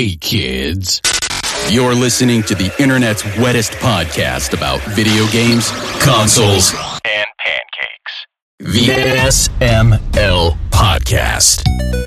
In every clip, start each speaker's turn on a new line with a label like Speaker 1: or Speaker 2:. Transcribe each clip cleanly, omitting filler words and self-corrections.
Speaker 1: Hey kids, you're listening to the internet's wettest podcast about video games, consoles, and pancakes. The SML Podcast.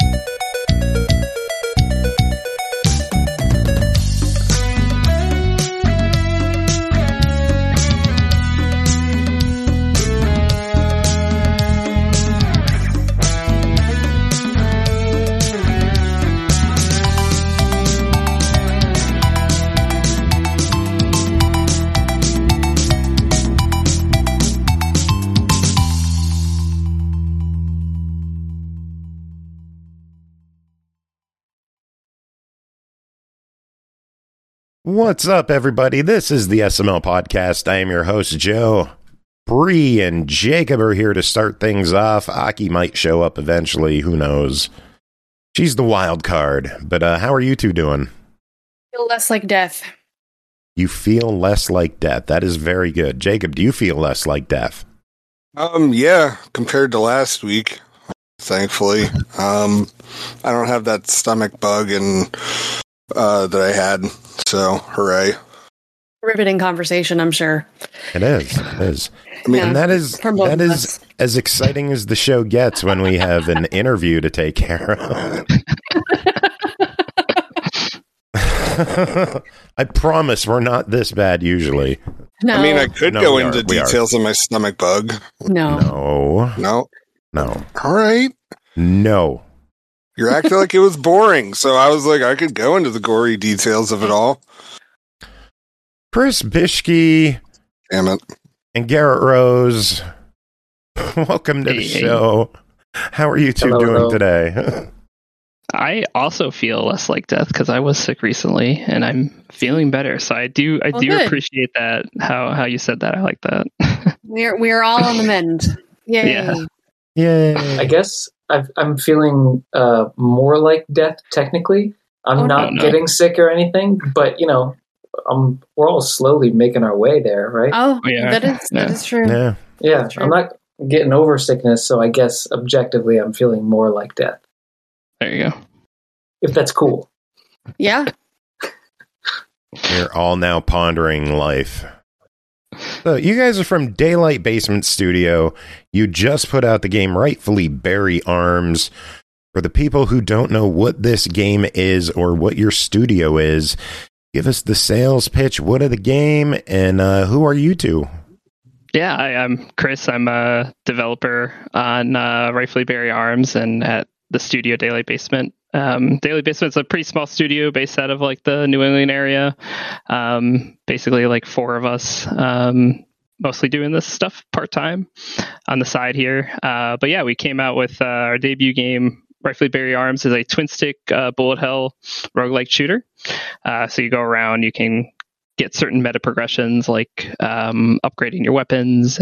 Speaker 2: What's up, everybody? This is the SML Podcast. I am your host, Joe. Bree and Jacob are here to start things off. Aki might show up eventually. Who knows? She's the wild card. But how are you two doing?
Speaker 3: Feel less like death.
Speaker 2: You feel less like death. That is very good. Jacob, do you feel less like death?
Speaker 4: Yeah, compared to last week, thankfully. I don't have that stomach bug and that I had. So, hooray.
Speaker 3: Riveting conversation, I'm sure.
Speaker 2: It is. It is.
Speaker 4: I mean,
Speaker 2: And that is as exciting as the show gets when we have an interview to take care of. I promise we're not this bad usually.
Speaker 3: No.
Speaker 4: I mean, I could
Speaker 2: No,
Speaker 4: go
Speaker 2: we
Speaker 4: into
Speaker 2: are. We are.
Speaker 4: details of my stomach bug.
Speaker 3: No.
Speaker 2: No.
Speaker 4: No. All right.
Speaker 2: No.
Speaker 4: You're acting like it was boring, so I was like, I could go into the gory details of it all.
Speaker 2: Chris Bishke
Speaker 4: Damn it.
Speaker 2: and Garrett Rose, welcome to the show. How are you two doing today?
Speaker 5: I also feel less like death because I was sick recently and I'm feeling better. So I do
Speaker 3: good.
Speaker 5: appreciate that. How you said that. I like that.
Speaker 3: We're all on the mend. Yay.
Speaker 5: Yeah.
Speaker 2: Yay.
Speaker 6: I guess I'm feeling more like death. Technically, I'm not getting sick or anything, but you know, we're all slowly making our way there, right?
Speaker 3: Oh,
Speaker 5: Yeah.
Speaker 3: that is true.
Speaker 2: Yeah.
Speaker 6: Yeah,
Speaker 3: That's true.
Speaker 6: I'm not getting over sickness, so I guess objectively, I'm feeling more like death.
Speaker 5: There you go.
Speaker 6: If that's cool.
Speaker 3: Yeah.
Speaker 2: You're all now pondering life. So you guys are from Daylight Basement Studio. You just put out the game Rightfully Barry Arms. For the people who don't know what this game is or what your studio is, give us the sales pitch. What are the game and who are you two?
Speaker 5: Yeah, I'm Chris. I'm a developer on Rightfully Barry Arms and at the studio Daylight Basement. Daylight Basement's a pretty small studio based out of like the New England area. Basically like four of us, mostly doing this stuff part-time on the side here. But yeah, we came out with our debut game. Rightfully Barry Arms is a twin stick bullet hell roguelike shooter. So you go around, you can get certain meta progressions like upgrading your weapons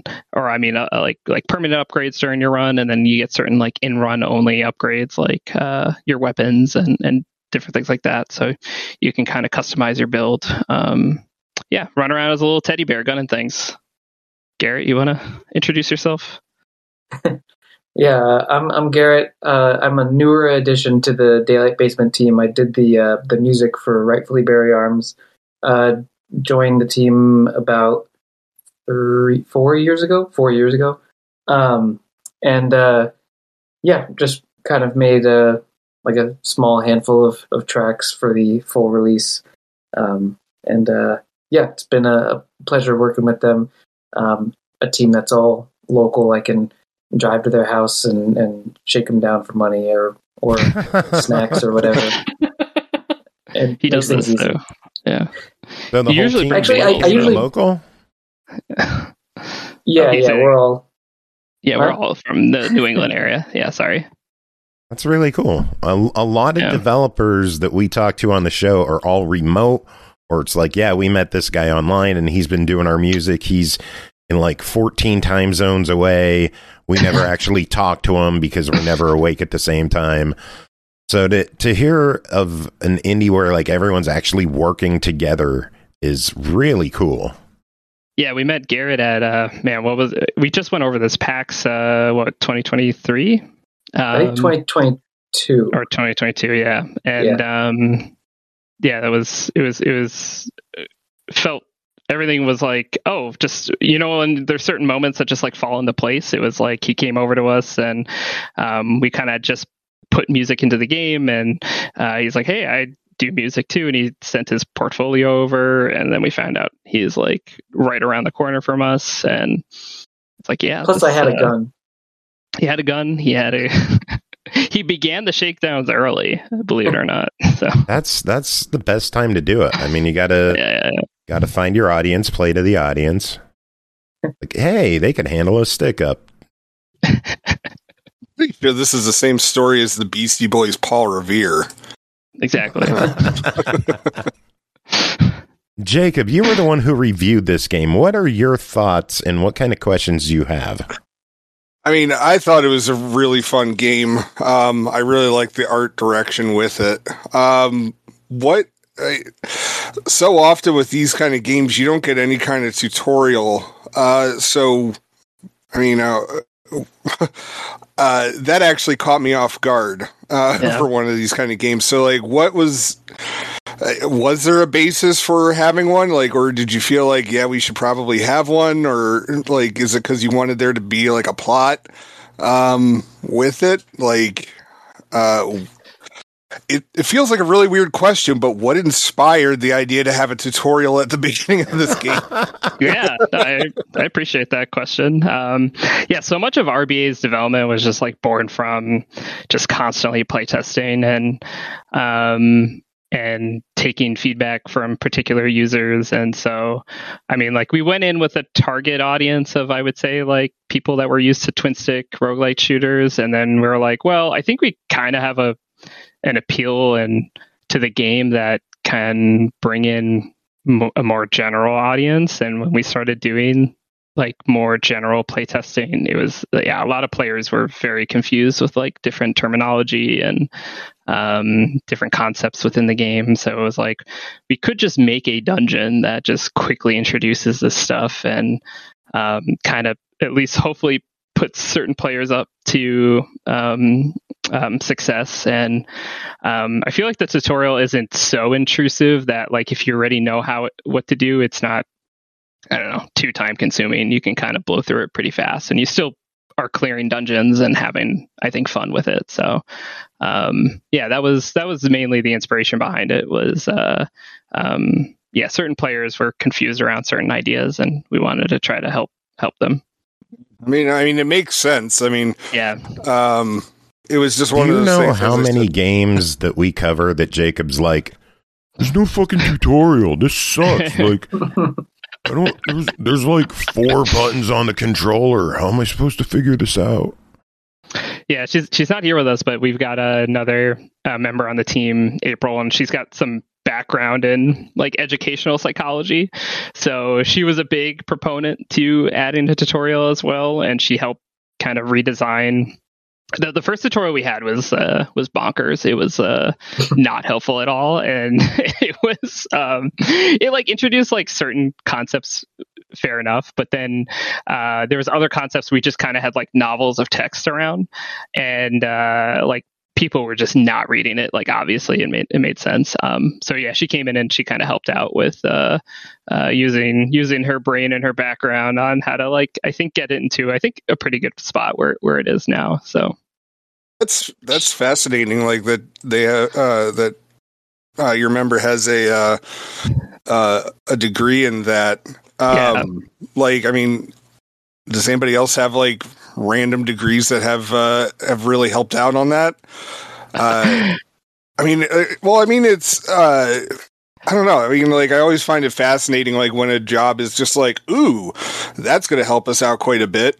Speaker 5: like permanent upgrades during your run, and then you get certain like in run only upgrades like your weapons and different things like that. So you can kind of customize your build. Run around as a little teddy bear gunning things. Garrett, you want to introduce yourself?
Speaker 6: Yeah, I'm Garrett. I'm a newer addition to the Daylight Basement team. I did the music for Rightfully Barry Arms. Joined the team about 4 years ago. Just kind of made a small handful of tracks for the full release. It's been a pleasure working with them. A team that's all local. I can drive to their house and shake them down for money or snacks or whatever. And
Speaker 5: He does this too. Yeah.
Speaker 2: So the
Speaker 5: Usually-
Speaker 2: whole team
Speaker 6: Actually, I usually-
Speaker 2: local?
Speaker 6: We're all.
Speaker 5: Yeah, we're all from the New England area. Yeah, sorry.
Speaker 2: That's really cool. A lot of developers that we talk to on the show are all remote, or it's like, yeah, we met this guy online and he's been doing our music. He's in like 14 time zones away. We never actually talk to him because we're never awake at the same time. So to hear of an indie where like everyone's actually working together is really cool.
Speaker 5: Yeah, we met Garrett at we just went over this PAX 2023?
Speaker 6: I think 2022.
Speaker 5: Or 2022, yeah. And yeah, it felt, everything was like, oh, just, and there's certain moments that just like fall into place. It was like he came over to us and we kind of just put music into the game, and he's like, hey, I do music too, and he sent his portfolio over, and then we found out he's like right around the corner from us, and it's like, yeah.
Speaker 6: Plus, I had a gun.
Speaker 5: He had a gun. He had a. He began the shakedowns early, believe it or not. So
Speaker 2: that's the best time to do it. I mean, you gotta find your audience, play to the audience. Like, hey, they can handle a stick up.
Speaker 4: Pretty sure this is the same story as the Beastie Boys' Paul Revere.
Speaker 5: Exactly.
Speaker 2: Jacob, you were the one who reviewed this game. What are your thoughts and what kind of questions do you have?
Speaker 4: I mean, I thought it was a really fun game. I really liked the art direction with it. So often with these kind of games, you don't get any kind of tutorial. So, I mean, that actually caught me off guard for one of these kind of games. So, like, was there a basis for having one? Like, or did you feel like, yeah, we should probably have one? Or, like, is it because you wanted there to be, like, a plot with it? Like, it feels like a really weird question, but what inspired the idea to have a tutorial at the beginning of this game?
Speaker 5: Yeah, I appreciate that question. So much of RBA's development was just like born from just constantly playtesting and taking feedback from particular users. And so, I mean, like, we went in with a target audience of, I would say, like, people that were used to twin stick roguelite shooters. And then we were like, well, I think we kind of have an appeal to the game that can bring in a more general audience. And when we started doing like more general playtesting, it was, a lot of players were very confused with like different terminology and different concepts within the game. So it was like, we could just make a dungeon that just quickly introduces this stuff and kind of at least hopefully puts certain players up to success. And I feel like the tutorial isn't so intrusive that, like, if you already know what to do, it's not, I don't know, too time consuming. You can kind of blow through it pretty fast, and you still are clearing dungeons and having, I think, fun with it. So that was mainly the inspiration behind it. Was certain players were confused around certain ideas, and we wanted to try to help them.
Speaker 4: I mean, it makes sense. I mean,
Speaker 5: yeah.
Speaker 4: It was just one of those things.
Speaker 2: Do you know how many games that we cover that Jacob's like, there's no fucking tutorial. This sucks. Like, there's like 4 buttons on the controller. How am I supposed to figure this out?
Speaker 5: Yeah, she's not here with us, but we've got another member on the team, April, and she's got some background in like educational psychology. So she was a big proponent to adding a tutorial as well, and she helped kind of redesign. The first tutorial we had was bonkers. It was not helpful at all, and it was it like introduced like certain concepts, fair enough, but then there was other concepts we just kind of had like novels of text around, and like people were just not reading it. Like, obviously it made sense. So yeah, she came in and she kind of helped out with using her brain and her background on how to, like, I think get it into, I think, a pretty good spot where it is now. So
Speaker 4: that's fascinating. Like that they that your member has a degree in that. Like, I mean, does anybody else have like random degrees that have really helped out on that? I mean, it's I don't know. I mean, like, I always find it fascinating, like, when a job is just like, ooh, that's going to help us out quite a bit.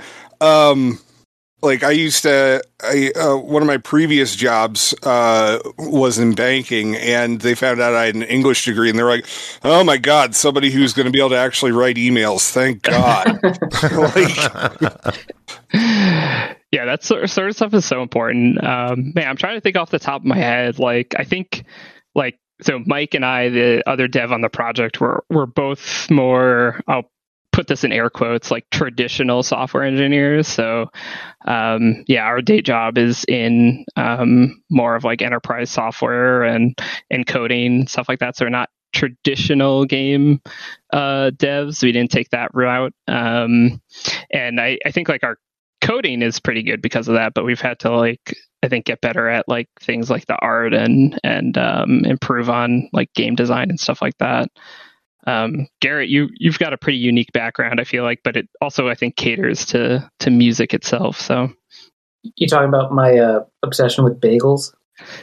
Speaker 4: Like, one of my previous jobs was in banking, and they found out I had an English degree, and they're like, oh my God, somebody who's going to be able to actually write emails. Thank God.
Speaker 5: Yeah, that sort of stuff is so important. Man, I'm trying to think off the top of my head. Like, I think, like, so Mike and I, the other dev on the project, we're both more, I'll put this in air quotes, like traditional software engineers. So our day job is in more of like enterprise software and coding, stuff like that. So we're not traditional game devs. We didn't take that route. And I think like our coding is pretty good because of that, but we've had to like, I think, get better at like things like the art and improve on like game design and stuff like that. Garrett, you've got a pretty unique background, I feel like, but it also, I think, caters to music itself. So
Speaker 6: you talking about my obsession with bagels?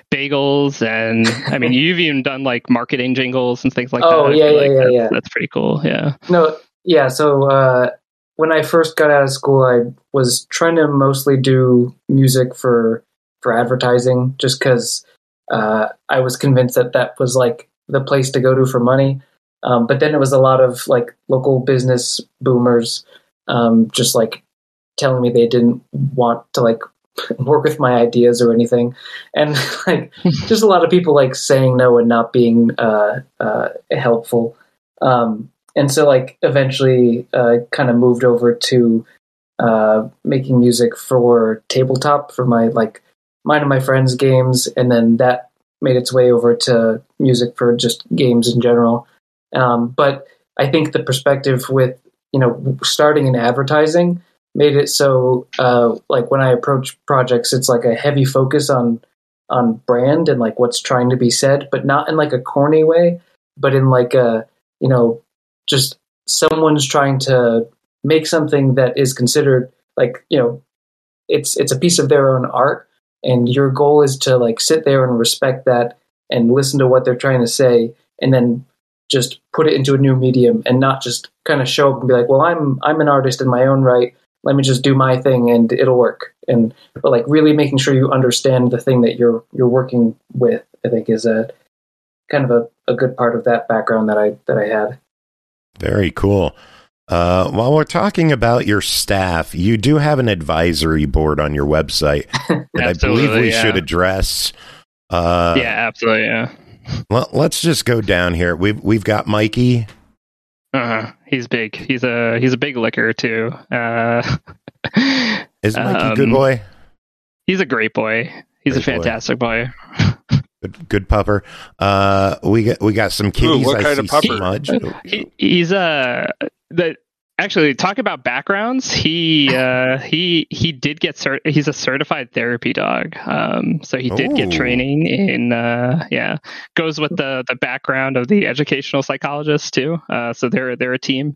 Speaker 5: And I mean, you've even done like marketing jingles and things like that.
Speaker 6: Oh, yeah.
Speaker 5: That's pretty cool. Yeah.
Speaker 6: No, yeah. So when I first got out of school, I was trying to mostly do music for advertising, just because I was convinced that was like the place to go to for money. But then it was a lot of like local business boomers just like telling me they didn't want to like work with my ideas or anything, and like just a lot of people like saying no and not being helpful. And so like eventually kind of moved over to making music for tabletop for mine and my friends' games, and then that made its way over to music for just games in general. But I think the perspective with, starting in advertising made it so like when I approach projects, it's like a heavy focus on brand and like what's trying to be said, but not in like a corny way, but in like a, just someone's trying to make something that is considered like, it's a piece of their own art. And your goal is to like sit there and respect that and listen to what they're trying to say, and then just put it into a new medium and not just kind of show up and be like, well, I'm an artist in my own right. Let me just do my thing and it'll work. But like really making sure you understand the thing that you're working with, I think is a kind of a good part of that background that I had.
Speaker 2: Very cool. While we're talking about your staff, you do have an advisory board on your website that I believe we should address.
Speaker 5: Absolutely. Yeah.
Speaker 2: Well, let's just go down here. We've got Mikey.
Speaker 5: He's big. He's a big licker too.
Speaker 2: Is Mikey a good boy?
Speaker 5: He's a great boy. He's a fantastic boy.
Speaker 2: Good pupper. We got some kitties.
Speaker 4: Ooh, what kind of pupper?
Speaker 5: He's actually, talk about backgrounds. He did get he's a certified therapy dog. So he did get training in goes with the background of the educational psychologist too. So they're a team.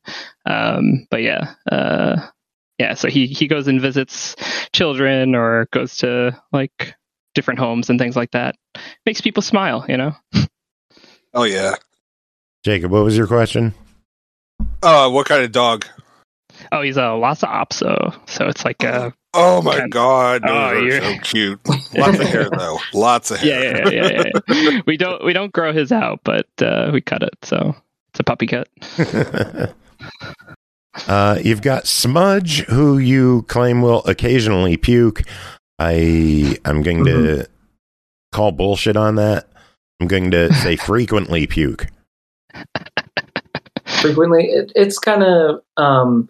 Speaker 5: So he goes and visits children or goes to like different homes and things like that. Makes people smile,
Speaker 4: Oh yeah.
Speaker 2: Jacob, what was your question?
Speaker 4: What kind of dog?
Speaker 5: Oh, he's a Lhasa Apso. So it's like a...
Speaker 4: Oh my God. Those are so cute. Lots of hair though. Lots of hair.
Speaker 5: Yeah. We don't grow his out, but we cut it. So it's a puppy cut.
Speaker 2: You've got Smudge, who you claim will occasionally puke. I'm going to call bullshit on that. I'm going to say frequently puke.
Speaker 6: Frequently, it's kind of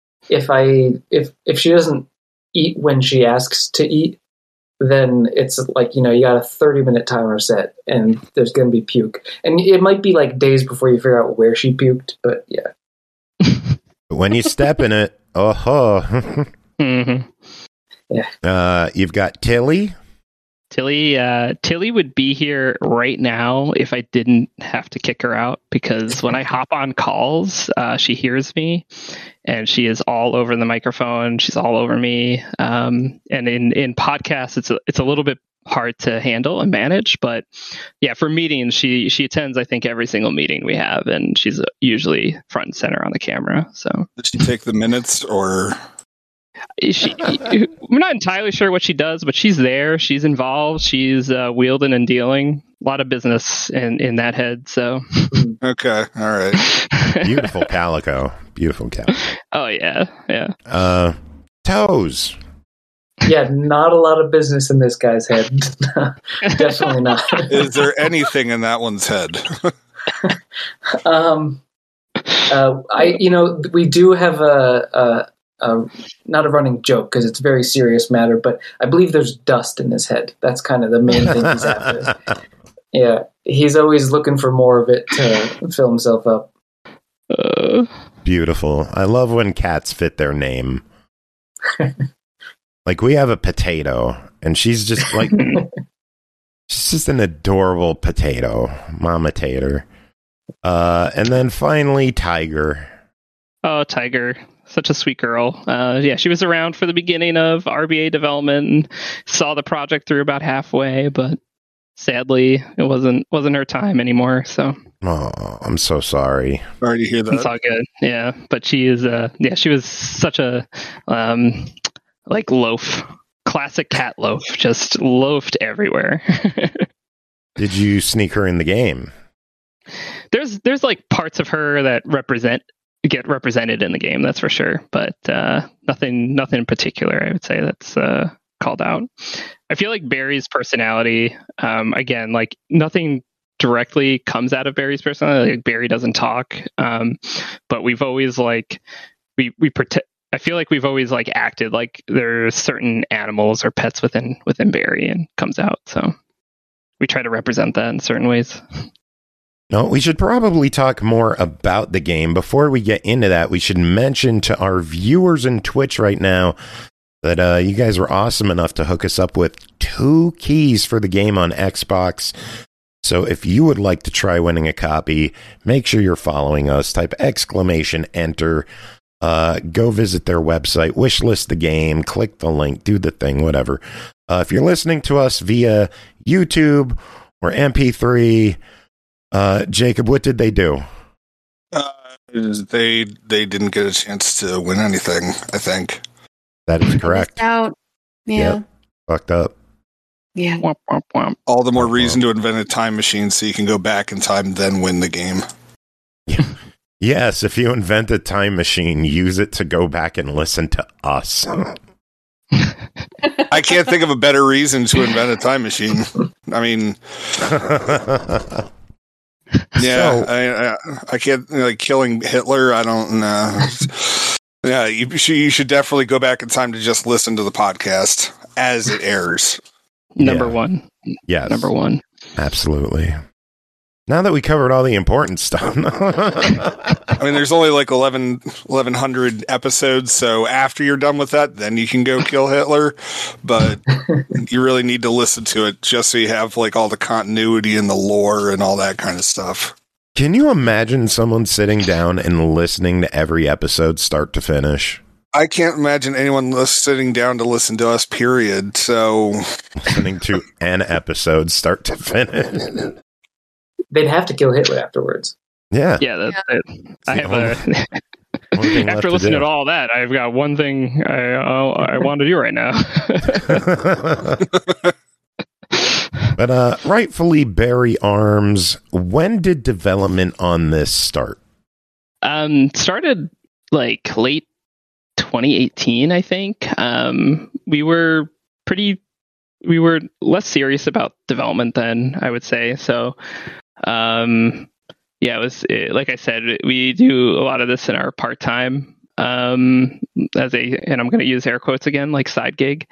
Speaker 6: if she doesn't eat when she asks to eat, then it's like, you got a 30-minute timer set and there's going to be puke. And it might be like days before you figure out where she puked, but yeah.
Speaker 2: When you step in it,
Speaker 5: Mm-hmm.
Speaker 6: Yeah.
Speaker 2: You've got Tilly.
Speaker 5: Tilly would be here right now if I didn't have to kick her out, because when I hop on calls, she hears me and she is all over the microphone. She's all over me. And in podcasts, it's a little bit hard to handle and manage, but yeah, for meetings, she attends, I think, every single meeting we have, and she's usually front and center on the camera. So
Speaker 4: does she take the minutes or?
Speaker 5: We're not entirely sure what she does, but she's there. She's involved. She's wielding and dealing. A lot of business in that head. So
Speaker 4: okay, all right.
Speaker 2: Beautiful calico.
Speaker 5: Oh yeah.
Speaker 2: Toes.
Speaker 6: Yeah, not a lot of business in this guy's head. Definitely not.
Speaker 4: Is there anything in that one's head?
Speaker 6: We do have a not a running joke because it's a very serious matter, but I believe there's dust in his head. That's kind of the main thing he's after. Yeah, he's always looking for more of it to fill himself up.
Speaker 2: Beautiful. I love when cats fit their name. Like, we have a potato, and she's just like, she's just an adorable potato, Mama Tater. And then finally, Tiger.
Speaker 5: Oh, Tiger. Such a sweet girl. Yeah, she was around for the beginning of RBA development and saw the project through about halfway, but sadly, it wasn't her time anymore. So,
Speaker 2: oh, I'm so sorry.
Speaker 4: Sorry to hear that.
Speaker 5: It's all good. Yeah, but she is. She was such a loaf, classic cat loaf, just loafed everywhere.
Speaker 2: Did you sneak her in the game?
Speaker 5: There's like parts of her that get represented in the game, that's for sure, but nothing in particular I would say that's called out. I feel like Barry's personality, again, like nothing directly comes out of Barry's personality. Like, Barry doesn't talk, but we've always like I feel like we've always like acted like there's certain animals or pets within Barry and comes out, so we try to represent that in certain ways.
Speaker 2: No, we should probably talk more about the game. Before we get into that, we should mention to our viewers in Twitch right now that you guys were awesome enough to hook us up with 2 keys for the game on Xbox. So if you would like to try winning a copy, make sure you're following us. Type !enter. Go visit their website, wishlist the game, click the link, do the thing, whatever. If you're listening to us via YouTube or MP3... Jacob, what did they do?
Speaker 4: They didn't get a chance to win anything, I think.
Speaker 2: That is correct.
Speaker 3: Out. Yeah.
Speaker 2: Yep. Fucked up.
Speaker 3: Yeah.
Speaker 5: Womp, womp, womp.
Speaker 4: All the more reason to invent a time machine so you can go back in time, then win the game.
Speaker 2: Yes, if you invent a time machine, use it to go back and listen to us.
Speaker 4: I can't think of a better reason to invent a time machine. I mean... Yeah, so, I can't, like, killing Hitler. I don't know. Yeah, you should definitely go back in time to just listen to the podcast as it airs.
Speaker 5: Number one.
Speaker 2: Yes.
Speaker 5: Number one.
Speaker 2: Absolutely. Now that we covered all the important stuff.
Speaker 4: I mean, there's only like 1,100 episodes, so after you're done with that, then you can go kill Hitler. But you really need to listen to it just so you have like all the continuity and the lore and all that kind of stuff.
Speaker 2: Can you imagine someone sitting down and listening to every episode start to finish?
Speaker 4: I can't imagine anyone sitting down to listen to us, period. So
Speaker 2: listening to an episode start to finish.
Speaker 6: They'd have to kill Hitler afterwards.
Speaker 2: Yeah.
Speaker 5: Yeah, that's it. I have after listening to all that, I've got one thing I want to do right now.
Speaker 2: But rightfully Barry Arms, when did development on this start?
Speaker 5: Started like late 2018, I think. We were less serious about development then, I would say. So yeah, like I said, we do a lot of this in our part-time and I'm going to use air quotes again, like side gig.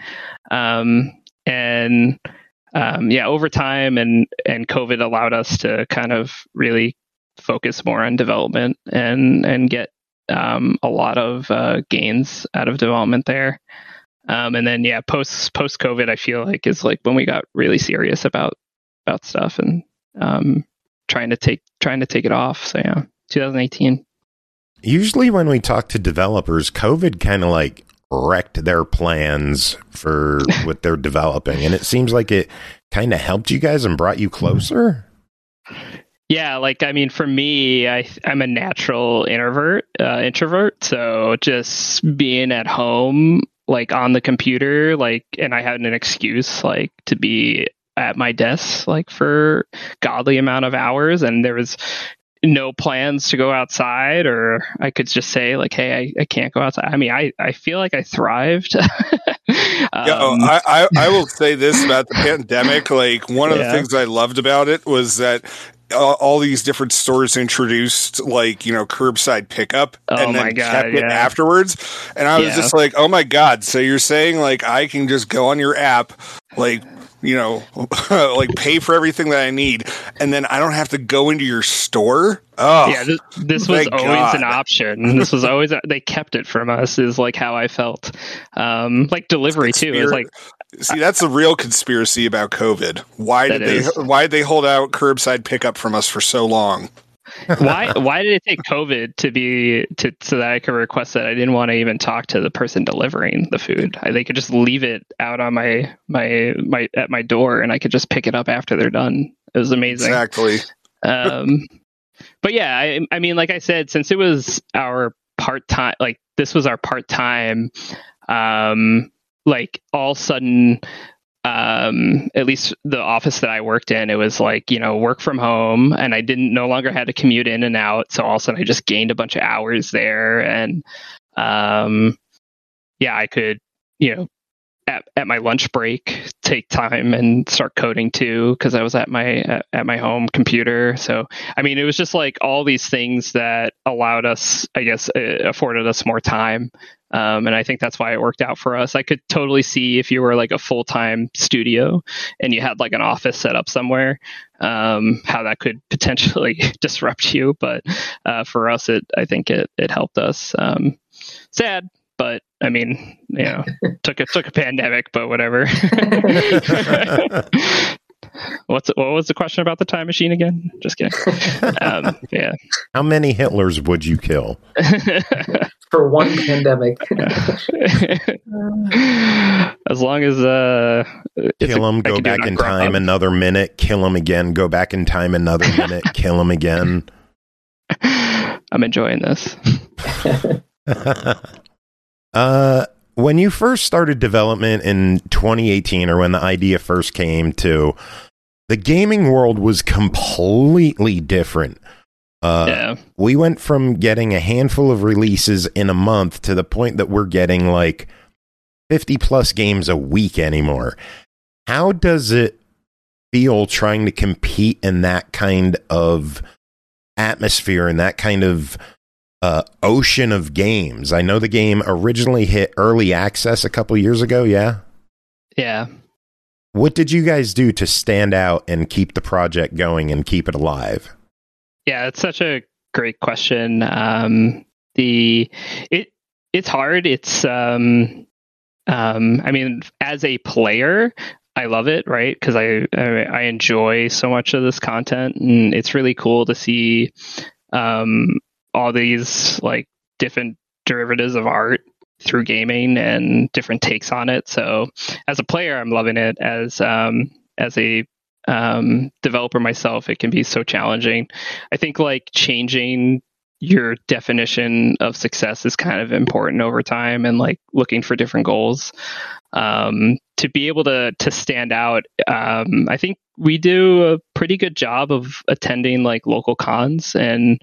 Speaker 5: Yeah, over time and COVID allowed us to kind of really focus more on development and get a lot of gains out of development there. And then yeah, post COVID, I feel like is like when we got really serious about stuff and trying to take it off. So yeah, 2018. Usually
Speaker 2: when we talk to developers, COVID kind of like wrecked their plans for what they're developing, and it seems like it kind of helped you guys and brought you closer.
Speaker 5: Yeah, like I mean, for me, I'm a natural introvert, so just being at home, like on the computer, like, and I had an excuse like to be at my desk like for godly amount of hours, and there was no plans to go outside, or I could just say like, hey, I can't go outside. I mean, I feel like I thrived.
Speaker 4: I will say this about the pandemic. Like one of the things I loved about it was that all these different stores introduced like, curbside pickup and then kept it afterwards. And I was just like, oh my God. So you're saying like, I can just go on your app, like, like pay for everything that I need, and then I don't have to go into your store. Oh,
Speaker 5: yeah, this was always an option. This was always they kept it from us. Is like how I felt. Like delivery too. It was like,
Speaker 4: see, that's the real conspiracy about COVID. Why did they hold out curbside pickup from us for so long?
Speaker 5: Why did it take COVID so that I could request that? I didn't want to even talk to the person delivering the food. They could just leave it out on my at my door, and I could just pick it up after they're done. It was amazing.
Speaker 4: Exactly.
Speaker 5: But yeah, I mean, like I said, since it was our part-time, like this was our part-time, like all of a sudden, at least the office that I worked in, it was like, work from home, and I no longer had to commute in and out. So all of a sudden I just gained a bunch of hours there. And, I could, at my lunch break, take time and start coding too, because I was at my home computer. So, I mean, it was just like all these things that allowed us, I guess, afforded us more time. And I think that's why it worked out for us. I could totally see if you were like a full-time studio and you had like an office set up somewhere, how that could potentially disrupt you. But for us, I think it helped us. Sad, but I mean, took a pandemic, but whatever. What was the question about the time machine again? Just kidding. Yeah.
Speaker 2: How many Hitlers would you kill?
Speaker 6: For one pandemic.
Speaker 5: As long as
Speaker 2: kill him, go back in time another minute, kill him again, go back in time another minute, kill him again.
Speaker 5: I'm enjoying this.
Speaker 2: When you first started development in 2018, or when the idea first came to, the gaming world was completely different. We went from getting a handful of releases in a month to the point that we're getting like 50 plus games a week anymore. How does it feel trying to compete in that kind of atmosphere and that kind of ocean of games? I know the game originally hit early access a couple years ago. Yeah. What did you guys do to stand out and keep the project going and keep it alive?
Speaker 5: Yeah, it's such a great question. It's hard. It's I mean, as a player, I love it, right? Because I enjoy so much of this content, and it's really cool to see all these like different derivatives of art through gaming and different takes on it. So as a player, I'm loving it. As a developer myself, it can be so challenging. I think like changing your definition of success is kind of important over time, and like looking for different goals to be able to stand out. I think we do a pretty good job of attending like local cons and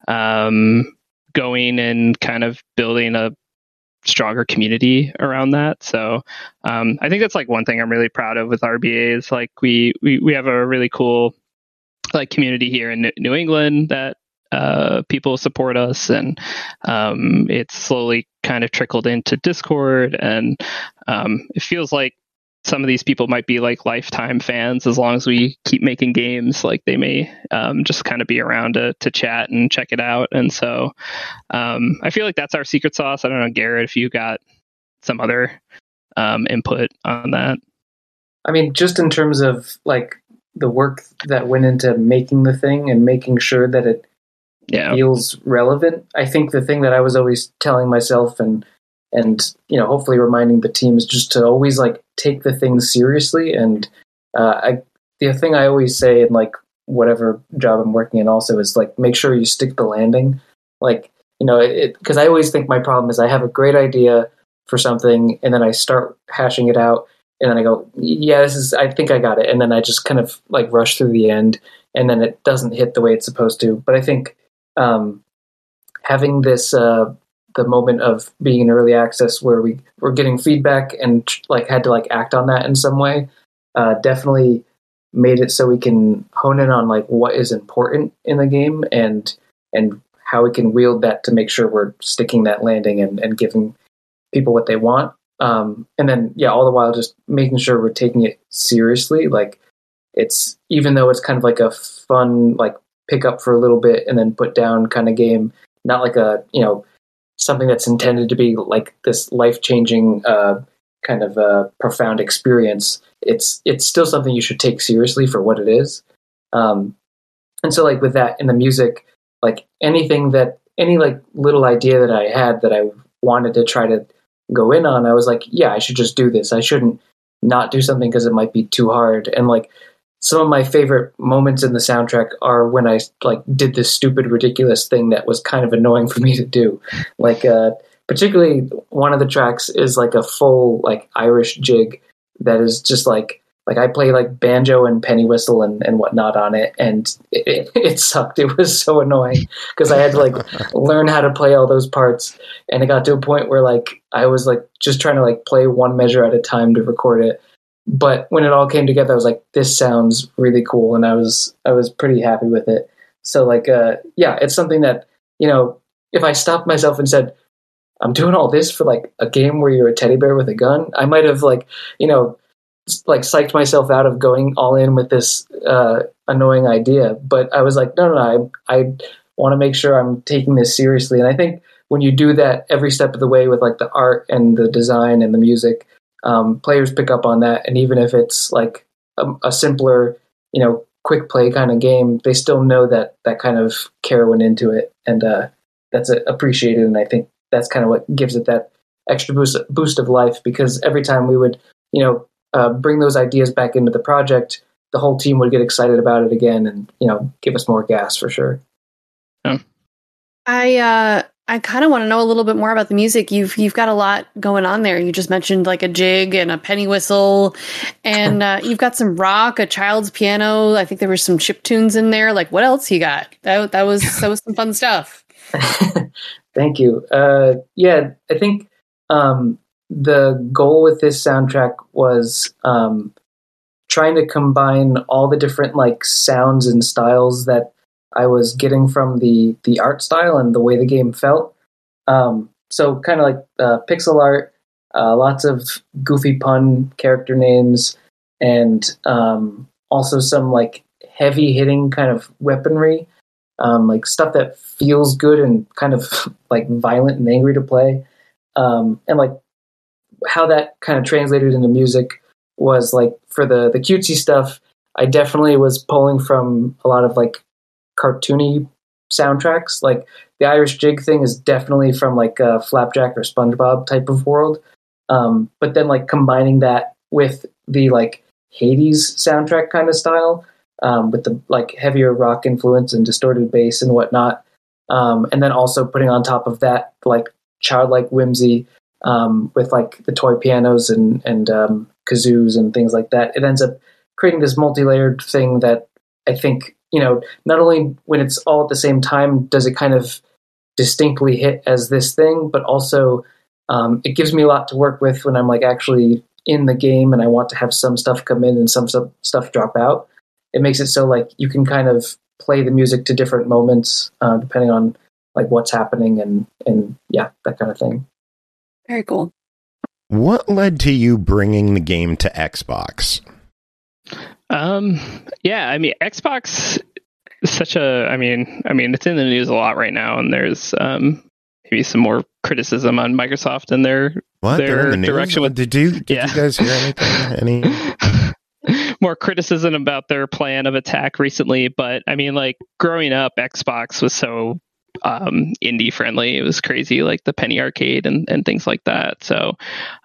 Speaker 5: going and kind of building a stronger community around that. So I think that's like one thing I'm really proud of with RBA is like we have a really cool like community here in New England that people support us, and it's slowly kind of trickled into Discord, and it feels like some of these people might be like lifetime fans. As long as we keep making games, like they may just kind of be around to chat and check it out. And so I feel like that's our secret sauce. I don't know, Garrett, if you got some other input on that.
Speaker 6: I mean, just in terms of like the work that went into making the thing and making sure that it feels relevant. I think the thing that I was always telling myself and hopefully reminding the team is just to always like take the thing seriously. And the thing I always say in like whatever job I'm working in also is like, make sure you stick the landing. Like, because I always think my problem is I have a great idea for something and then I start hashing it out and then I go, yeah, I think I got it. And then I just kind of like rush through the end and then it doesn't hit the way it's supposed to. But I think having this, the moment of being in early access where we were getting feedback and like had to like act on that in some way, definitely made it so we can hone in on like what is important in the game and how we can wield that to make sure we're sticking that landing and giving people what they want. And then, all the while just making sure we're taking it seriously. Like it's, even though it's kind of like a fun, like pick up for a little bit and then put down kind of game, not like a, something that's intended to be like this life-changing, kind of profound experience. It's still something you should take seriously for what it is. And so like with that in the music, like any like little idea that I had that I wanted to try to go in on, I was like, I should just do this. I shouldn't not do something because it might be too hard. And like some of my favorite moments in the soundtrack are when I like did this stupid, ridiculous thing that was kind of annoying for me to do. Like, particularly one of the tracks is like a full like Irish jig that is just like I play like banjo and penny whistle and whatnot on it, and it sucked. It was so annoying because I had to like learn how to play all those parts, and it got to a point where like I was like just trying to like play one measure at a time to record it. But when it all came together, I was like, this sounds really cool, and I was pretty happy with it. So like it's something that, if I stopped myself and said, I'm doing all this for like a game where you're a teddy bear with a gun, I might have like, like psyched myself out of going all in with this annoying idea. But I was like, no, I want to make sure I'm taking this seriously. And I think when you do that every step of the way with like the art and the design and the music, players pick up on that. And even if it's like a simpler, quick play kind of game, they still know that kind of care went into it. And that's appreciated. And I think that's kind of what gives it that extra boost of life, because every time we would, bring those ideas back into the project, the whole team would get excited about it again and, give us more gas for sure.
Speaker 3: I kind of want to know a little bit more about the music. You've got a lot going on there. You just mentioned like a jig and a penny whistle, and you've got some rock, a child's piano. I think there were some chiptunes in there. Like, what else you got? That was some fun stuff.
Speaker 6: Thank you. I think the goal with this soundtrack was trying to combine all the different like sounds and styles that I was getting from the art style and the way the game felt. So kind of like pixel art, lots of goofy pun character names, and also some like heavy hitting kind of weaponry, like stuff that feels good and kind of like violent and angry to play. And like how that kind of translated into music was like for the cutesy stuff, I definitely was pulling from a lot of like cartoony soundtracks. Like the Irish jig thing is definitely from like a Flapjack or SpongeBob type of world. But then like combining that with the like Hades soundtrack kind of style, with the like heavier rock influence and distorted bass and whatnot. And then also putting on top of that like childlike whimsy, with like the toy pianos and kazoos and things like that. It ends up creating this multi-layered thing that I think, not only when it's all at the same time does it kind of distinctly hit as this thing, but also it gives me a lot to work with when I'm like actually in the game and I want to have some stuff come in and some stuff drop out. It makes it so like you can kind of play the music to different moments, depending on like what's happening and that kind of thing.
Speaker 3: Very cool.
Speaker 2: What led to you bringing the game to Xbox?
Speaker 5: Xbox is such a, I mean, it's in the news a lot right now, and there's maybe some more criticism on Microsoft and their direction with.
Speaker 2: Did you guys hear anything? Any
Speaker 5: more criticism about their plan of attack recently? But I mean, like growing up, Xbox was so indie friendly. It was crazy, like the Penny Arcade and things like that. So,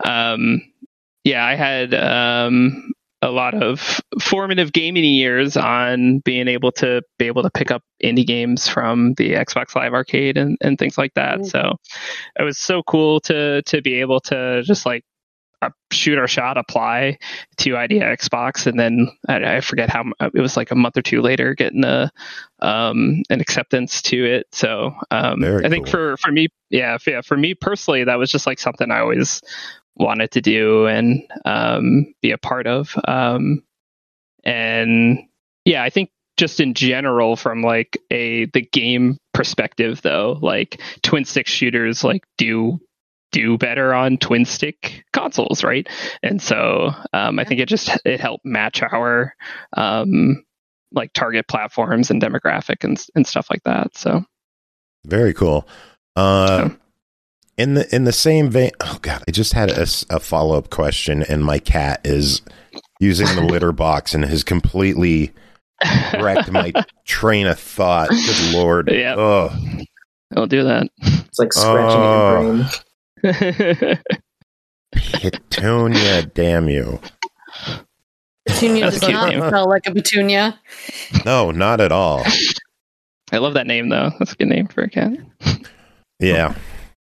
Speaker 5: I had a lot of formative gaming years on being able to pick up indie games from the Xbox Live Arcade and things like that. So it was so cool to be able to just like shoot our shot, apply to Idea Xbox, and then I forget how it was like a month or two later getting an acceptance to it. So I think for me, for me personally, that was just like something I always wanted to do and be a part of. And yeah, I think just in general from like the game perspective though, like twin stick shooters like do better on twin stick consoles, right? And so I think it helped match our like target platforms and demographic and stuff like that. So
Speaker 2: very cool. In the same vein, oh god, I just had a follow-up question, and my cat is using the litter box and has completely wrecked my train of thought. Good lord.
Speaker 5: Yeah. I'll do that.
Speaker 6: It's like scratching at your brain.
Speaker 2: Petunia, damn you.
Speaker 3: Petunia does not smell like a petunia.
Speaker 2: No, not at all.
Speaker 5: I love that name, though. That's a good name for a cat.
Speaker 2: Yeah.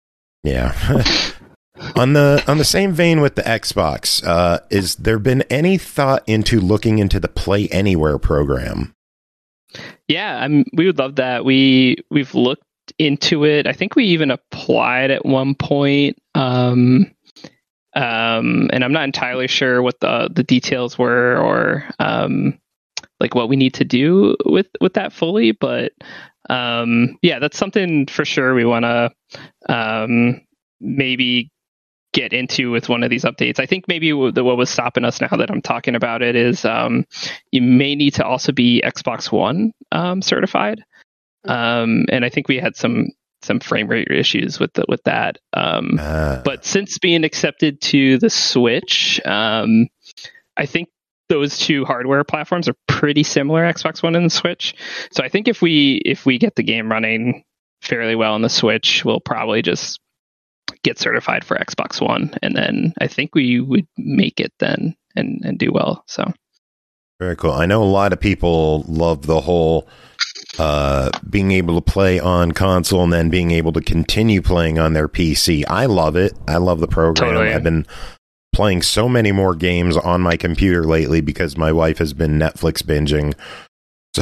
Speaker 2: On the same vein with the Xbox, is there been any thought into looking into the Play Anywhere program?
Speaker 5: Yeah, we would love that. We've looked into it. I think we even applied at one point. And I'm not entirely sure what the details were or like what we need to do with that fully, but yeah, that's something for sure we want to maybe get into with one of these updates. I think maybe what was stopping us now that I'm talking about it is you may need to also be Xbox One certified. And I think we had some frame rate issues with that. But since being accepted to the Switch, I think those two hardware platforms are pretty similar, Xbox One and the Switch. So I think if we get the game running fairly well on the Switch, we'll probably just get certified for Xbox One, and then I think we would make it then and do well. So
Speaker 2: very cool. I know a lot of people love the whole being able to play on console and then being able to continue playing on their PC. I love it. I love the program. Totally. I've been playing so many more games on my computer lately because my wife has been Netflix binging. So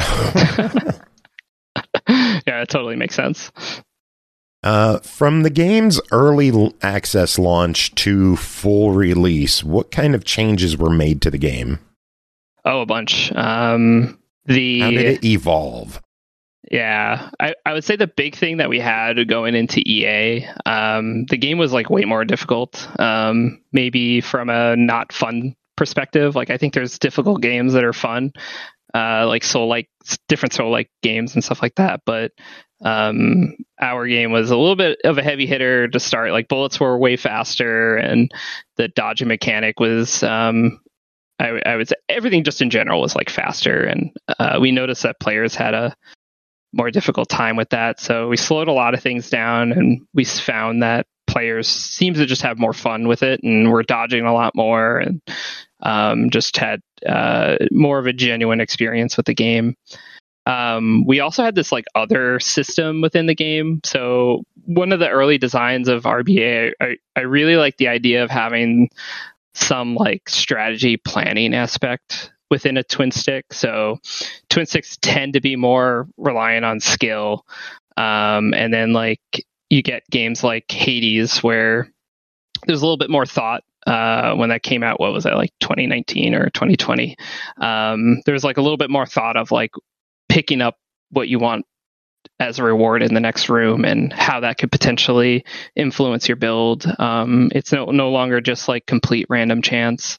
Speaker 5: yeah, it totally makes sense.
Speaker 2: From the game's early access launch to full release, what kind of changes were made to the game?
Speaker 5: Oh, a bunch. How
Speaker 2: did it evolve?
Speaker 5: Yeah, I would say the big thing that we had going into EA, the game was like way more difficult. Maybe from a not fun perspective. Like I think there's difficult games that are fun, like different Soul-like games and stuff like that. But our game was a little bit of a heavy hitter to start. Like bullets were way faster, and the dodging mechanic was. I would say everything just in general was like faster, and we noticed that players had a more difficult time with that. So we slowed a lot of things down, and we found that players seem to just have more fun with it, and we're dodging a lot more, and just had more of a genuine experience with the game. We also had this like other system within the game. So one of the early designs of RBA, I really like the idea of having some like strategy planning aspect within a twin stick. So twin sticks tend to be more reliant on skill. And then like you get games like Hades where there's a little bit more thought. When that came out, what was that, like 2019 or 2020? There's like a little bit more thought of like picking up what you want as a reward in the next room and how that could potentially influence your build. It's no longer just like complete random chance.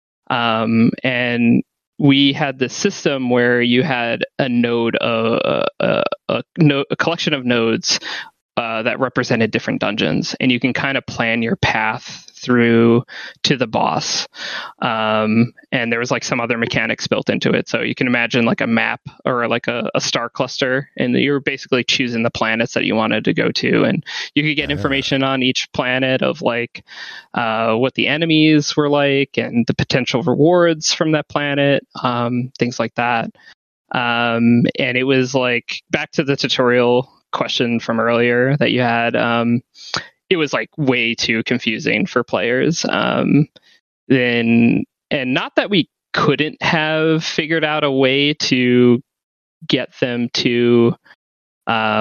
Speaker 5: And we had this system where you had a node, a collection of nodes that represented different dungeons, and you can kind of plan your path through to the boss. And there was like some other mechanics built into it. So you can imagine like a map or like a star cluster, and you're basically choosing the planets that you wanted to go to. And you could get information on each planet of like what the enemies were like and the potential rewards from that planet, things like that. And it was like back to the tutorial question from earlier that you had. It was like way too confusing for players. And not that we couldn't have figured out a way to get them to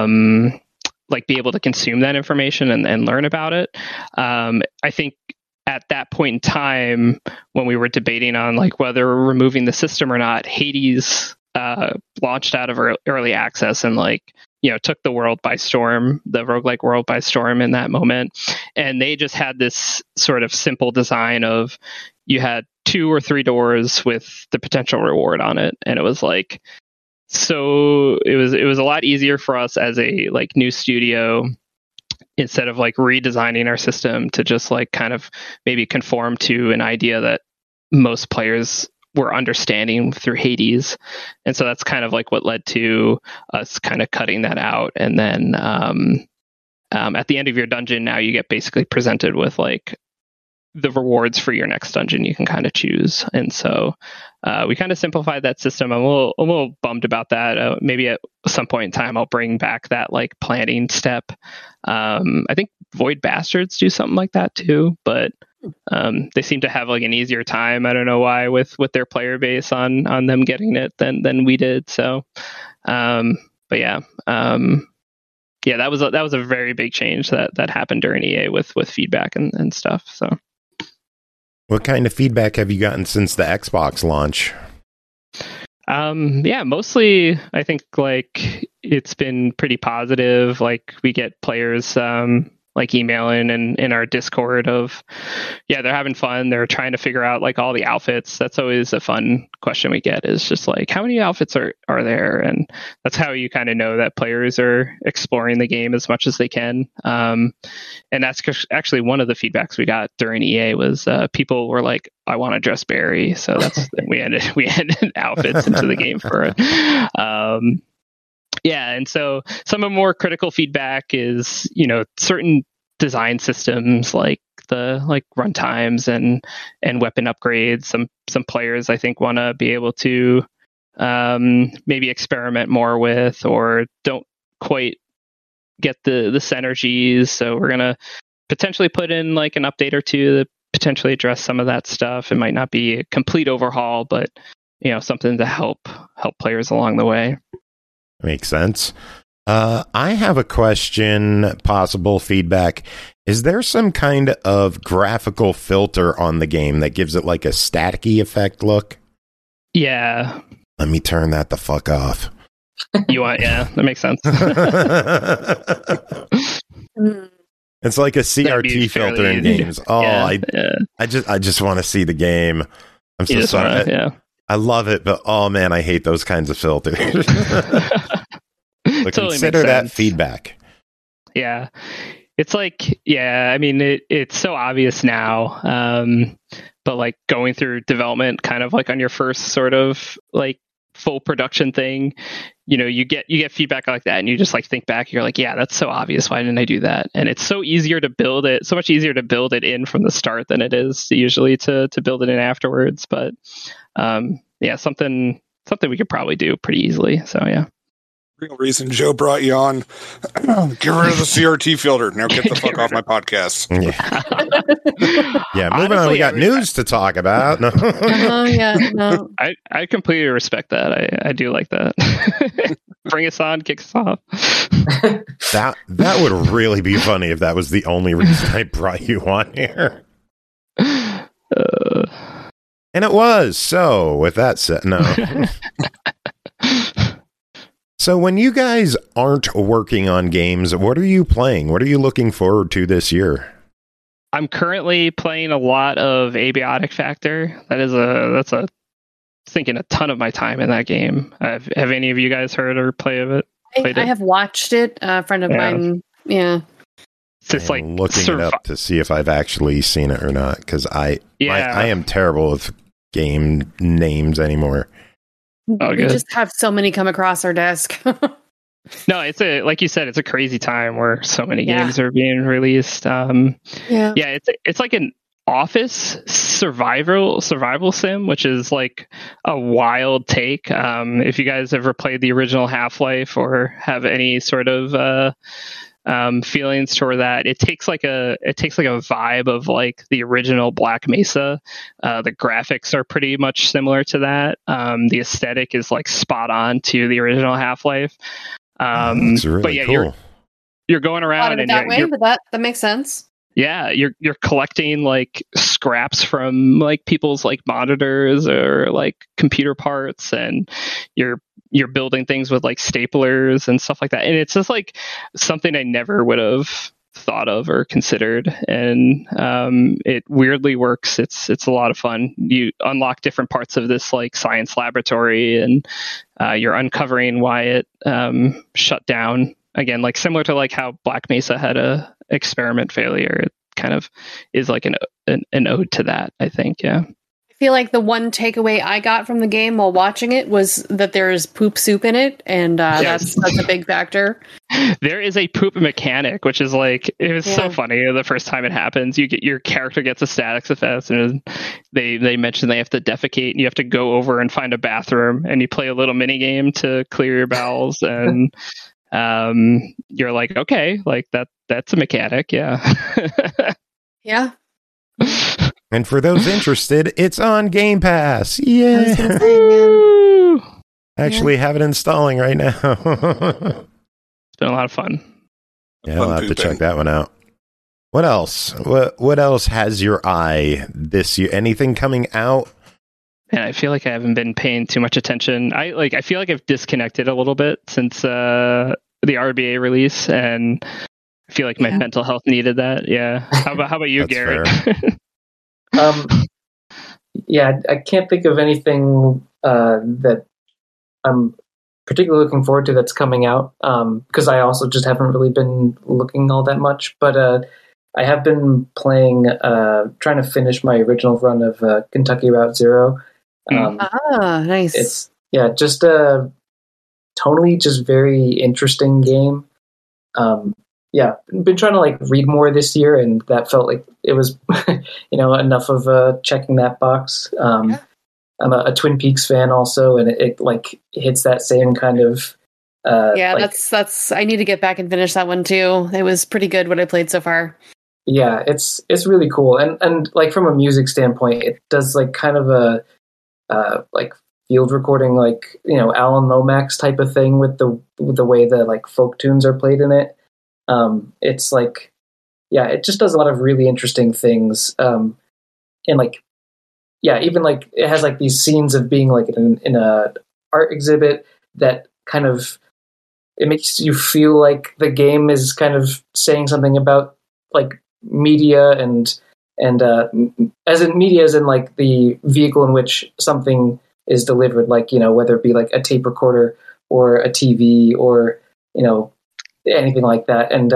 Speaker 5: like be able to consume that information and learn about it. I think at that point in time, when we were debating on like whether removing the system or not, Hades launched out of early access and like, took the world by storm, the roguelike world by storm in that moment. And they just had this sort of simple design of you had 2 or 3 doors with the potential reward on it. And it was like, so it was a lot easier for us as a like new studio, instead of like redesigning our system to just like kind of maybe conform to an idea that most players were understanding through Hades. And so that's kind of like what led to us kind of cutting that out. And then at the end of your dungeon, now you get basically presented with like the rewards for your next dungeon you can kind of choose. And so we kind of simplified that system. I'm a little bummed about that. Maybe at some point in time, I'll bring back that like planning step. I think Void Bastards do something like that too, but they seem to have like an easier time. I don't know why with their player base on them getting it than we did. So, but yeah. Yeah, that was a very big change that happened during EA with feedback and stuff. So,
Speaker 2: what kind of feedback have you gotten since the Xbox launch?
Speaker 5: Yeah, mostly I think like it's been pretty positive. Like we get players like emailing in our Discord of, yeah, they're having fun. They're trying to figure out like all the outfits. That's always a fun question we get, is just like, how many outfits are there? And that's how you kind of know that players are exploring the game as much as they can. And that's actually one of the feedbacks we got during EA was people were like, I want to dress Barry. So that's we added outfits into the game for it. Yeah, and so some of more critical feedback is, certain design systems like the run times and weapon upgrades. Some players I think want to be able to maybe experiment more with, or don't quite get the synergies. So we're gonna potentially put in like an update or two to potentially address some of that stuff. It might not be a complete overhaul, but something to help players along the way.
Speaker 2: Makes sense. I have a question, possible feedback. Is there some kind of graphical filter on the game that gives it like a staticky effect look?
Speaker 5: Yeah.
Speaker 2: Let me turn that the fuck off.
Speaker 5: Yeah, that makes sense.
Speaker 2: It's like a CRT filter in games. Oh, yeah, I just want to see the game. I'm so sorry. I love it, but oh man, I hate those kinds of filters. But totally consider that feedback.
Speaker 5: Yeah. It's like, I mean, it's so obvious now. But like going through development kind of like on your first sort of like full production thing, you get feedback like that and you just like think back, you're like, yeah, that's so obvious. Why didn't I do that? And it's so much easier to build it in from the start than it is usually to build it in afterwards. But yeah, something we could probably do pretty easily. So yeah.
Speaker 4: Real reason Joe brought you on. Get rid of the CRT filter. Now get the fuck off my podcast.
Speaker 2: Yeah, moving on. We got news to talk about. No.
Speaker 3: No.
Speaker 5: I completely respect that. I do like that. Bring us on, kick us off.
Speaker 2: That would really be funny if that was the only reason I brought you on here. And it was. So, with that said, no. So when you guys aren't working on games, what are you playing? What are you looking forward to this year?
Speaker 5: I'm currently playing a lot of Abiotic Factor. That's sinking a ton of my time in that game. Have any of you guys heard or played it?
Speaker 3: I have watched it. A friend of mine. Yeah.
Speaker 5: It's just like
Speaker 2: looking it up to see if I've actually seen it or not, because I am terrible with game names anymore.
Speaker 3: We just have so many come across our desk.
Speaker 5: No, like you said, it's a crazy time where so many games are being released. It's like an office survival sim, which is like a wild take. If you guys ever played the original Half-Life or have any sort of feelings toward that, it takes like a vibe of like the original Black Mesa. The graphics are pretty much similar to that. The aesthetic is like spot on to the original Half-Life.
Speaker 2: That's really cool.
Speaker 5: You're going around and
Speaker 3: but that makes sense.
Speaker 5: Yeah, you're collecting like scraps from like people's like monitors or like computer parts, and you're building things with like staplers and stuff like that. And it's just like something I never would have thought of or considered, and it weirdly works. It's a lot of fun. You unlock different parts of this like science laboratory, and you're uncovering why it shut down again, like similar to like how Black Mesa had a experiment failure. It kind of is like an ode to that, I think. Yeah,
Speaker 3: I feel like the one takeaway I got from the game while watching it was that there's poop soup in it, and
Speaker 5: Yes.
Speaker 3: that's a big factor.
Speaker 5: There is a poop mechanic, which is like, it was so funny the first time it happens. Your character gets a static effect, and they mention they have to defecate, and you have to go over and find a bathroom, and you play a little mini game to clear your bowels, and you're like, okay, like that's a mechanic. Yeah.
Speaker 3: Yeah.
Speaker 2: And for those interested, it's on Game Pass. Yeah. Actually have it installing right now.
Speaker 5: It's been a lot of fun.
Speaker 2: Yeah, I'll have to check that one out. What else? What else has your eye this year? Anything coming out?
Speaker 5: And I feel like I haven't been paying too much attention. I feel like I've disconnected a little bit since the RBA release, and I feel like my mental health needed that. Yeah. How about you, Garrett?
Speaker 6: Yeah, I can't think of anything that I'm particularly looking forward to that's coming out, because I also just haven't really been looking all that much. But I have been playing, trying to finish my original run of Kentucky Route Zero.
Speaker 3: Nice.
Speaker 6: It's just a totally just very interesting game. Been trying to like read more this year, and that felt like it was, enough of checking that box. I'm a Twin Peaks fan also, and it like hits that same kind of.
Speaker 3: That's. I need to get back and finish that one too. It was pretty good what I played so far.
Speaker 6: Yeah, it's really cool, and like from a music standpoint, it does like kind of a like field recording, like Alan Lomax type of thing with the way the like folk tunes are played in it. It's like, it just does a lot of really interesting things, and like. Yeah, even like it has like these scenes of being like in a art exhibit that kind of, it makes you feel like the game is kind of saying something about like media and as in media as in like the vehicle in which something is delivered, like whether it be like a tape recorder or a TV or anything like that, and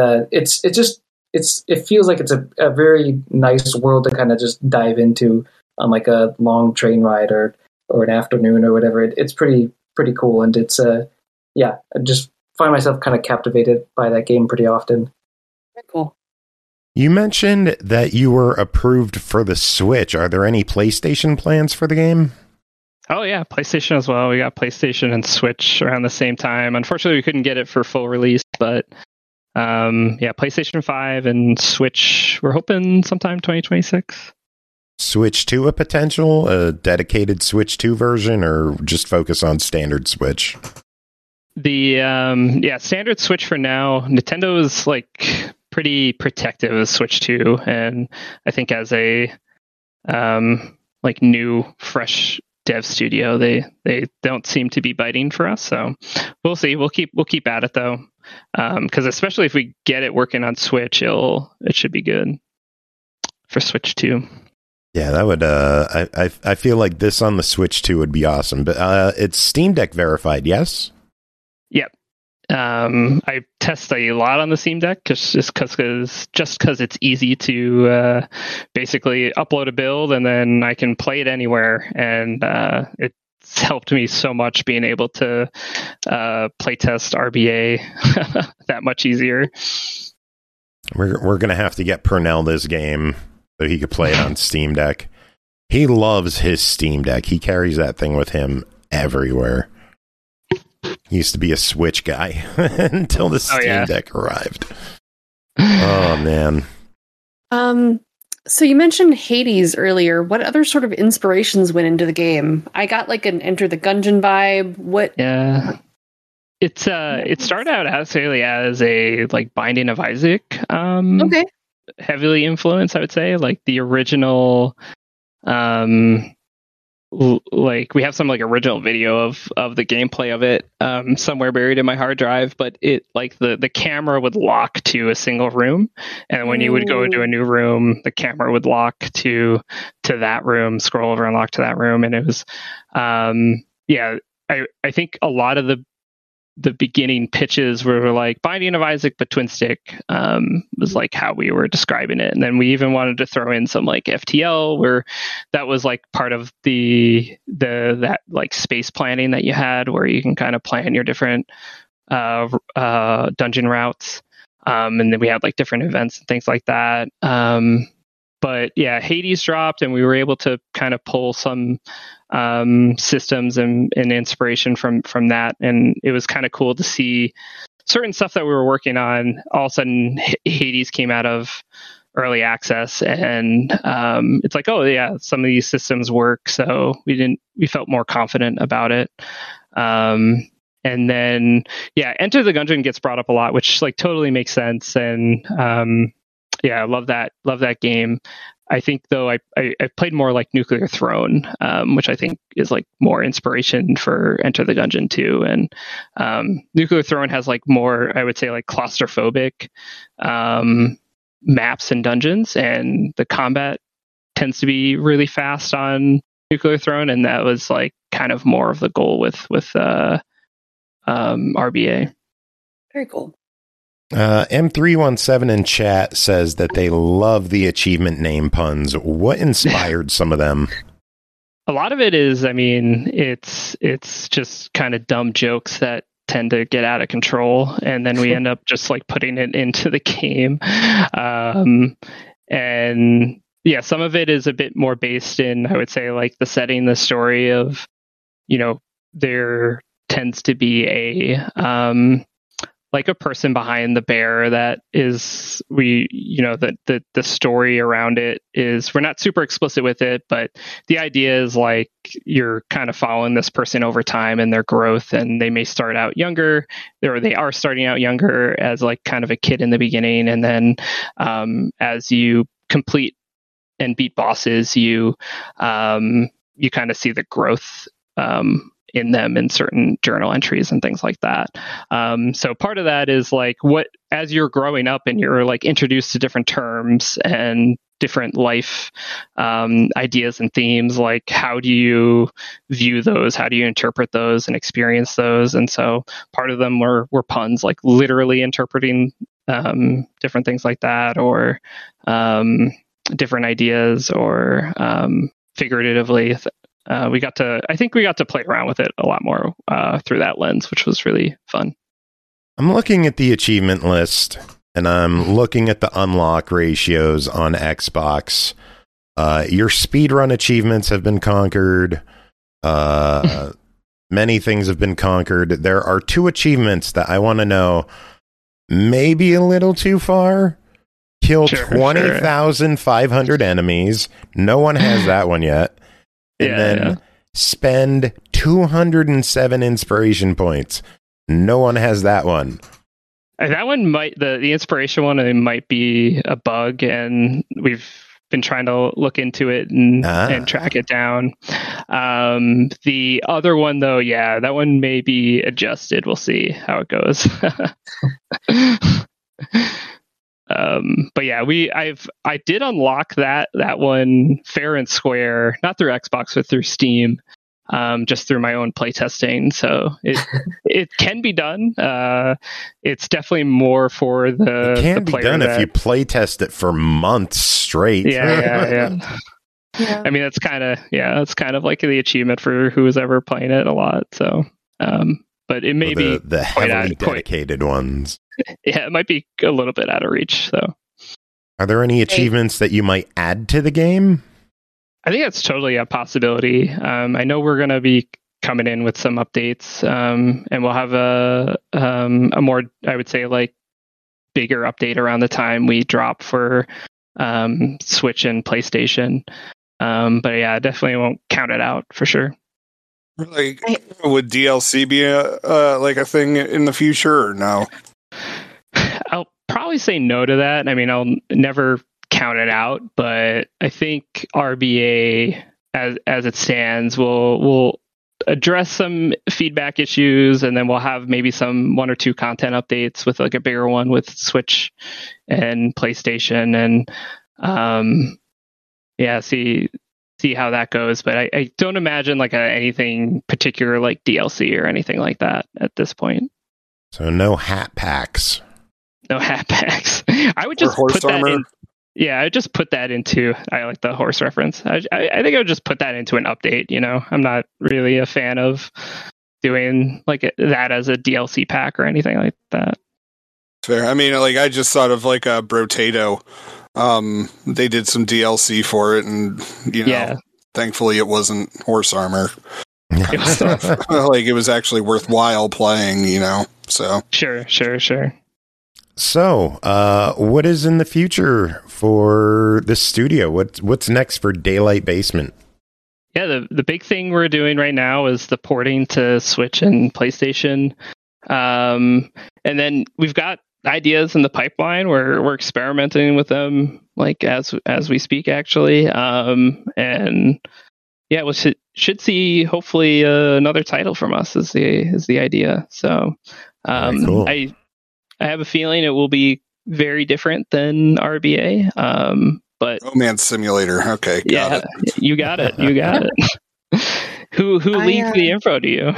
Speaker 6: it feels like it's a very nice world to kind of just dive into on like a long train ride or an afternoon or whatever. It's pretty cool, and it's I just find myself kind of captivated by that game pretty often.
Speaker 3: Very cool.
Speaker 2: You mentioned that you were approved for the Switch. Are there any PlayStation plans for the game?
Speaker 5: Oh yeah, PlayStation as well. We got PlayStation and Switch around the same time. Unfortunately, we couldn't get it for full release, but PlayStation 5 and Switch, we're hoping sometime 2026.
Speaker 2: Switch 2 a potential, a dedicated Switch 2 version, or just focus on standard Switch?
Speaker 5: The standard Switch for now. Nintendo is like pretty protective of Switch 2, and I think as a like new fresh dev studio, they don't seem to be biting for us. So we'll see. We'll keep at it though, because especially if we get it working on Switch, it should be good for Switch 2.
Speaker 2: Yeah, that would. I feel like this on the Switch 2 would be awesome. But it's Steam Deck verified, yes?
Speaker 5: Yep. I test a lot on the Steam Deck just because it's easy to basically upload a build and then I can play it anywhere, and it's helped me so much being able to playtest RBA that much easier.
Speaker 2: We're gonna have to get Purnell this game so he could play it on Steam Deck. He loves his Steam Deck. He carries that thing with him everywhere. He used to be a Switch guy until the Steam Deck arrived. Oh, man.
Speaker 3: So you mentioned Hades earlier. What other sort of inspirations went into the game? I got like an Enter the Gungeon vibe. What?
Speaker 5: Yeah. It started out as a like Binding of Isaac.
Speaker 3: Okay.
Speaker 5: heavily influenced, I would say. Like the original, like we have some like original video of the gameplay of it somewhere buried in my hard drive, but it like the camera would lock to a single room, and when you would go into a new room, the camera would lock to that room, scroll over and lock to that room. And it was I think a lot of the beginning pitches were like Binding of Isaac but twin stick was like how we were describing it. And then we even wanted to throw in some like FTL, where that was like part of that like space planning that you had, where you can kind of plan your different dungeon routes, and then we had like different events and things like that. But yeah, Hades dropped, and we were able to kind of pull some systems and inspiration from that, and it was kind of cool to see certain stuff that we were working on. All of a sudden, Hades came out of early access, and it's like, oh yeah, some of these systems work, so we felt more confident about it. And then Enter the Gungeon gets brought up a lot, which like totally makes sense, and I love that game. I think though I played more like Nuclear Throne, which I think is like more inspiration for Enter the Gungeon too. And Nuclear Throne has like more, I would say, like claustrophobic maps and dungeons, and the combat tends to be really fast on Nuclear Throne, and that was like kind of more of the goal with RBA.
Speaker 3: Very cool.
Speaker 2: M317 in chat says that they love the achievement name puns. What inspired some of them?
Speaker 5: A lot of it is, I mean, it's just kind of dumb jokes that tend to get out of control, and then we end up just like putting it into the game. And yeah, some of it is a bit more based in, I would say, like the setting, the story of, you know, there tends to be a like a person behind the bear that is, the story around it is, we're not super explicit with it, but the idea is like you're kind of following this person over time and their growth, and they may start out younger, or they are starting out younger as like kind of a kid in the beginning, and then as you complete and beat bosses, you kind of see the growth in them in certain journal entries and things like that. So part of that is like as you're growing up and you're like introduced to different terms and different life ideas and themes, like how do you view those? How do you interpret those and experience those? And so part of them were puns, like literally interpreting different things like that, or different ideas, or figuratively. We got to play around with it a lot more through that lens, which was really fun.
Speaker 2: I'm looking at the achievement list, and I'm looking at the unlock ratios on Xbox. Your speedrun achievements have been conquered. Many things have been conquered. There are 2 achievements that I want to know, maybe a little too far. Kill 20,500 enemies. No one has that one yet. And then spend 207 inspiration points. No one has that one.
Speaker 5: That one might, the inspiration one, it might be a bug, and we've been trying to look into it and track it down. The other one, though, that one may be adjusted. We'll see how it goes. But yeah, I did unlock that one fair and square, not through Xbox, but through Steam, just through my own playtesting. So it can be done. It's definitely more for the player. It can be done
Speaker 2: if you playtest it for months straight.
Speaker 5: Yeah. I mean, that's kind of like the achievement for who's ever playing it a lot. So, but it may be
Speaker 2: the heavily dedicated ones.
Speaker 5: Yeah, it might be a little bit out of reach. So,
Speaker 2: are there any achievements that you might add to the game?
Speaker 5: I think that's totally a possibility. I know we're going to be coming in with some updates, and we'll have a more, I would say, like bigger update around the time we drop for Switch and PlayStation. But yeah, I definitely won't count it out for sure.
Speaker 4: Like, would DLC be a thing in the future, or no?
Speaker 5: I'll probably always say no to that. I mean, I'll never count it out, but I think RBA as it stands will address some feedback issues, and then we'll have maybe some 1 or 2 content updates with like a bigger one with Switch and PlayStation, and see how that goes. But I don't imagine like anything particular like DLC or anything like that at this point.
Speaker 2: So no hat packs.
Speaker 5: No hat packs. I would just put that in. Yeah, I just put that into. I like the horse reference. I think I would just put that into an update. You know, I'm not really a fan of doing like that as a DLC pack or anything like that.
Speaker 4: Fair. I mean, like I just thought of like a Brotato. They did some DLC for it, and thankfully it wasn't horse armor. Like it was actually worthwhile playing. You know, so
Speaker 5: sure.
Speaker 2: So, what is in the future for the studio? What's next for Daylight Basement?
Speaker 5: Yeah, the big thing we're doing right now is the porting to Switch and PlayStation. And then we've got ideas in the pipeline. We're experimenting with them like as we speak, actually. And yeah, we should see hopefully another title from us is the idea. So cool. I have a feeling it will be very different than RBA. But
Speaker 4: Romance Simulator. Okay. Got it.
Speaker 5: You got it. Who leads the info to you?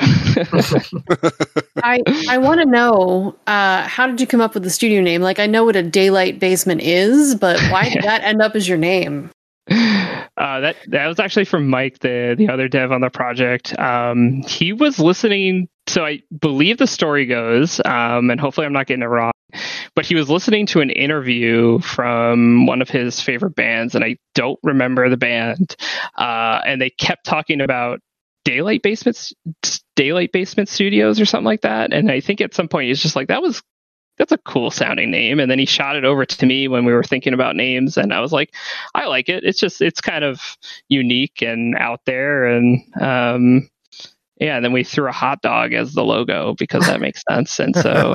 Speaker 3: I want to know, how did you come up with the studio name? Like, I know what a Daylight Basement is, but why did that end up as your name?
Speaker 5: That was actually from Mike, the other dev on the project. He was listening. So I believe the story goes, and hopefully I'm not getting it wrong, but he was listening to an interview from one of his favorite bands, and I don't remember the band. And they kept talking about Daylight Basement Studios or something like that. And I think at some point he's just like, that's a cool sounding name. And then he shot it over to me when we were thinking about names, and I was like, I like it. It's kind of unique and out there, and and then we threw a hot dog as the logo because that makes sense. And so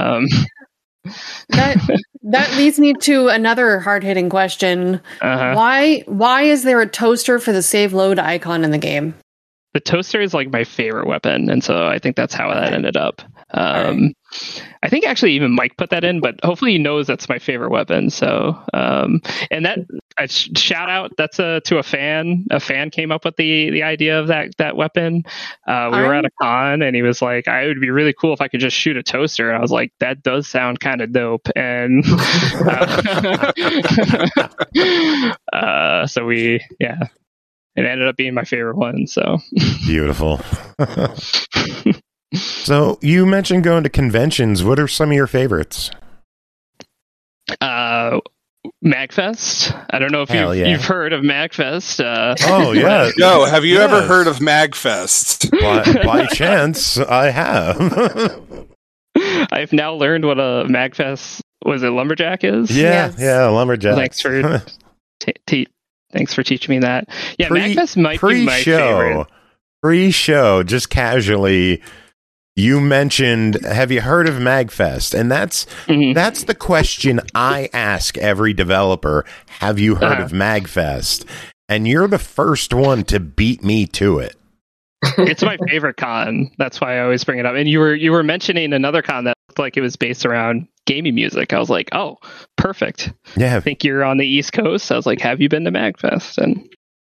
Speaker 3: that leads me to another hard-hitting question. Why is there a toaster for the save load icon in the game?
Speaker 5: The toaster is like my favorite weapon, and so I think that's how that ended up. I think actually even Mike put that in, but hopefully he knows that's my favorite weapon. So, and that shout out, that's to a fan. A fan came up with the idea of that weapon. We were at a con, and he was like, "It would be really cool if I could just shoot a toaster." And I was like, "That does sound kind of dope." And so it ended up being my favorite one. So
Speaker 2: beautiful. So you mentioned going to conventions. What are some of your favorites?
Speaker 5: MagFest. I don't know if you've heard of MagFest.
Speaker 2: Oh yeah.
Speaker 4: No, have you ever heard of MagFest?
Speaker 2: By chance, I have.
Speaker 5: I've now learned what a MagFest, was it Lumberjack is?
Speaker 2: Yeah, Lumberjack.
Speaker 5: Thanks for thanks for teaching me that. Yeah, MagFest might be my favorite.
Speaker 2: Pre-show, just casually, you mentioned, have you heard of MagFest? And that's the question I ask every developer. Have you heard of MagFest? And you're the first one to beat me to it.
Speaker 5: It's my favorite con. That's why I always bring it up. And you were mentioning another con that looked like it was based around gaming music. I was like, oh, perfect. Yeah. I think you're on the East Coast. I was like, have you been to MagFest? And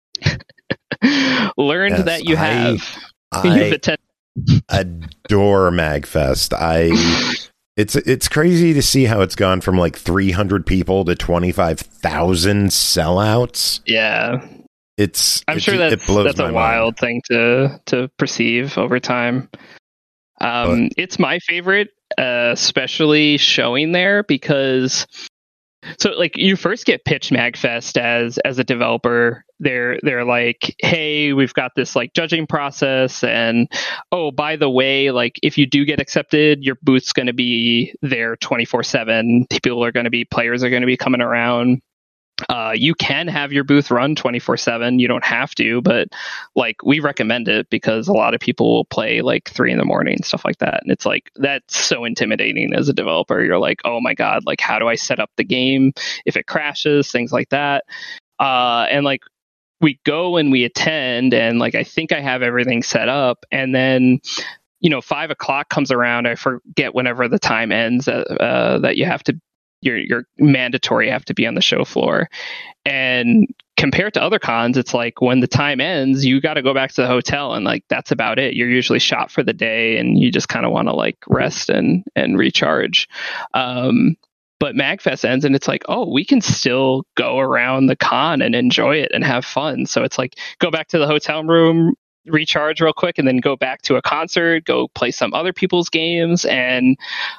Speaker 5: learned that you have.
Speaker 2: I adore MagFest. It's crazy to see how it's gone from like 300 people to 25,000 sellouts.
Speaker 5: Yeah. I'm sure that's a wild thing to perceive over time. It's my favorite, especially showing there, because so like you first get pitched MagFest as a developer. They're like, hey, we've got this like judging process, and oh, by the way, like if you do get accepted, your booth's going to be there 24/7. Players are going to be coming around. You can have your booth run 24/7. You don't have to, but like we recommend it because a lot of people will play like 3 a.m. and stuff like that. And it's like, that's so intimidating as a developer. You're like, oh my God, like how do I set up the game if it crashes, things like that. And like we go and we attend, and like I think I have everything set up, and then 5 o'clock comes around. I forget whenever the time ends that you have to. You're mandatory have to be on the show floor. And compared to other cons, it's like when the time ends, you got to go back to the hotel, and like that's about it. You're usually shot for the day, and you just kind of want to like rest and recharge. But MagFest ends, and it's like, oh, we can still go around the con and enjoy it and have fun. So it's like, go back to the hotel room, recharge real quick, and then go back to a concert, go play some other people's games. And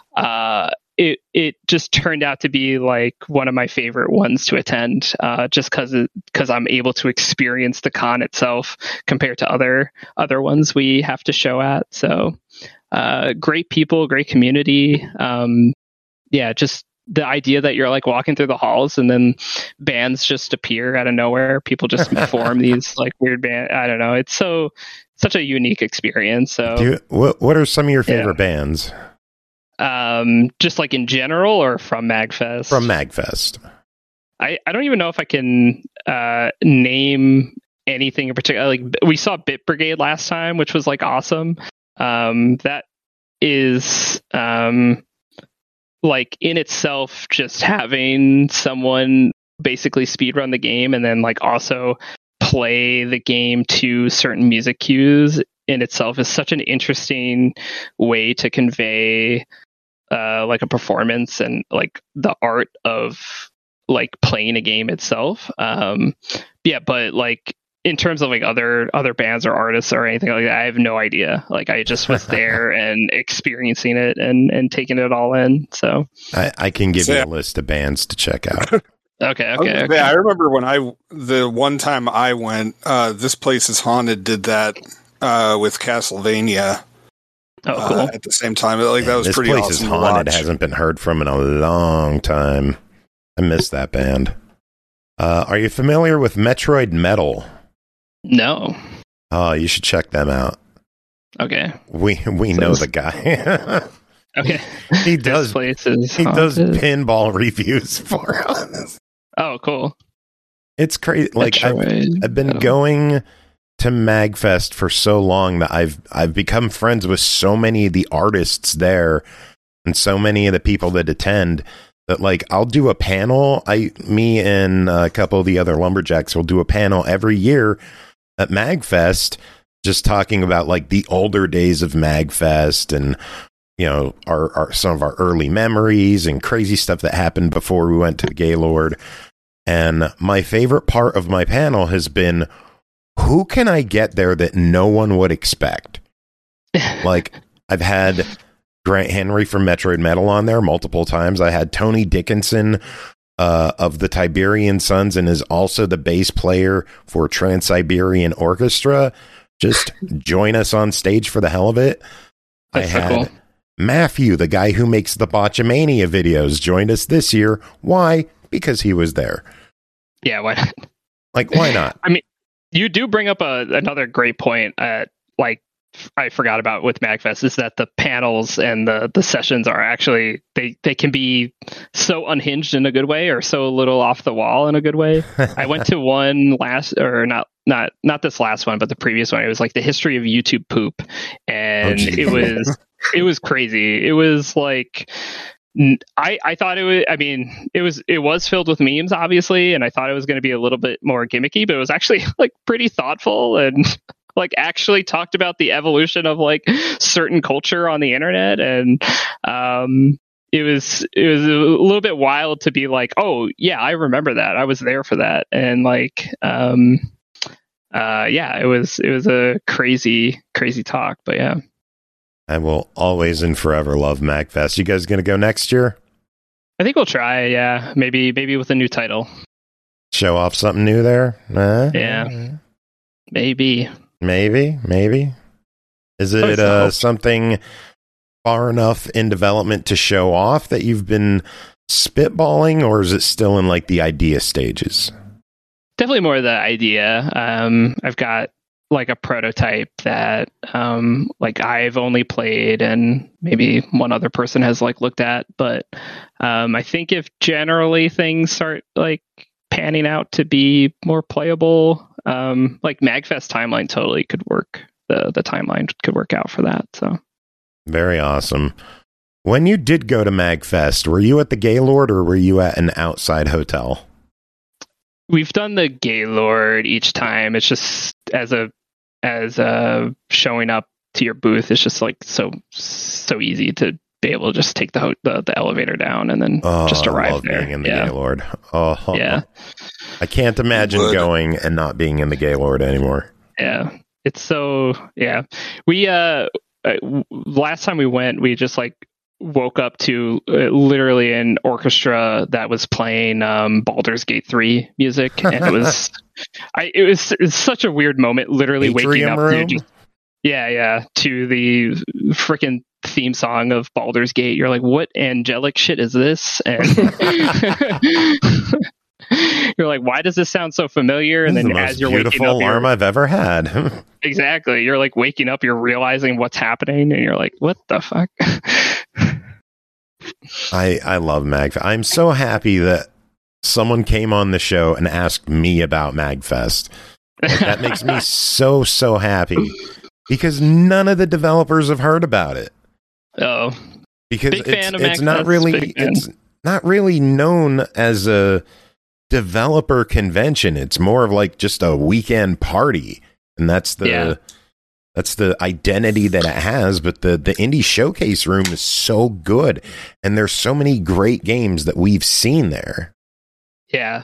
Speaker 5: it just turned out to be like one of my favorite ones to attend, just because I'm able to experience the con itself compared to other ones we have to show at. So great people, great community. Just the idea that you're like walking through the halls and then bands just appear out of nowhere. People just form these like weird band. I don't know. It's such a unique experience. So
Speaker 2: what are some of your favorite bands?
Speaker 5: Just like in general or from MagFest?
Speaker 2: From MagFest.
Speaker 5: I don't even know if I can name anything in particular. Like we saw Bit Brigade last time, which was like awesome. That is like in itself, just having someone basically speedrun the game and then like also play the game to certain music cues in itself is such an interesting way to convey like a performance and like the art of like playing a game itself. But like in terms of like other bands or artists or anything like that, I have no idea. Like I just was there and experiencing it and taking it all in. So
Speaker 2: I can give you a list of bands to check out.
Speaker 5: Okay.
Speaker 4: Yeah, I remember when the one time I went, This Place is Haunted did that with Castlevania.
Speaker 5: Oh, cool.
Speaker 4: At the same time, like that was
Speaker 2: This
Speaker 4: pretty
Speaker 2: Place
Speaker 4: awesome.
Speaker 2: is Haunted hasn't been heard from in a long time. I miss that band. Are you familiar with Metroid Metal?
Speaker 5: No.
Speaker 2: Oh, you should check them out.
Speaker 5: Okay.
Speaker 2: We know the guy.
Speaker 5: Okay.
Speaker 2: He does pinball reviews for us.
Speaker 5: Oh, cool.
Speaker 2: It's crazy. Like I've been going to MagFest for so long that I've become friends with so many of the artists there and so many of the people that attend that like I'll do a panel. Me and a couple of the other lumberjacks will do a panel every year at MagFest, just talking about like the older days of MagFest and our some of our early memories and crazy stuff that happened before we went to the Gaylord. And my favorite part of my panel has been, who can I get there that no one would expect? Like I've had Grant Henry from Metroid Metal on there multiple times. I had Tony Dickinson of the Tiberian Sons and is also the bass player for Trans-Siberian Orchestra. Just join us on stage for the hell of it.
Speaker 5: That's so cool.
Speaker 2: Matthew, the guy who makes the Botchamania videos, joined us this year. Why? Because he was there.
Speaker 5: Yeah, why not?
Speaker 2: Like, why not?
Speaker 5: I mean, you do bring up another great point. Like I forgot about with MagFest is that the panels and the sessions are actually they can be so unhinged in a good way or so a little off the wall in a good way. I went to one not this last one, but the previous one. It was like the history of YouTube poop, and it was crazy. It was like I thought it was. I mean, it was filled with memes, obviously, and I thought it was going to be a little bit more gimmicky, but it was actually like pretty thoughtful and like actually talked about the evolution of like certain culture on the internet. And it was a little bit wild to be like, oh yeah, I remember that. I was there for that. And like, it was a crazy talk, but yeah.
Speaker 2: I will always and forever love MagFest. You guys going to go next year?
Speaker 5: I think we'll try. Yeah. Maybe with a new title. Show
Speaker 2: off something new there.
Speaker 5: Yeah. Maybe. Is it something far enough in development to show off that you've been
Speaker 2: spitballing, or is it still in like the idea stages?
Speaker 5: Definitely more the idea. I've got like a prototype that like I've only played and maybe one other person has like looked at, but I think if generally things start like panning out to be more playable, like MagFest timeline totally could work. The timeline could work out for that. So
Speaker 2: very awesome. When you did go to MagFest, were you at the Gaylord or were you at an outside hotel?
Speaker 5: We've done the Gaylord each time. It's just as showing up to your booth. It's just like so easy to be able to just take the elevator down and then just arrive
Speaker 2: I love
Speaker 5: there.
Speaker 2: Being in the Gaylord. Yeah. I can't imagine going and not being in the Gaylord anymore.
Speaker 5: Yeah. It's so, yeah. We, last time we went, we just like woke up to literally an orchestra that was playing Baldur's Gate 3 music. And it was, it's such a weird moment, literally
Speaker 2: Atrium
Speaker 5: waking up
Speaker 2: room?
Speaker 5: to the freaking theme song of Baldur's Gate. You're like, what angelic shit is this? And you're like, why does this sound so familiar? And then as you're waking up,
Speaker 2: beautiful alarm I've ever had.
Speaker 5: Exactly. You're like waking up, you're realizing what's happening, and you're like, what the fuck?
Speaker 2: I love MagFest. I'm so happy that someone came on the show and asked me about MagFest. Like, that makes me so happy because none of the developers have heard about it.
Speaker 5: Oh,
Speaker 2: because
Speaker 5: big fan of
Speaker 2: it's
Speaker 5: MagFest,
Speaker 2: it's not really known as a developer convention. It's more of like just a weekend party, and that's the identity that it has. But the indie showcase room is so good, and there's so many great games that we've seen there.
Speaker 5: Yeah,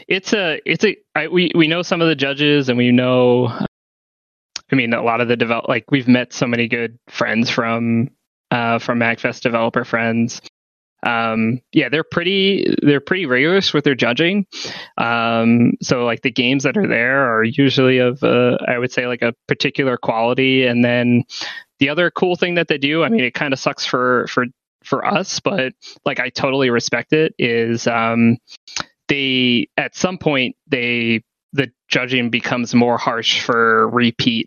Speaker 5: we know some of the judges, and we know, I mean, a lot of the like we've met so many good friends from MagFest, developer friends. They're pretty rigorous with their judging. So like the games that are there are usually of I would say like a particular quality. And then the other cool thing that they do, I mean, it kind of sucks for us, but like I totally respect it, is they at some point the judging becomes more harsh for repeat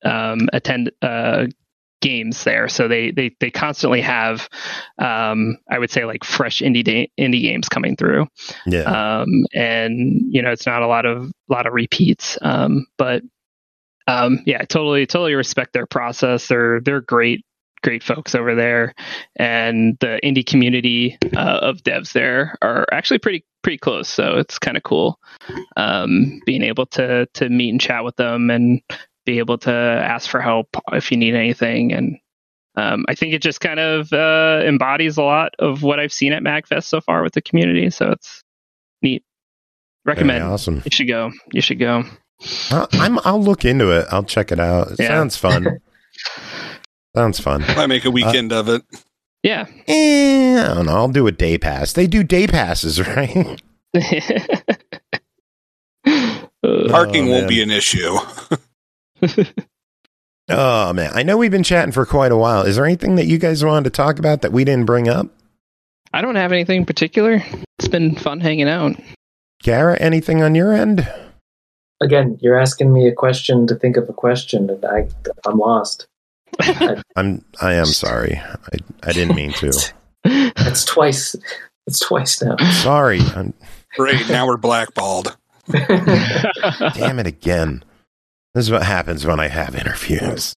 Speaker 5: games there, so they constantly have I would say like fresh indie games coming through. And you know, it's not a lot of repeats, but I totally respect their process. They're great folks over there, and the indie community of devs there are actually pretty close, so it's kind of cool being able to meet and chat with them and be able to ask for help if you need anything. And I think it just kind of embodies a lot of what I've seen at MagFest so far with the community. So it's neat. Recommend.
Speaker 2: Very awesome.
Speaker 5: You should go.
Speaker 2: I'll look into it. I'll check it out. It sounds fun. Sounds fun.
Speaker 4: I make a weekend of it.
Speaker 5: Yeah.
Speaker 2: I don't know. I'll do a day pass. They do day passes, right?
Speaker 4: Parking won't be an issue.
Speaker 2: Oh man, I know we've been chatting for quite a while. Is there anything that you guys wanted to talk about that we didn't bring up?
Speaker 5: I don't have anything in particular. It's been fun hanging out.
Speaker 2: Garrett, anything on your end?
Speaker 6: Again, you're asking me a question to think of a question, and I'm lost.
Speaker 2: I am sorry. I didn't mean to.
Speaker 6: It's twice. It's twice now.
Speaker 2: Sorry.
Speaker 4: Great. Now we're blackballed.
Speaker 2: Damn it again. This is what happens when I have interviews.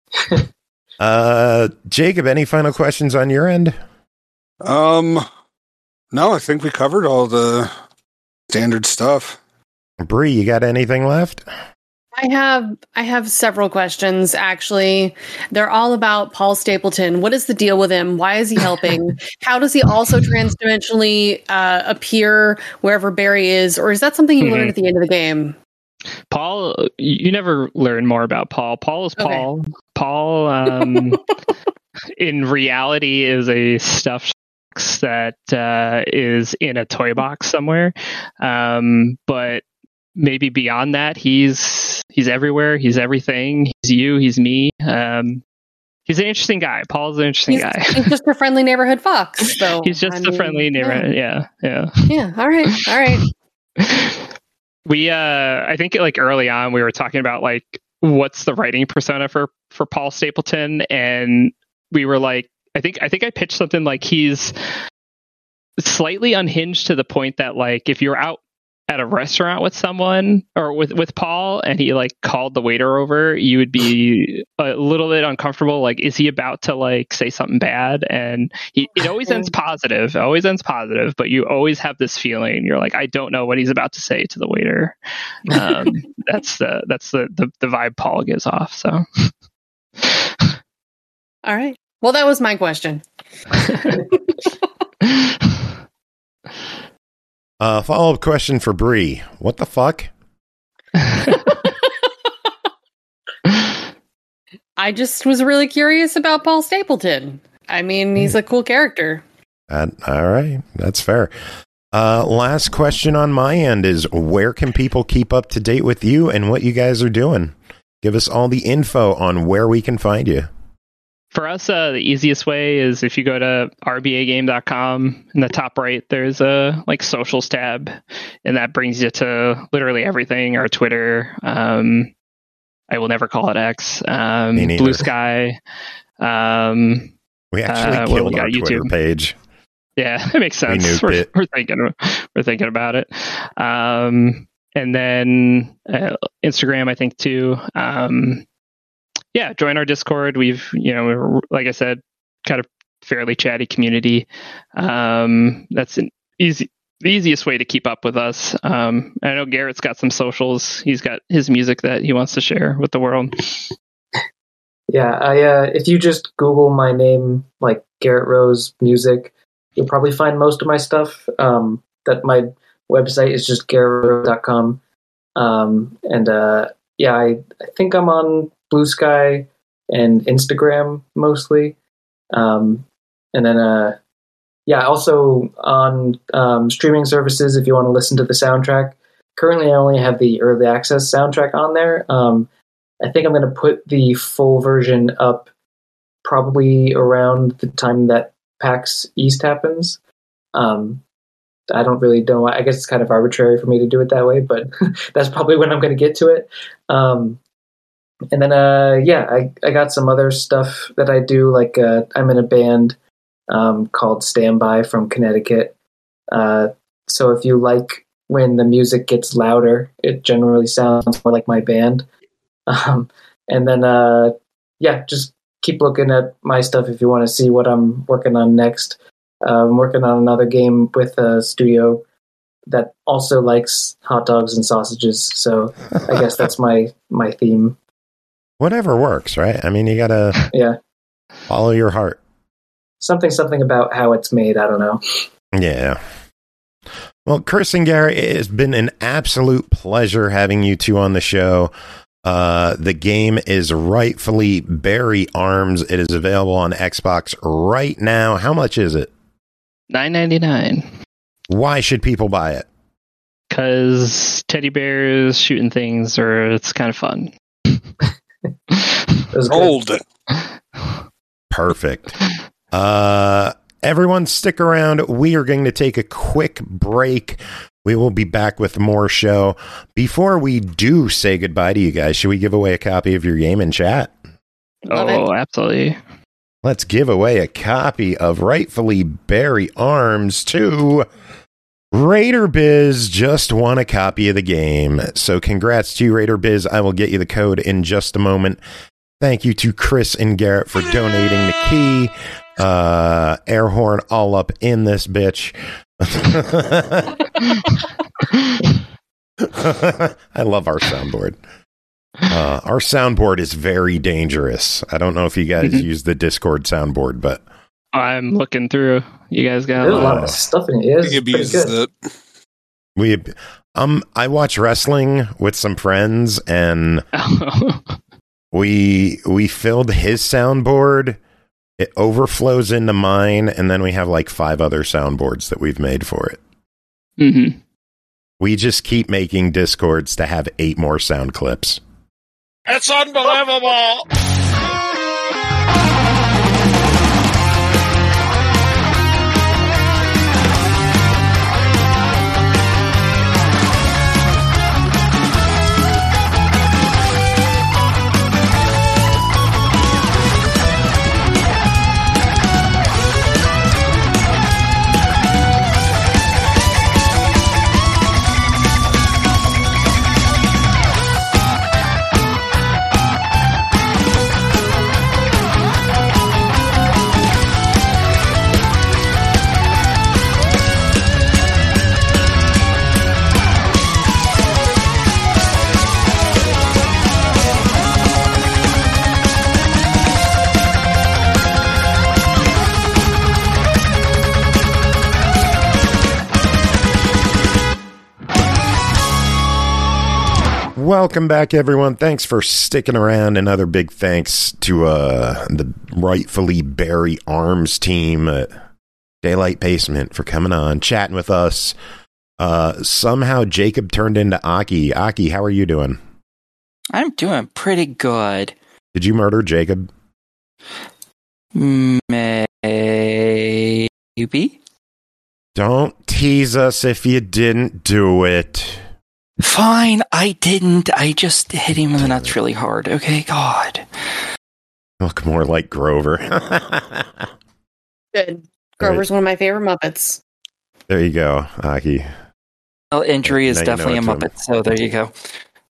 Speaker 2: Jacob, any final questions on your end?
Speaker 4: No, I think we covered all the standard stuff.
Speaker 2: Bree, you got anything left?
Speaker 3: I have several questions, actually. They're all about Paul Stapleton. What is the deal with him? Why is he helping? How does he also transdimensionally appear wherever Barry is? Or is that something you learned at the end of the game?
Speaker 5: Paul, you never learn more about Paul. Paul is Paul. Okay. Paul, in reality, is a stuffed that is in a toy box somewhere. But maybe beyond that, he's everywhere. He's everything. He's you. He's me. He's an interesting guy. Paul's an interesting guy.
Speaker 3: He's just a friendly neighborhood fox. So
Speaker 5: he's just a friendly neighborhood. Yeah.
Speaker 3: All right.
Speaker 5: We, I think like early on we were talking about like what's the writing persona for Paul Stapleton, and we were like, I think I pitched something like he's slightly unhinged to the point that like if you're out at a restaurant with someone or with Paul and he like called the waiter over, you would be a little bit uncomfortable. Like, is he about to like say something bad? And it always ends positive, but you always have this feeling. You're like, I don't know what he's about to say to the waiter. That's the vibe Paul gives off. So.
Speaker 3: All right. Well, that was my question.
Speaker 2: Follow-up question for Bree. What the fuck?
Speaker 3: I just was really curious about Paul Stapleton. I mean, he's a cool character.
Speaker 2: All right. That's fair. Last question on my end is, where can people keep up to date with you and what you guys are doing? Give us all the info on where we can find you.
Speaker 5: For us, the easiest way is if you go to rbagame.com. In the top right, there's a like socials tab, and that brings you to literally everything. Our Twitter, I will never call it X. Blue Sky.
Speaker 2: We actually killed our Twitter page.
Speaker 5: Yeah, it makes sense. We're thinking about it. And then Instagram, I think too. Yeah, join our Discord. We've, like I said, kind of fairly chatty community. That's the easiest way to keep up with us. I know Garrett's got some socials. He's got his music that he wants to share with the world.
Speaker 6: Yeah, if you just Google my name, like Garrett Rose Music, you'll probably find most of my stuff. That my website is just garrettrose.com. I think I'm on Blue Sky and Instagram mostly. Also on streaming services if you want to listen to the soundtrack. Currently, I only have the early access soundtrack on there. I think I'm going to put the full version up probably around the time that PAX East happens. I don't really know. I guess it's kind of arbitrary for me to do it that way, but that's probably when I'm going to get to it. I got some other stuff that I do. Like I'm in a band called Standby from Connecticut. So if you like when the music gets louder, it generally sounds more like my band. Just keep looking at my stuff if you want to see what I'm working on next. I'm working on another game with a studio that also likes hot dogs and sausages. So I guess that's my theme.
Speaker 2: Whatever works, right? I mean, you gotta follow your heart.
Speaker 6: Something about how it's made. I don't know.
Speaker 2: Yeah. Well, Chris and Garrett, it has been an absolute pleasure having you two on the show. The game is rightfully Barry Arms. It is available on Xbox right now. How much is it?
Speaker 5: $9.99. Why
Speaker 2: should people buy it?
Speaker 5: Because teddy bears shooting things, or it's kind of fun.
Speaker 4: Old.
Speaker 2: Perfect. Everyone stick around. We are going to take a quick break. We will be back with more show. Before we do say goodbye to you guys, should we give away a copy of your game in chat?
Speaker 5: Absolutely.
Speaker 2: Let's give away a copy of Rightfully Barry Arms to Raider Biz. Just won a copy of the game. So congrats to you, Raider Biz. I will get you the code in just a moment. Thank you to Chris and Garrett for donating the key. Air horn all up in this bitch. I love our soundboard. Our soundboard is very dangerous. I don't know if you guys use the Discord soundboard, but
Speaker 5: I'm looking through. You guys got
Speaker 6: a lot of stuff in it.
Speaker 2: It. I watch wrestling with some friends, and we filled his soundboard. It overflows into mine, and then we have like 5 other soundboards that we've made for it.
Speaker 5: Mm-hmm.
Speaker 2: We just keep making Discords to have 8 more sound clips.
Speaker 7: It's unbelievable!
Speaker 2: welcome back, everyone. Thanks for sticking around. Another big thanks to the Rightfully Barry Arms team at Daylight Basement for coming on, chatting with us. Somehow Jacob turned into Aki. Aki, how are you doing?
Speaker 7: I'm doing pretty good.
Speaker 2: Did you murder Jacob?
Speaker 7: Maybe?
Speaker 2: Don't tease us if you didn't do it.
Speaker 7: Fine, I didn't. I just hit him in the nuts really hard. Okay, God.
Speaker 2: Look more like Grover.
Speaker 3: Good. Grover's one of my favorite Muppets.
Speaker 2: There you go, Aki.
Speaker 7: Well, injury is
Speaker 2: now
Speaker 7: definitely a Muppet, so there you go.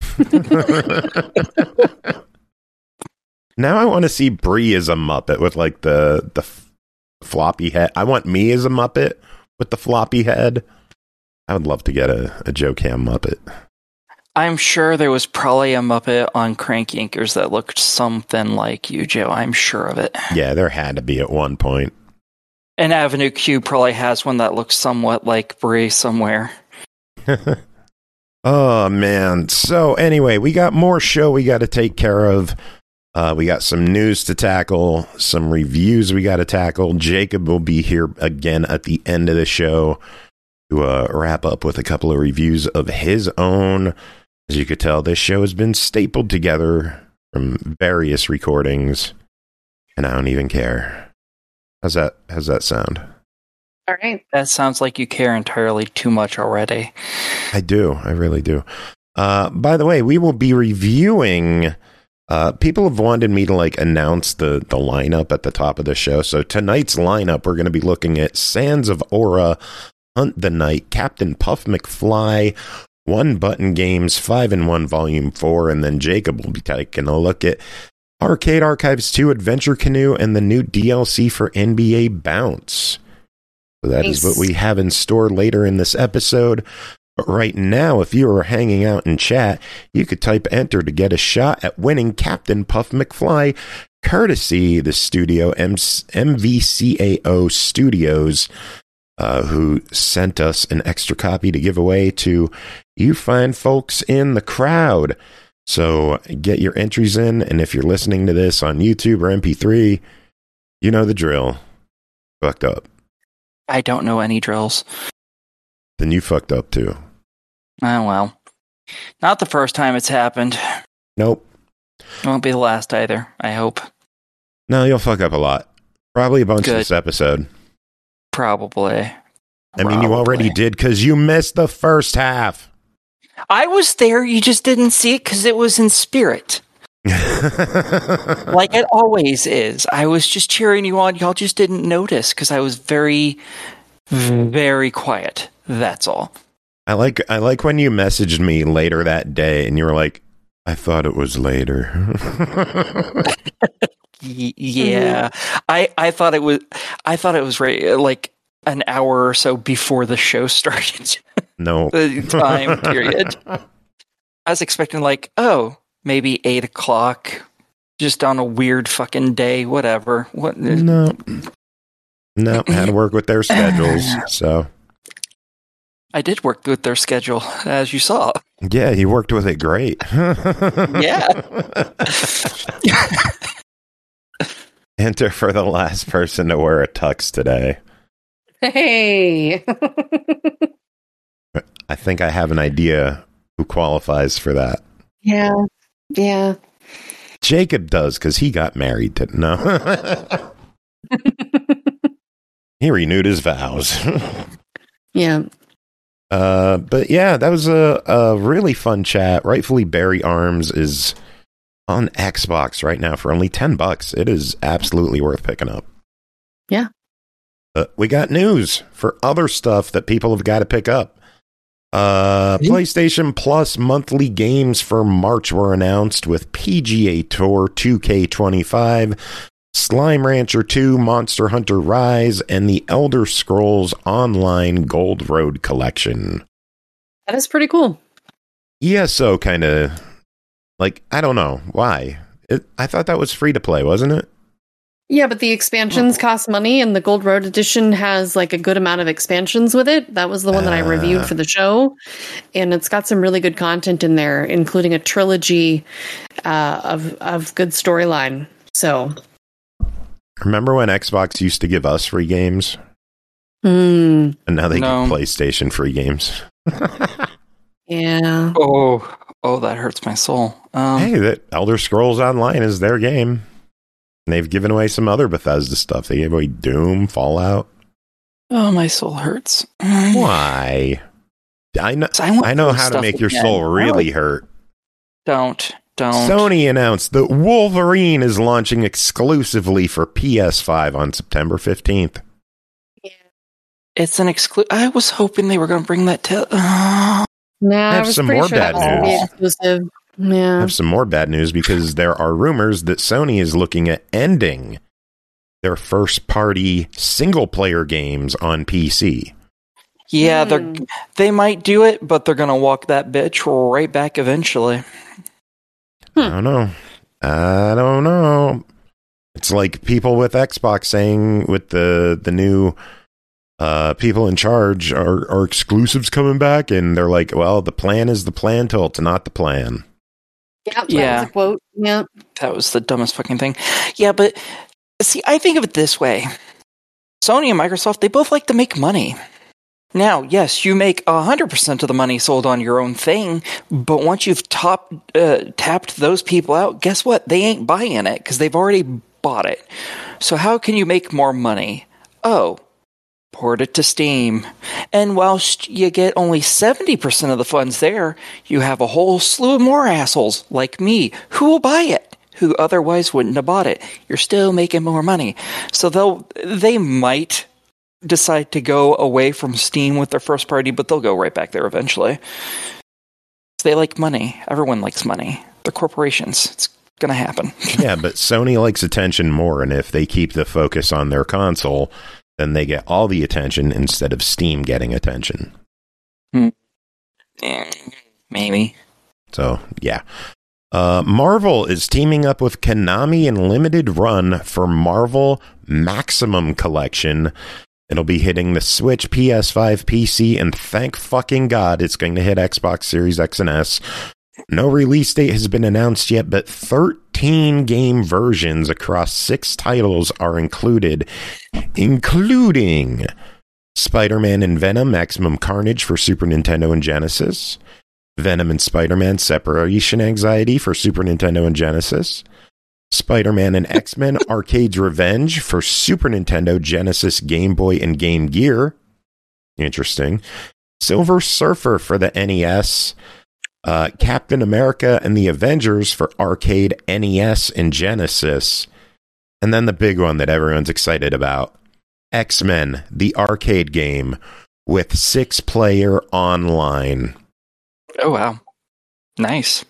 Speaker 2: Now I want to see Bree as a Muppet with like the floppy head. I want me as a Muppet with the floppy head. I would love to get a Joe Cam Muppet.
Speaker 7: I'm sure there was probably a Muppet on Crank Yankers that looked something like you, Joe. I'm sure of it.
Speaker 2: Yeah, there had to be at one point.
Speaker 7: And Avenue Q probably has one that looks somewhat like Bree somewhere.
Speaker 2: Oh, man. So anyway, we got more show we got to take care of. We got some news to tackle, some reviews we got to tackle. Jacob will be here again at the end of the show to wrap up with a couple of reviews of his own. As you could tell, this show has been stapled together from various recordings, and I don't even care. How's that sound?
Speaker 3: All right.
Speaker 7: That sounds like you care entirely too much already.
Speaker 2: I do. I really do. By the way, we will be reviewing... people have wanted me to announce the lineup at the top of the show. So tonight's lineup, we're going to be looking at Sands of Aura, Hunt the Night, Captain Puff McFly, One Button Games, 5-in-1 Volume 4, and then Jacob will be taking a look at Arcade Archives 2, Adventure Canoe, and the new DLC for NBA Bounce. So that is what we have in store later in this episode. But right now, if you are hanging out in chat, you could type enter to get a shot at winning Captain Puff McFly, courtesy the studio MVCAO Studios, who sent us an extra copy to give away to you fine folks in the crowd. So get your entries in, and if you're listening to this on YouTube or MP3, you know the drill. Fucked up.
Speaker 7: I don't know any drills.
Speaker 2: Then you fucked up too.
Speaker 7: Oh, well. Not the first time it's happened.
Speaker 2: Nope.
Speaker 7: It won't be the last either, I hope.
Speaker 2: No, you'll fuck up a lot. Probably a bunch this episode.
Speaker 7: Probably.
Speaker 2: I mean, you already did because you missed the first half.
Speaker 7: I was there, you just didn't see it because it was in spirit. Like it always is. I was just cheering you on. Y'all just didn't notice because I was very, very quiet. That's all.
Speaker 2: I like when you messaged me later that day and you were like, I thought it was later.
Speaker 7: Yeah. I thought it was right, like an hour or so before the show started.
Speaker 2: No.
Speaker 7: The time period. I was expecting maybe 8 o'clock, just on a weird fucking day, whatever. What?
Speaker 2: No, had to work with their schedules, so.
Speaker 7: I did work with their schedule, as you saw.
Speaker 2: Yeah, you worked with it great.
Speaker 7: Yeah.
Speaker 2: Enter for the last person to wear a tux today.
Speaker 3: Hey.
Speaker 2: I think I have an idea who qualifies for that.
Speaker 3: Yeah.
Speaker 2: Jacob does, because he got married. No. He renewed his vows.
Speaker 3: Yeah.
Speaker 2: But yeah, that was a really fun chat. Rightfully Barry Arms is on Xbox right now for only $10. It is absolutely worth picking up.
Speaker 3: Yeah.
Speaker 2: We got news for other stuff that people have got to pick up. PlayStation Plus monthly games for March were announced with PGA Tour 2K25, Slime Rancher 2, Monster Hunter Rise, and the Elder Scrolls Online Gold Road Collection.
Speaker 3: That is pretty cool.
Speaker 2: ESO kind of, I don't know. Why? I thought that was free to play, wasn't it?
Speaker 3: Yeah, but the expansions cost money, and the Gold Road Edition has like a good amount of expansions with it. That was the one that I reviewed for the show, and it's got some really good content in there, including a trilogy of good storyline. So,
Speaker 2: remember when Xbox used to give us free games?
Speaker 3: And
Speaker 2: now they give PlayStation free games.
Speaker 3: Yeah.
Speaker 7: Oh, that hurts my soul.
Speaker 2: Hey, that Elder Scrolls Online is their game. And they've given away some other Bethesda stuff. They gave away Doom, Fallout.
Speaker 7: Oh, my soul hurts.
Speaker 2: Why? I know how to make your soul really hurt.
Speaker 7: Don't.
Speaker 2: Sony announced that Wolverine is launching exclusively for PS5 on September 15th.
Speaker 3: Yeah.
Speaker 7: It's an I was hoping they were going to bring that to...
Speaker 3: No,
Speaker 2: I have some more bad news.
Speaker 3: Yeah.
Speaker 2: I have some more bad news because there are rumors that Sony is looking at ending their first-party single-player games on PC.
Speaker 7: Yeah, they might do it, but they're going to walk that bitch right back eventually.
Speaker 2: I don't know. It's like people with Xbox saying with the new people in charge are exclusives coming back, and they're like, well, the plan is the plan till it's not the plan.
Speaker 3: Yeah, that was a quote. Yeah.
Speaker 7: That was the dumbest fucking thing. Yeah, but see, I think of it this way. Sony and Microsoft, they both like to make money. Now, yes, you make 100% of the money sold on your own thing, but once you've tapped those people out, guess what? They ain't buying it because they've already bought it. So how can you make more money? Port it to Steam. And whilst you get only 70% of the funds there, you have a whole slew of more assholes like me who will buy it, who otherwise wouldn't have bought it. You're still making more money. So they might decide to go away from Steam with their first party, but they'll go right back there eventually. They like money. Everyone likes money. They're corporations. It's going to happen.
Speaker 2: Yeah, but Sony likes attention more, and if they keep the focus on their console, then they get all the attention instead of Steam getting attention.
Speaker 7: Maybe.
Speaker 2: So, yeah. Marvel is teaming up with Konami in limited run for Marvel Maximum Collection. It'll be hitting the Switch, PS5, PC, and thank fucking God it's going to hit Xbox Series X and S. No release date has been announced yet, but 13 game versions across 6 titles are included, including Spider-Man and Venom Maximum Carnage for Super Nintendo and Genesis, Venom and Spider-Man Separation Anxiety for Super Nintendo and Genesis, Spider-Man and X-Men Arcade's Revenge for Super Nintendo, Genesis, Game Boy, and Game Gear. Interesting. Silver Surfer for the NES, Captain America and the Avengers for Arcade, NES, and Genesis. And then the big one that everyone's excited about, X-Men, the arcade game with 6-player online.
Speaker 7: Oh, wow. Nice.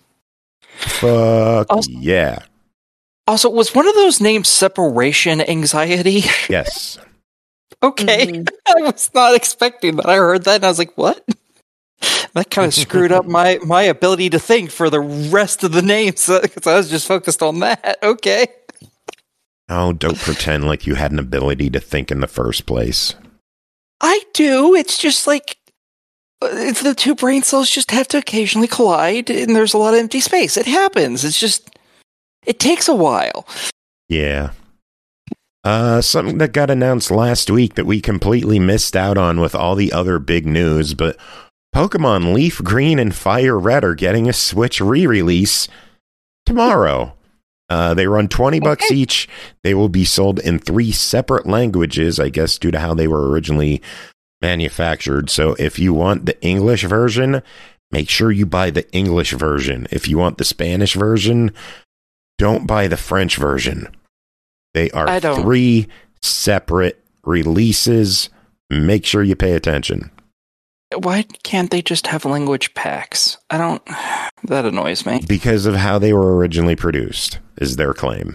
Speaker 2: Fuck yeah.
Speaker 7: Also, was one of those names Separation Anxiety?
Speaker 2: Yes.
Speaker 7: Okay. Mm-hmm. I was not expecting that. I heard that and I was like, what? That kind of screwed up my ability to think for the rest of the names because I was just focused on that. Okay.
Speaker 2: Oh, don't pretend like you had an ability to think in the first place.
Speaker 7: I do. It's just like the two brain cells just have to occasionally collide and there's a lot of empty space. It happens. It's just... It takes a while.
Speaker 2: Yeah. Something that got announced last week that we completely missed out on with all the other big news, but Pokemon Leaf Green and Fire Red are getting a Switch re-release tomorrow. They run $20 each. They will be sold in 3 separate languages, I guess, due to how they were originally manufactured. So if you want the English version, make sure you buy the English version. If you want the Spanish version, don't buy the French version. They are 3 separate releases. Make sure you pay attention.
Speaker 7: Why can't they just have language packs? That annoys me.
Speaker 2: Because of how they were originally produced, is their claim.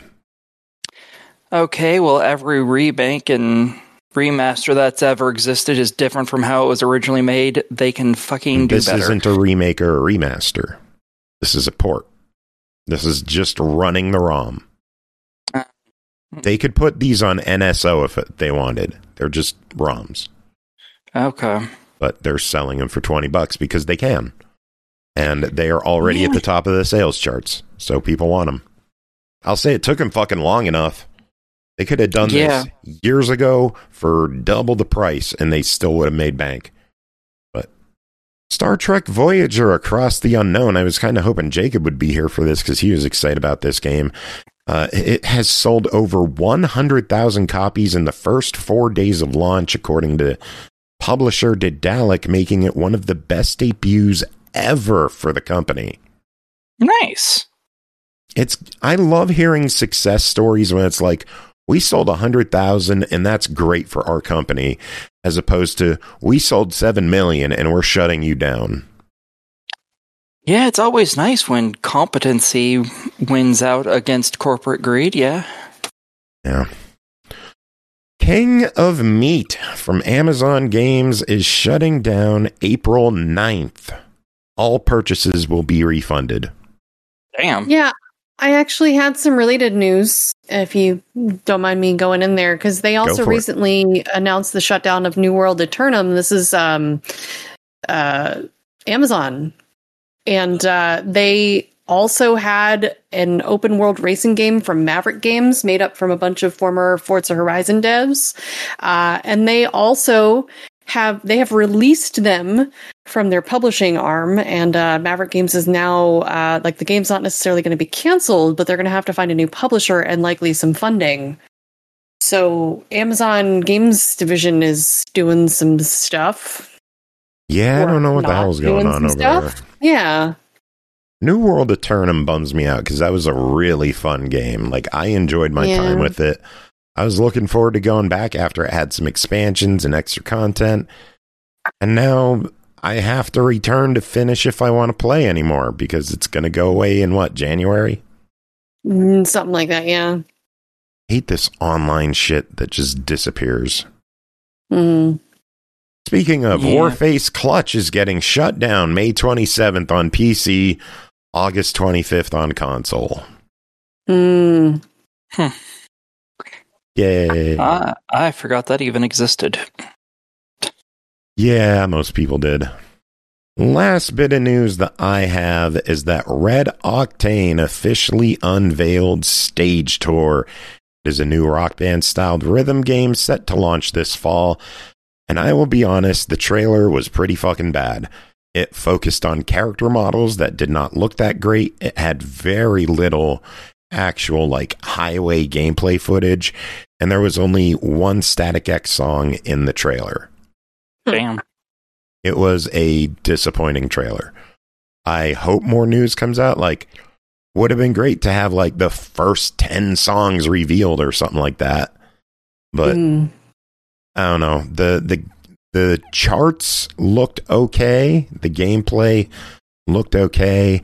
Speaker 7: Okay, well, every remake and remaster that's ever existed is different from how it was originally made. They can fucking do better.
Speaker 2: This isn't a remake or a remaster. This is a port. This is just running the ROM. They could put these on NSO if they wanted. They're just ROMs.
Speaker 7: Okay.
Speaker 2: But they're selling them for $20 because they can. And they are already at the top of the sales charts. So people want them. I'll say it took them fucking long enough. They could have done this years ago for double the price and they still would have made bank. But Star Trek Voyager Across the Unknown. I was kind of hoping Jacob would be here for this because he was excited about this game. It has sold over 100,000 copies in the first 4 days of launch, according to publisher Daedalic, making it one of the best debuts ever for the company.
Speaker 7: Nice.
Speaker 2: I love hearing success stories when it's like, we sold 100,000 and that's great for our company, as opposed to we sold 7 million and we're shutting you down.
Speaker 7: Yeah, it's always nice when competency wins out against corporate greed, yeah.
Speaker 2: Yeah. King of Meat from Amazon Games is shutting down April 9th. All purchases will be refunded.
Speaker 7: Damn.
Speaker 3: Yeah, I actually had some related news, if you don't mind me going in there, because they also recently announced the shutdown of New World Eternum. This is Amazon. And they also had an open world racing game from Maverick Games, made up from a bunch of former Forza Horizon devs. And they also have released them from their publishing arm. And Maverick Games is now, the game's not necessarily going to be canceled, but they're going to have to find a new publisher and likely some funding. So Amazon Games Division is doing some stuff.
Speaker 2: Yeah, I don't know what the hell's going on over there.
Speaker 3: Yeah.
Speaker 2: New World Eternum bums me out because that was a really fun game. Like, I enjoyed my time with it. I was looking forward to going back after it had some expansions and extra content. And now I have to return to finish if I want to play anymore because it's going to go away in January?
Speaker 3: Something like that, yeah.
Speaker 2: I hate this online shit that just disappears.
Speaker 3: Mm.
Speaker 2: Speaking of, Warface Clutch is getting shut down May 27th on PC, August 25th on console.
Speaker 3: Hmm.
Speaker 2: Yay.
Speaker 7: I forgot that even existed.
Speaker 2: Yeah, most people did. Last bit of news that I have is that Red Octane officially unveiled Stage Tour. It is a new Rock Band-styled rhythm game set to launch this fall. And I will be honest, the trailer was pretty fucking bad. It focused on character models that did not look that great. It had very little actual, highway gameplay footage. And there was only one Static X song in the trailer.
Speaker 7: Damn.
Speaker 2: It was a disappointing trailer. I hope more news comes out. Would have been great to have, the first 10 songs revealed or something like that. But... I don't know. The charts looked okay. The gameplay looked okay.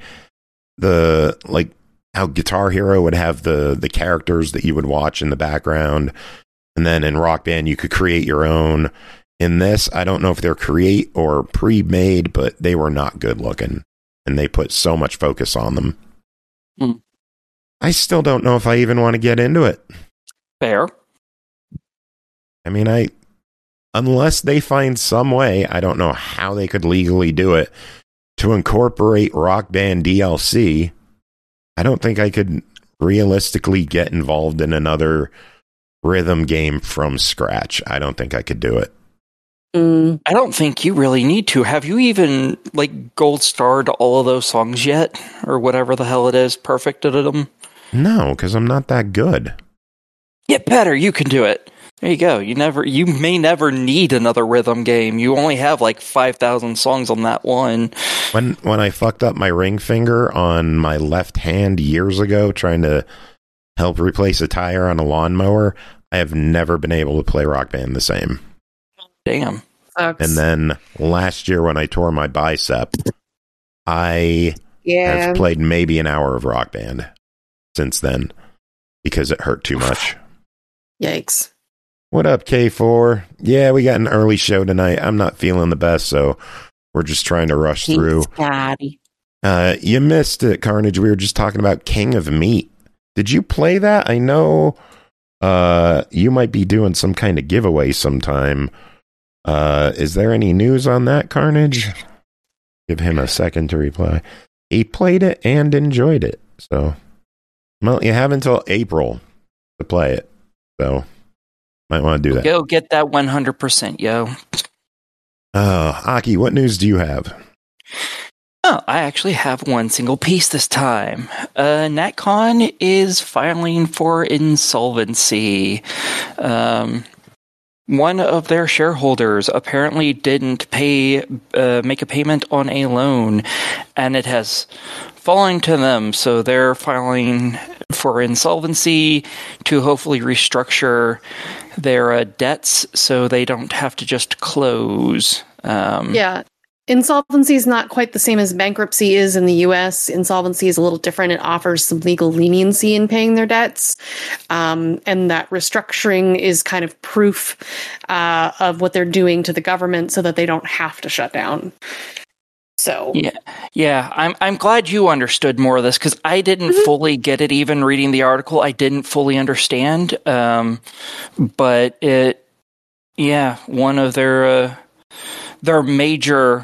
Speaker 2: How Guitar Hero would have the characters that you would watch in the background. And then in Rock Band, you could create your own. In this, I don't know if they're create or pre-made, but they were not good looking. And they put so much focus on them.
Speaker 7: Mm.
Speaker 2: I still don't know if I even want to get into it.
Speaker 7: Fair.
Speaker 2: I mean, unless they find some way, I don't know how they could legally do it, to incorporate Rock Band DLC, I don't think I could realistically get involved in another rhythm game from scratch. I don't think I could do it.
Speaker 7: I don't think you really need to. Have you even, gold starred all of those songs yet? Or whatever the hell it is, perfected them?
Speaker 2: No, because I'm not that good.
Speaker 7: Get better, you can do it. There you go. You may never need another rhythm game. You only have 5,000 songs on that one.
Speaker 2: When I fucked up my ring finger on my left hand years ago trying to help replace a tire on a lawnmower, I have never been able to play Rock Band the same.
Speaker 7: Damn.
Speaker 3: Sucks.
Speaker 2: And then last year when I tore my bicep, I have played maybe an hour of Rock Band since then because it hurt too much.
Speaker 3: Yikes.
Speaker 2: What up, K4? Yeah, we got an early show tonight. I'm not feeling the best, so we're just trying to rush through.
Speaker 7: Scotty.
Speaker 2: You missed it, Carnage. We were just talking about King of Meat. Did you play that? I know you might be doing some kind of giveaway sometime. Is there any news on that, Carnage? Give him a second to reply. He played it and enjoyed it. So, well, you have until April to play it. So, might want to do that.
Speaker 7: Go get that 100%, yo.
Speaker 2: Aki, what news do you have?
Speaker 7: Oh, I actually have one single piece this time. NatCon is filing for insolvency. One of their shareholders apparently didn't make a payment on a loan, and it has fallen to them. So they're filing for insolvency to hopefully restructure their debts so they don't have to just close.
Speaker 3: Yeah. Insolvency is not quite the same as bankruptcy is in the U.S. Insolvency is a little different. It offers some legal leniency in paying their debts. And that restructuring is kind of proof of what they're doing to the government so that they don't have to shut down. So
Speaker 7: yeah. I'm glad you understood more of this because I didn't fully get it. Even reading the article, I didn't fully understand. But one of their major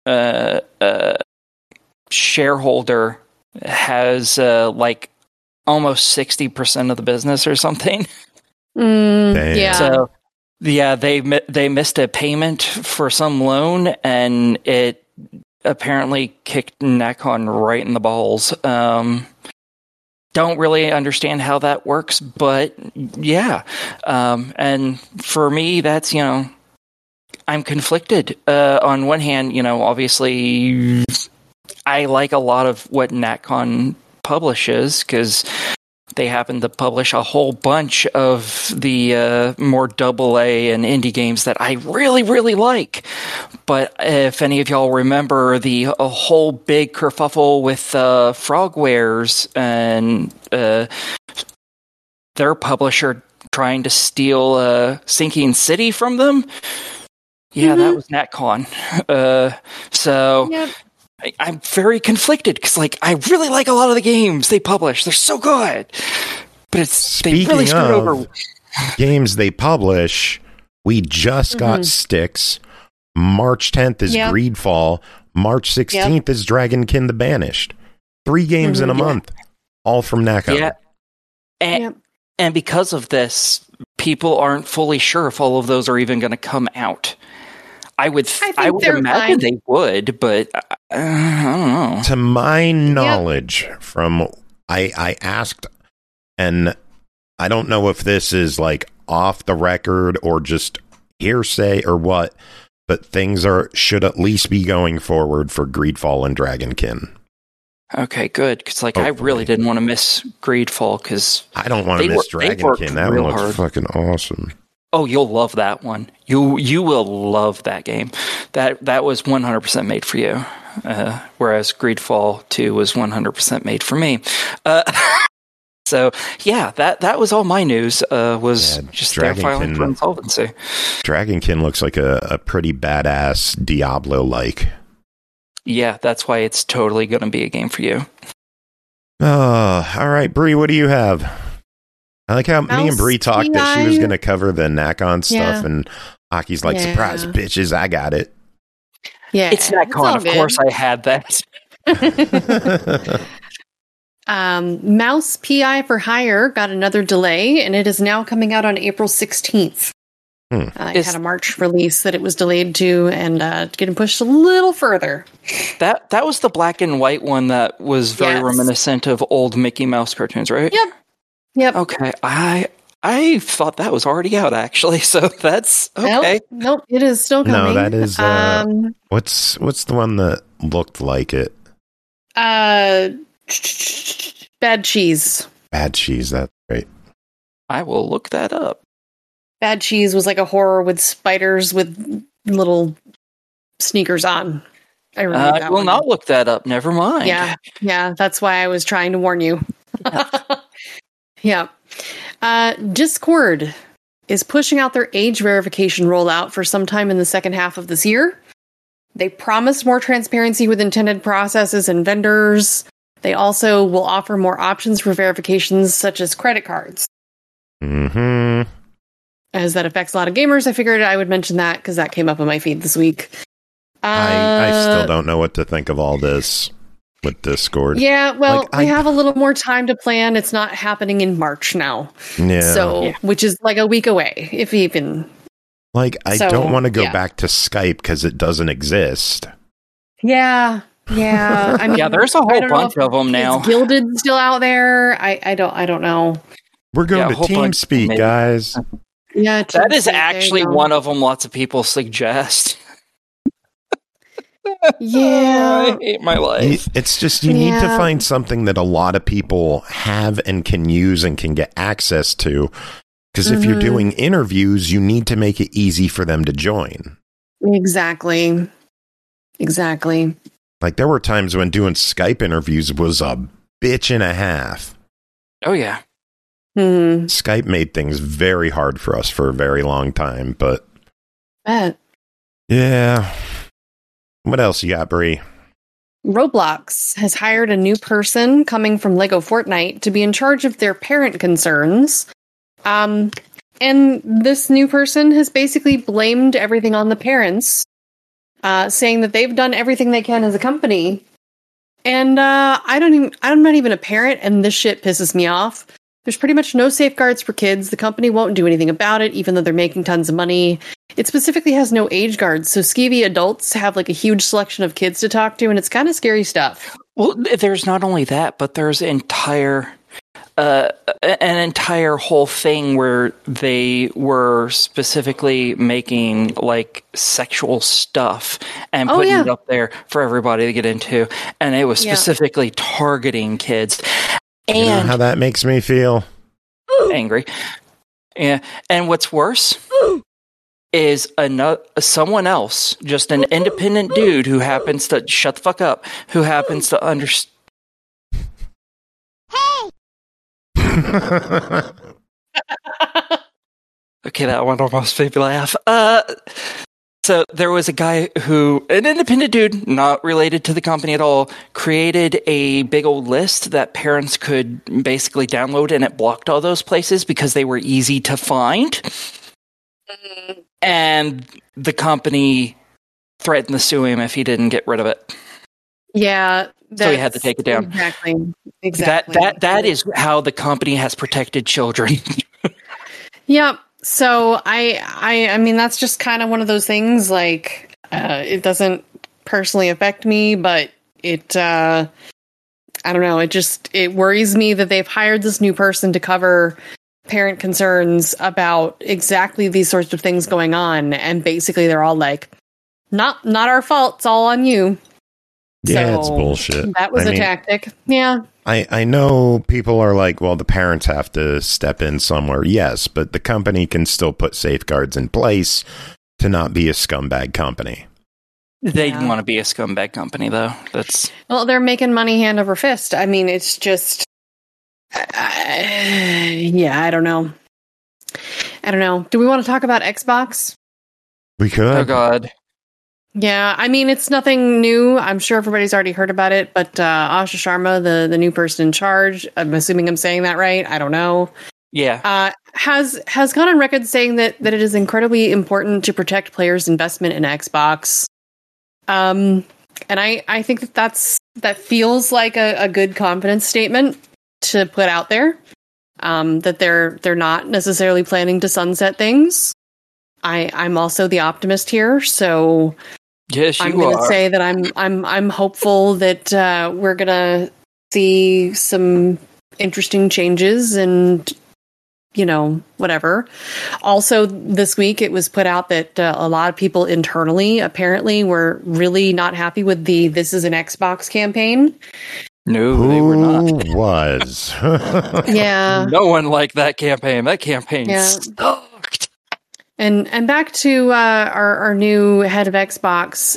Speaker 7: shareholder has like almost 60% of the business or something.
Speaker 3: Yeah.
Speaker 7: So yeah, they missed a payment for some loan, and it apparently kicked NatCon right in the balls. Don't really understand how that works, but yeah. And for me, that's, I'm conflicted. On one hand, obviously, I like a lot of what NatCon publishes because they happen to publish a whole bunch of the more AA and indie games that I really, really like. But if any of y'all remember a whole big kerfuffle with Frogwares and their publisher trying to steal Sinking City from them, yeah, that was NatCon. So yep. I'm very conflicted because, I really like a lot of the games they publish. They're so good, but they really screwed over
Speaker 2: games they publish. We just got Styx. March 10th is Greedfall. March 16th is Dragonkin the Banished. 3 games in a month, all from NatCon.
Speaker 7: Yeah, and because of this, people aren't fully sure if all of those are even going to come out. I would imagine they would, but I don't know.
Speaker 2: To my knowledge, from I asked, and I don't know if this is off the record or just hearsay or what, but things should at least be going forward for Greedfall and Dragonkin.
Speaker 7: Okay, good. Because I really didn't want to miss Greedfall because
Speaker 2: I don't want to miss Dragonkin. That one looks fucking awesome.
Speaker 7: Oh, you'll love that one. You will love that game. That was 100% made for you, whereas Greedfall 2 was 100% made for me. So yeah, that was all my news. Was just their filing for insolvency.
Speaker 2: Dragonkin looks like a pretty badass Diablo-like.
Speaker 7: Yeah, that's why it's totally going to be a game for you.
Speaker 2: Oh, all right, Bree, what do you have? I like how me and Bree talked that she was going to cover the NatCon stuff, and Aki's like, surprise, bitches, I got it.
Speaker 3: Yeah,
Speaker 7: it's NatCon. Of course I had that.
Speaker 3: Mouse PI for Hire got another delay, and it is now coming out on April 16th. It had a March release that it was delayed to, and getting pushed a little further.
Speaker 7: That was the black and white one that was very reminiscent of old Mickey Mouse cartoons, right?
Speaker 3: Yep.
Speaker 7: Okay, I thought that was already out, actually, so that's okay.
Speaker 3: Nope, it is still coming.
Speaker 2: No, that is, what's the one that looked like it?
Speaker 3: Bad Cheese.
Speaker 2: Bad Cheese, that's right.
Speaker 7: I will look that up.
Speaker 3: Bad Cheese was like a horror with spiders with little sneakers on. I remember that
Speaker 7: I will not look that up, never mind.
Speaker 3: Yeah, that's why I was trying to warn you. Yeah. Discord is pushing out their age verification rollout for sometime in the second half of this year. They promised more transparency with intended processes and vendors. They also will offer more options for verifications such as credit cards.
Speaker 2: Mm-hmm.
Speaker 3: As that affects a lot of gamers, I figured I would mention that because that came up on my feed this week.
Speaker 2: I still don't know what to think of all this with Discord.
Speaker 3: Yeah, well, we have a little more time to plan. It's not happening in March now.
Speaker 2: Yeah.
Speaker 3: So, which is like a week away, if even.
Speaker 2: Like, I don't want to go back to Skype because it doesn't exist.
Speaker 3: Yeah. I mean,
Speaker 7: yeah, there's a whole bunch of them now.
Speaker 3: Is Guilded still out there? I don't know.
Speaker 2: We're going to TeamSpeak, guys.
Speaker 3: Yeah,
Speaker 7: that is actually one of them. Lots of people suggest.
Speaker 3: Yeah,
Speaker 7: I hate my life.
Speaker 2: It's just you need to find something that a lot of people have and can use and can get access to. Because if you're doing interviews, you need to make it easy for them to join.
Speaker 3: Exactly.
Speaker 2: Like, there were times when doing Skype interviews was a bitch and a half.
Speaker 7: Oh, yeah.
Speaker 3: Mm-hmm.
Speaker 2: Skype made things very hard for us for a very long time, but... Yeah. What else you got, Bree?
Speaker 3: Roblox has hired a new person coming from Lego Fortnite to be in charge of their parent concerns. And this new person has basically blamed everything on the parents, saying that they've done everything they can as a company. And I'm not even a parent, and this shit pisses me off. There's pretty much no safeguards for kids. The company won't do anything about it, even though they're making tons of money. It specifically has no age guards, so skeevy adults have like a huge selection of kids to talk to, and it's kind of scary stuff.
Speaker 7: Well, there's not only that, but there's an entire whole thing where they were specifically making like sexual stuff and putting it up there for everybody to get into, and it was specifically targeting kids. And
Speaker 2: you know how that makes me feel?
Speaker 7: Angry. Yeah. And what's worse is someone else, just an independent dude who happens to shut the fuck up, who happens to understand. Hey. Okay, that one almost made me laugh. So there was a guy an independent dude, not related to the company at all, created a big old list that parents could basically download, and it blocked all those places because they were easy to find. Mm-hmm. And the company threatened to sue him if he didn't get rid of it.
Speaker 3: Yeah.
Speaker 7: So he had to take it down.
Speaker 3: Exactly.
Speaker 7: That is how the company has protected children.
Speaker 3: Yep. So I mean, that's just kind of one of those things, like, it doesn't personally affect me, but I don't know. It worries me that they've hired this new person to cover parent concerns about exactly these sorts of things going on. And basically they're all like, not our fault. It's all on you.
Speaker 2: Yeah,
Speaker 3: so
Speaker 2: it's bullshit.
Speaker 3: That was a tactic. Yeah.
Speaker 2: I know people are like, well, the parents have to step in somewhere. Yes, but the company can still put safeguards in place to not be a scumbag company.
Speaker 7: They want to be a scumbag company, though.
Speaker 3: Well, they're making money hand over fist. I mean, it's just... I don't know. Do we want to talk about Xbox?
Speaker 2: We could.
Speaker 7: Oh, God.
Speaker 3: Yeah, I mean, it's nothing new. I'm sure everybody's already heard about it, but Asha Sharma, the new person in charge, I'm assuming I'm saying that right. I don't know.
Speaker 7: Yeah.
Speaker 3: Has gone on record saying that it is incredibly important to protect players' investment in Xbox. And I think that feels like a good confidence statement to put out there. That they're not necessarily planning to sunset things. I'm also the optimist here, so
Speaker 7: yes,
Speaker 3: I'm going to say that I'm hopeful that we're going to see some interesting changes and, whatever. Also, this week it was put out that a lot of people internally apparently were really not happy with the "This is an Xbox" campaign.
Speaker 7: No, they were not.
Speaker 2: Who was?
Speaker 3: Yeah.
Speaker 7: No one liked that campaign. That campaign sucked.
Speaker 3: And back to our new head of Xbox,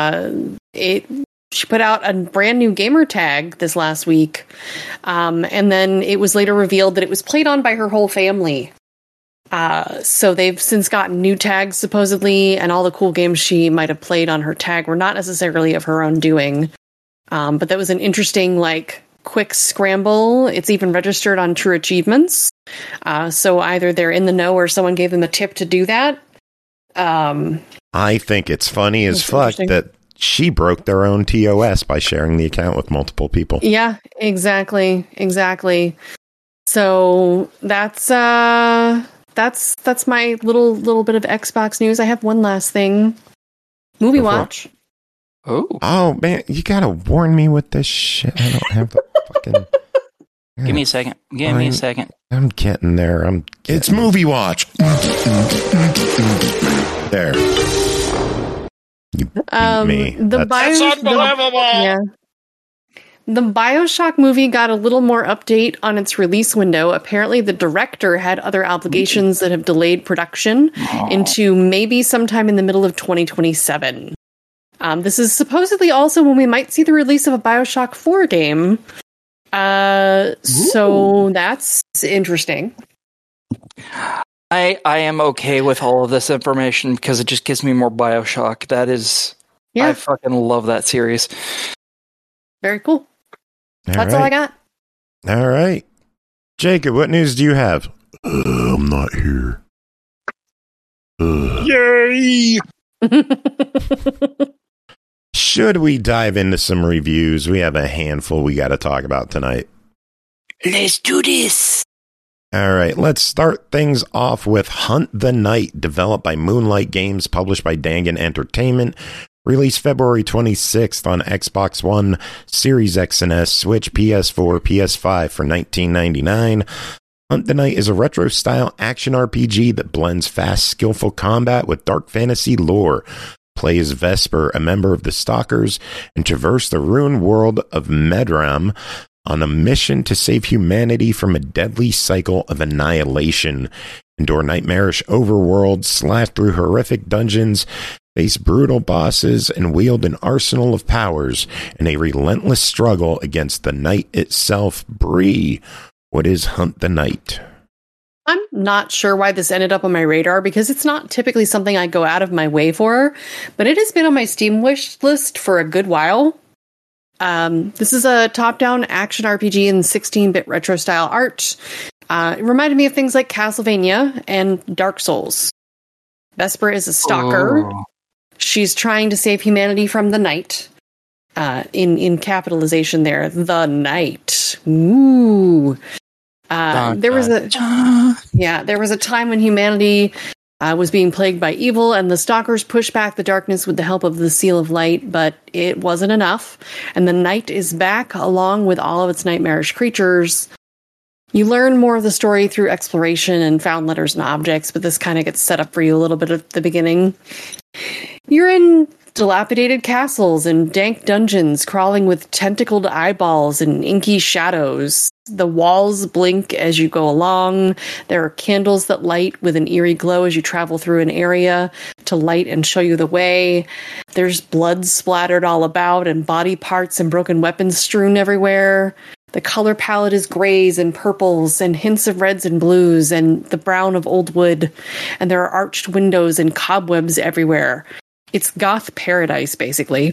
Speaker 3: she put out a brand new gamer tag this last week, and then it was later revealed that it was played on by her whole family. So they've since gotten new tags supposedly, and all the cool games she might have played on her tag were not necessarily of her own doing. But that was an interesting, quick scramble. It's even registered on True Achievements. So either they're in the know or someone gave them a tip to do that.
Speaker 2: I think it's funny as fuck that she broke their own TOS by sharing the account with multiple people.
Speaker 3: Yeah, exactly. So that's my little bit of Xbox news. I have one last thing. Movie watch.
Speaker 2: Oh man, you gotta warn me with this shit. I don't have the fucking.
Speaker 7: Give me a second.
Speaker 2: I'm getting there. It's movie watch. There. You beat me.
Speaker 3: That's unbelievable. The BioShock movie got a little more update on its release window. Apparently, the director had other obligations that have delayed production into maybe sometime in the middle of 2027. This is supposedly also when we might see the release of a BioShock 4 game. So that's interesting.
Speaker 7: I am okay with all of this information because it just gives me more BioShock. That is, I fucking love that series.
Speaker 3: Very cool. That's all I got.
Speaker 2: All right. Jacob, what news do you have? I'm not here. Yay! Should we dive into some reviews? We have a handful we got to talk about tonight.
Speaker 7: Let's do this.
Speaker 2: All right, let's start things off with Hunt the Night, developed by Moonlight Games, published by Dangan Entertainment, released February 26th on Xbox One, Series X and S, Switch, PS4, PS5 for $19.99. Hunt the Night is a retro-style action RPG that blends fast, skillful combat with dark fantasy lore. Play as Vesper, a member of the Stalkers, and traverse the ruined world of Medram on a mission to save humanity from a deadly cycle of annihilation. Endure nightmarish overworlds, slash through horrific dungeons, face brutal bosses, and wield an arsenal of powers in a relentless struggle against the night itself. Bree, what is Hunt the Night?
Speaker 3: I'm not sure why this ended up on my radar because it's not typically something I go out of my way for, but it has been on my Steam wish list for a good while. This is a top-down action RPG in 16-bit retro-style art. It reminded me of things like Castlevania and Dark Souls. Vesper is a stalker. Oh. She's trying to save humanity from the night. In capitalization there, the night. Ooh. There was a time when humanity was being plagued by evil, and the Stalkers pushed back the darkness with the help of the Seal of Light, but it wasn't enough. And the night is back, along with all of its nightmarish creatures. You learn more of the story through exploration and found letters and objects, but this kind of gets set up for you a little bit at the beginning. You're in dilapidated castles and dank dungeons, crawling with tentacled eyeballs and inky shadows. The walls blink as you go along. There are candles that light with an eerie glow as you travel through an area to light and show you the way. There's blood splattered all about and body parts and broken weapons strewn everywhere. The color palette is grays and purples and hints of reds and blues and the brown of old wood. And there are arched windows and cobwebs everywhere. It's goth paradise, basically.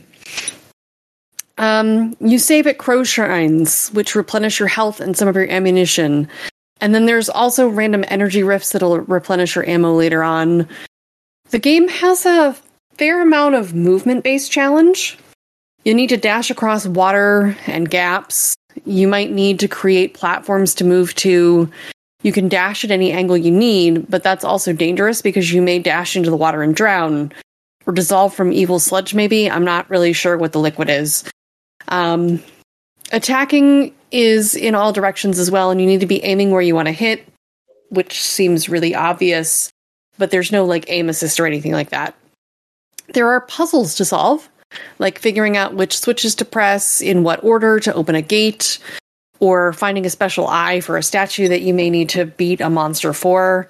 Speaker 3: You save at crow shrines, which replenish your health and some of your ammunition. And then there's also random energy rifts that'll replenish your ammo later on. The game has a fair amount of movement-based challenge. You need to dash across water and gaps. You might need to create platforms to move to. You can dash at any angle you need, but that's also dangerous because you may dash into the water and drown. Or dissolve from evil sludge, maybe. I'm not really sure what the liquid is. Attacking is in all directions as well, and you need to be aiming where you want to hit, which seems really obvious, but there's no aim assist or anything like that. There are puzzles to solve, like figuring out which switches to press, in what order to open a gate, or finding a special eye for a statue that you may need to beat a monster for.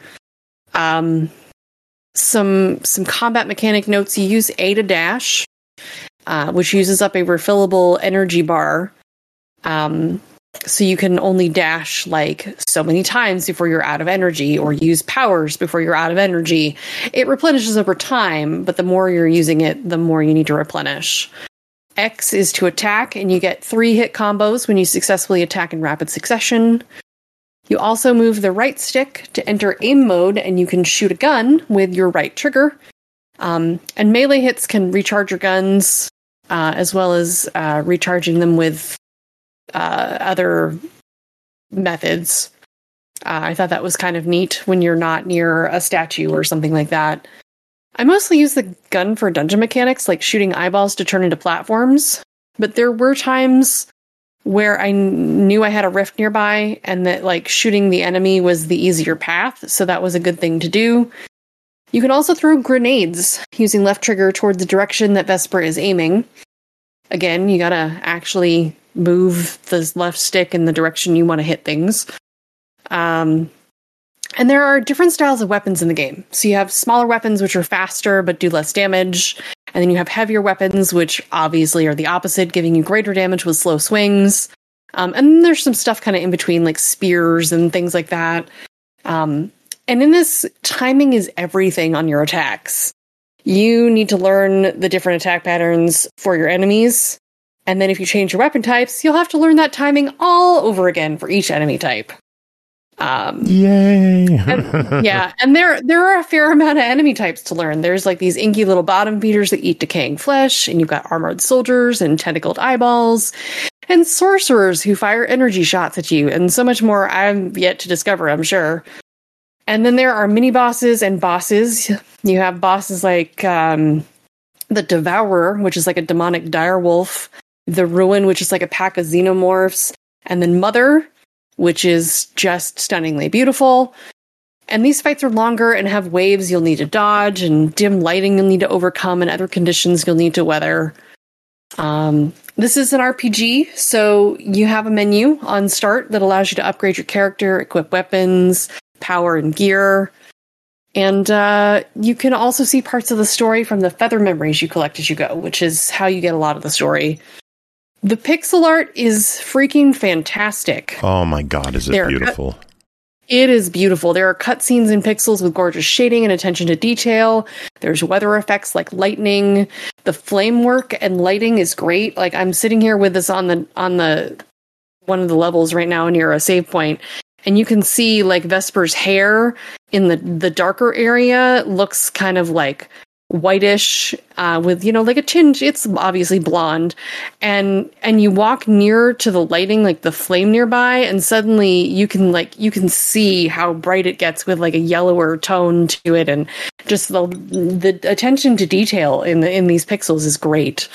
Speaker 3: Some combat mechanic notes. You use A to dash, which uses up a refillable energy bar. So you can only dash so many times before you're out of energy, or use powers before you're out of energy. It replenishes over time, but the more you're using it, the more you need to replenish. X is to attack, and you get 3 hit combos when you successfully attack in rapid succession. You also move the right stick to enter aim mode, and you can shoot a gun with your right trigger. And melee hits can recharge your guns, as well as recharging them with other methods. I thought that was kind of neat when you're not near a statue or something like that. I mostly use the gun for dungeon mechanics, like shooting eyeballs to turn into platforms. But there were times where I knew I had a rift nearby and that like shooting the enemy was the easier path. So that was a good thing to do. You can also throw grenades using left trigger toward the direction that Vesper is aiming. Again, you gotta actually move the left stick in the direction you want to hit things. And there are different styles of weapons in the game. So you have smaller weapons, which are faster but do less damage. And then you have heavier weapons, which obviously are the opposite, giving you greater damage with slow swings. And then there's some stuff kind of in between, like spears and things like that. And in this, timing is everything on your attacks. You need to learn the different attack patterns for your enemies. And then if you change your weapon types, you'll have to learn that timing all over again for each enemy type.
Speaker 2: Yay!
Speaker 3: And there are a fair amount of enemy types to learn. There's like these inky little bottom feeders that eat decaying flesh, and you've got armored soldiers and tentacled eyeballs, and sorcerers who fire energy shots at you, and so much more I've yet to discover, I'm sure. And then there are mini bosses and bosses. You have bosses like the Devourer, which is like a demonic direwolf, the Ruin, which is like a pack of xenomorphs, and then Mother, which is just stunningly beautiful. And these fights are longer and have waves you'll need to dodge, and dim lighting you'll need to overcome, and other conditions you'll need to weather. This is an RPG, so you have a menu on start that allows you to upgrade your character, equip weapons, power, and gear. And you can also see parts of the story from the feather memories you collect as you go, which is how you get a lot of the story. The pixel art is freaking fantastic.
Speaker 2: Oh my god, is it beautiful?
Speaker 3: It is beautiful. There are cutscenes in pixels with gorgeous shading and attention to detail. There's weather effects like lightning. The flame work and lighting is great. Like I'm sitting here with this on the one of the levels right now near a save point, and you can see like Vesper's hair in the darker area looks kind of like whitish, with, you know, like a tinge. It's obviously blonde, and you walk near to the lighting, like the flame nearby, and suddenly you can see how bright it gets with like a yellower tone to it, and just the attention to detail in these pixels is great.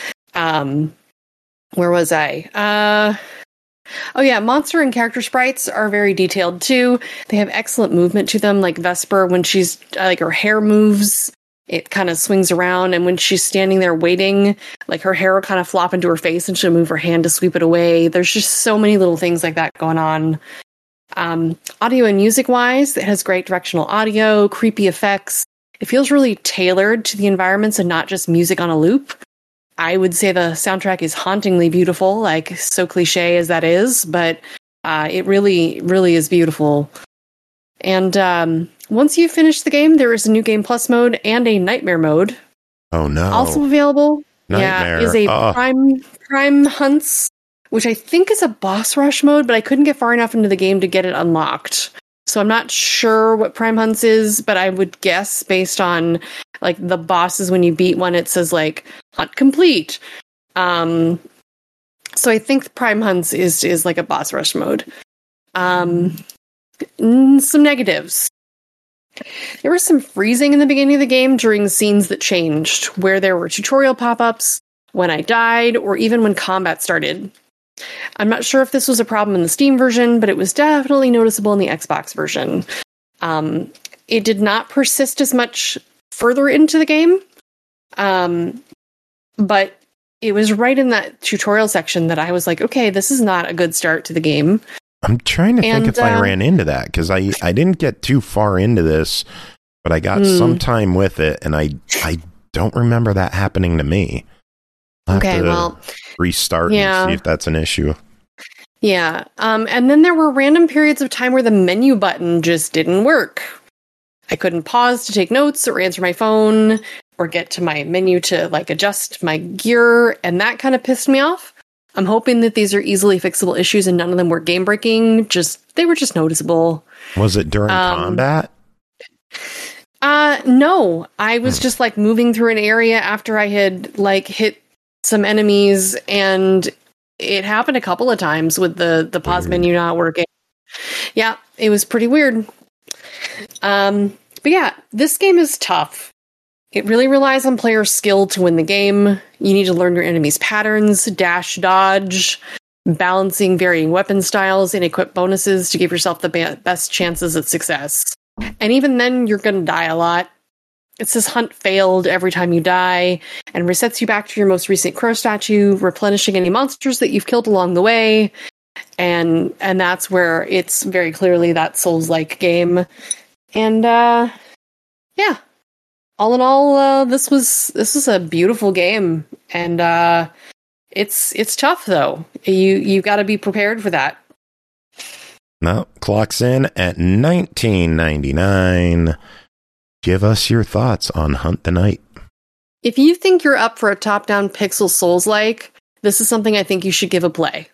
Speaker 3: Where was I? Oh yeah, monster and character sprites are very detailed too. They have excellent movement to them, like Vesper, when she's like her hair moves, it kind of swings around, and when she's standing there waiting, like her hair will kind of flop into her face and she'll move her hand to sweep it away. There's just so many little things like that going on. Audio and music wise, it has great directional audio, creepy effects. It feels really tailored to the environments and not just music on a loop. I would say the soundtrack is hauntingly beautiful, like so cliche as that is, but it really, really is beautiful. And once you finish the game, there is a new Game Plus mode and a Nightmare mode.
Speaker 2: Oh no!
Speaker 3: Also available,
Speaker 2: Nightmare.
Speaker 3: Is a Prime Hunts, which I think is a boss rush mode, but I couldn't get far enough into the game to get it unlocked. So I'm not sure what Prime Hunts is, but I would guess based on like the bosses, when you beat one, it says like hunt complete. So I think Prime Hunts is like a boss rush mode. Some negatives. There was some freezing in the beginning of the game during scenes that changed, where there were tutorial pop-ups, when I died, or even when combat started. I'm not sure if this was a problem in the Steam version, but it was definitely noticeable in the Xbox version. It did not persist as much further into the game, but it was right in that tutorial section that I was like, okay, this is not a good start to the game.
Speaker 2: I'm trying to think if I ran into that, because I didn't get too far into this, but I got some time with it, and I don't remember that happening to me. I'll have to restart and see if that's an issue.
Speaker 3: Yeah. And then there were random periods of time where the menu button just didn't work. I couldn't pause to take notes or answer my phone or get to my menu to like adjust my gear, and that kind of pissed me off. I'm hoping that these are easily fixable issues and none of them were game breaking. They were just noticeable.
Speaker 2: Was it during combat?
Speaker 3: No. I was just like moving through an area after I had like hit some enemies, and it happened a couple of times with the pause menu not working. Yeah, it was pretty weird. But yeah, this game is tough. It really relies on player skill to win the game. You need to learn your enemy's patterns, dash, dodge, balancing varying weapon styles, and equip bonuses to give yourself the best chances at success. And even then, you're going to die a lot. It says hunt failed every time you die, and resets you back to your most recent crow statue, replenishing any monsters that you've killed along the way. And that's where it's very clearly that Souls-like game. And yeah. All in all, this was a beautiful game, and it's tough though. You got to be prepared for that.
Speaker 2: No, clocks in at $19.99. Give us your thoughts on Hunt the Night.
Speaker 3: If you think you're up for a top-down pixel Souls-like, this is something I think you should give a play.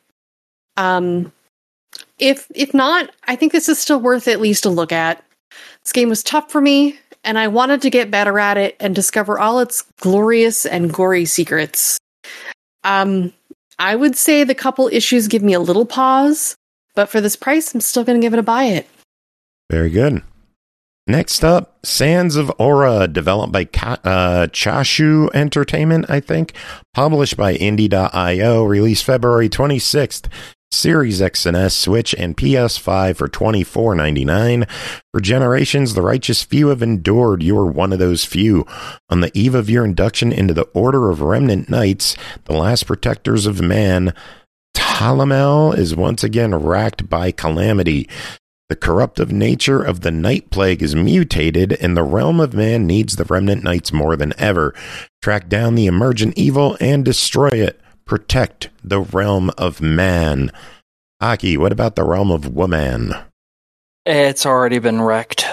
Speaker 3: If not, I think this is still worth at least a look at. This game was tough for me, and I wanted to get better at it and discover all its glorious and gory secrets. I would say the couple issues give me a little pause, but for this price, I'm still going to give it a buy it.
Speaker 2: Very good. Next up, Sands of Aura, developed by Chashu Entertainment, I think. Published by Indie.io, released February 26th. Series X and S, Switch, and PS5 for $24.99. For generations, the righteous few have endured. You are one of those few. On the eve of your induction into the Order of Remnant Knights, the last protectors of man, Talamel is once again racked by calamity. The corruptive nature of the Night Plague is mutated, and the realm of man needs the Remnant Knights more than ever. Track down the emergent evil and destroy it. Protect the realm of man. Aki, what about the realm of woman?
Speaker 7: It's already been wrecked.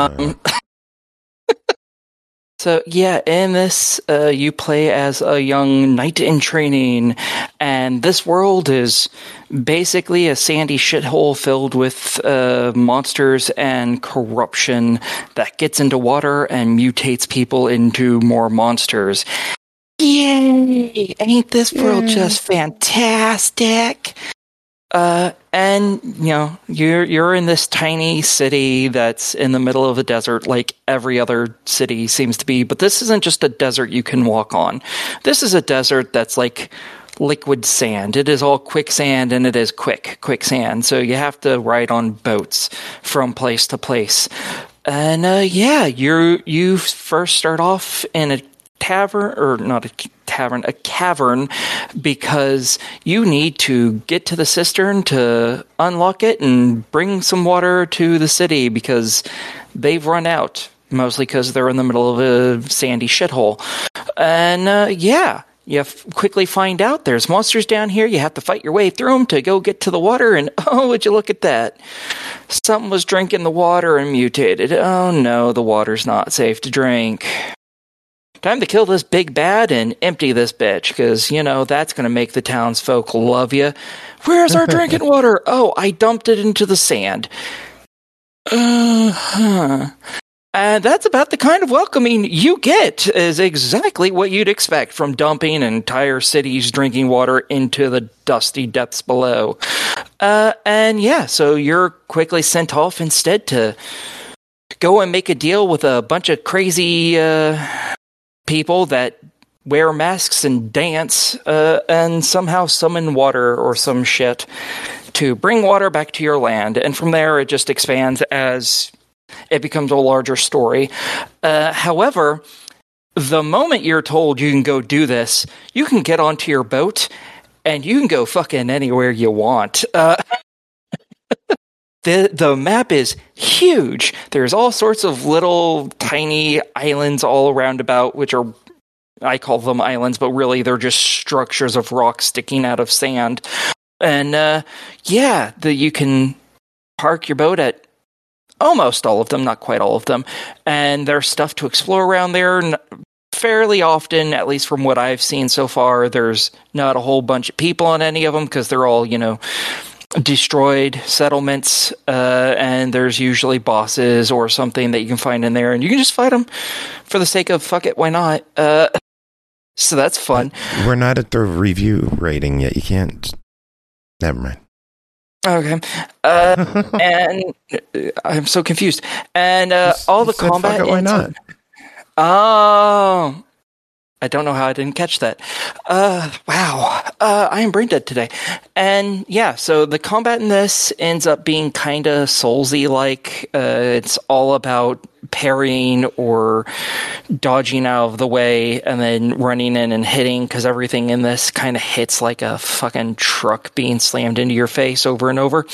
Speaker 7: So yeah, in this, you play as a young knight in training, and this world is basically a sandy shithole filled with monsters and corruption that gets into water and mutates people into more monsters. Yay! Ain't this world just fantastic? And you know, you're in this tiny city that's in the middle of a desert, like every other city seems to be. But this isn't just a desert you can walk on. This is a desert that's like liquid sand. It is all quicksand, and it is quicksand. So you have to ride on boats from place to place. And yeah, you first start off in a tavern, or not a tavern, a cavern, because you need to get to the cistern to unlock it and bring some water to the city because they've run out, mostly because they're in the middle of a sandy shithole. And yeah, you quickly find out there's monsters down here. You have to fight your way through them to go get to the water, and oh, would you look at that? Something was drinking the water and mutated. Oh no, the water's not safe to drink. Time to kill this big bad and empty this bitch, because, you know, that's going to make the townsfolk love you. Where's our drinking water? Oh, I dumped it into the sand. And that's about the kind of welcoming you get, is exactly what you'd expect from dumping an entire city's drinking water into the dusty depths below. And yeah, so you're quickly sent off instead to go and make a deal with a bunch of crazy people that wear masks and dance and somehow summon water or some shit to bring water back to your land. And from there, it just expands as it becomes a larger story. However, the moment you're told you can go do this, you can get onto your boat and you can go fucking anywhere you want. The map is huge. There's all sorts of little tiny islands all around about, which are, I call them islands, but really they're just structures of rock sticking out of sand. And yeah, you can park your boat at almost all of them, not quite all of them. And there's stuff to explore around there. fairly often, at least from what I've seen so far, there's not a whole bunch of people on any of them because they're all, destroyed settlements, and there's usually bosses or something that you can find in there, and you can just fight them for the sake of fuck it, why not? So that's fun.
Speaker 2: We're not at the review rating yet. You can't. Never mind.
Speaker 7: Okay. And I'm so confused. And all the combat.
Speaker 2: Why not?
Speaker 7: Oh. I don't know how I didn't catch that. Wow. I am brain dead today. And yeah, so the combat in this ends up being kind of Soulsy like. It's all about parrying or dodging out of the way and then running in and hitting, because everything in this kind of hits like a fucking truck being slammed into your face over and over.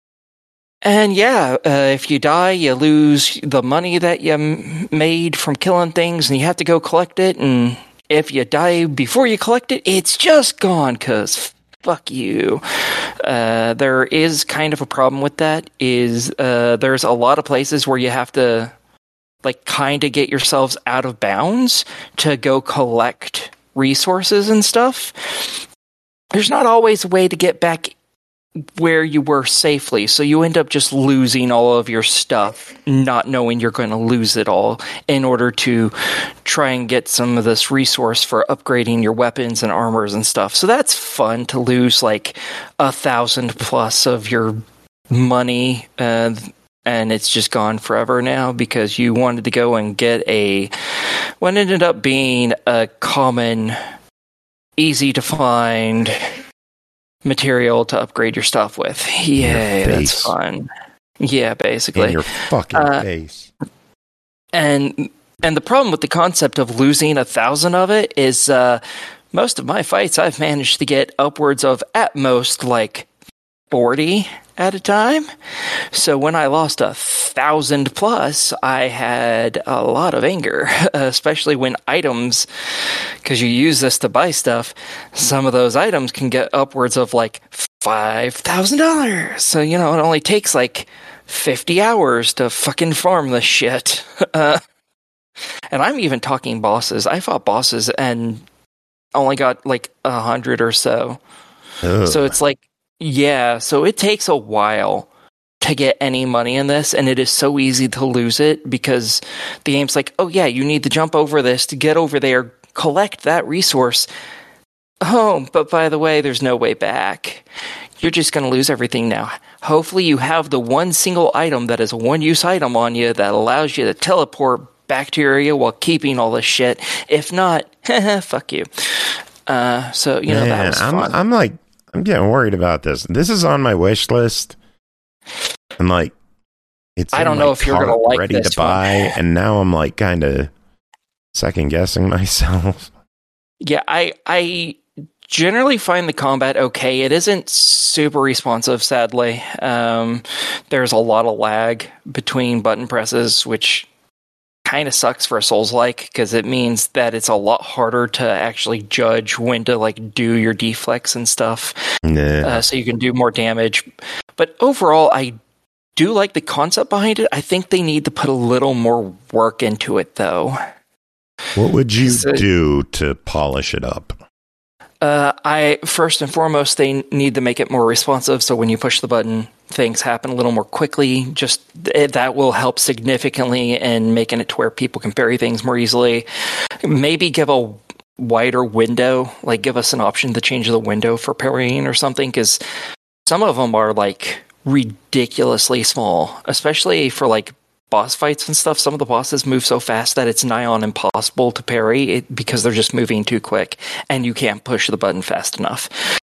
Speaker 7: And yeah, if you die, you lose the money that you made from killing things, and you have to go collect it. And if you die before you collect it, it's just gone, because fuck you. There is kind of a problem with that, is there's a lot of places where you have to kind of get yourselves out of bounds to go collect resources and stuff. There's not always a way to get back where you were safely, so you end up just losing all of your stuff, not knowing you're going to lose it all, in order to try and get some of this resource for upgrading your weapons and armors and stuff. So that's fun, to lose 1,000 plus of your money, and it's just gone forever now because you wanted to go and get what ended up being a common, easy to find material to upgrade your stuff with. Yay, that's fun. Yeah, basically.
Speaker 2: In your fucking face.
Speaker 7: And the problem with the concept of losing 1,000 of it is most of my fights I've managed to get upwards of at most 40 at a time. So when I lost 1,000 plus, I had a lot of anger, especially when items, because you use this to buy stuff, some of those items can get upwards of $5,000. So, it only takes 50 hours to fucking farm this shit. And I'm even talking bosses. I fought bosses and only got 100 or so. Ugh. So it's yeah, so it takes a while to get any money in this, and it is so easy to lose it because the game's oh yeah, you need to jump over this to get over there, collect that resource. Oh, but by the way, there's no way back. You're just going to lose everything now. Hopefully you have the one single item that is a one-use item on you that allows you to teleport back to your area while keeping all this shit. If not, fuck you. So,
Speaker 2: Man,
Speaker 7: that was fun.
Speaker 2: I'm getting worried about this. This is on my wish list. And it's
Speaker 7: I don't know if you're going to like
Speaker 2: ready
Speaker 7: this
Speaker 2: to buy, and now I'm kind of second guessing myself.
Speaker 7: Yeah, I generally find the combat okay. It isn't super responsive, sadly. There's a lot of lag between button presses, which kind of sucks for a Souls-like, because it means that it's a lot harder to actually judge when to do your deflects and stuff.
Speaker 2: Nah.
Speaker 7: So you can do more damage. But overall, I do like the concept behind it. I think they need to put a little more work into it, though.
Speaker 2: What would you do to polish it up?
Speaker 7: First and foremost, they need to make it more responsive, so when you push the button, things happen a little more quickly. Just that will help significantly in making it to where people can parry things more easily. Maybe give a wider window, give us an option to change the window for parrying or something, because some of them are ridiculously small, especially for boss fights and stuff. Some of the bosses move so fast that it's nigh on impossible to parry it because they're just moving too quick and you can't push the button fast enough.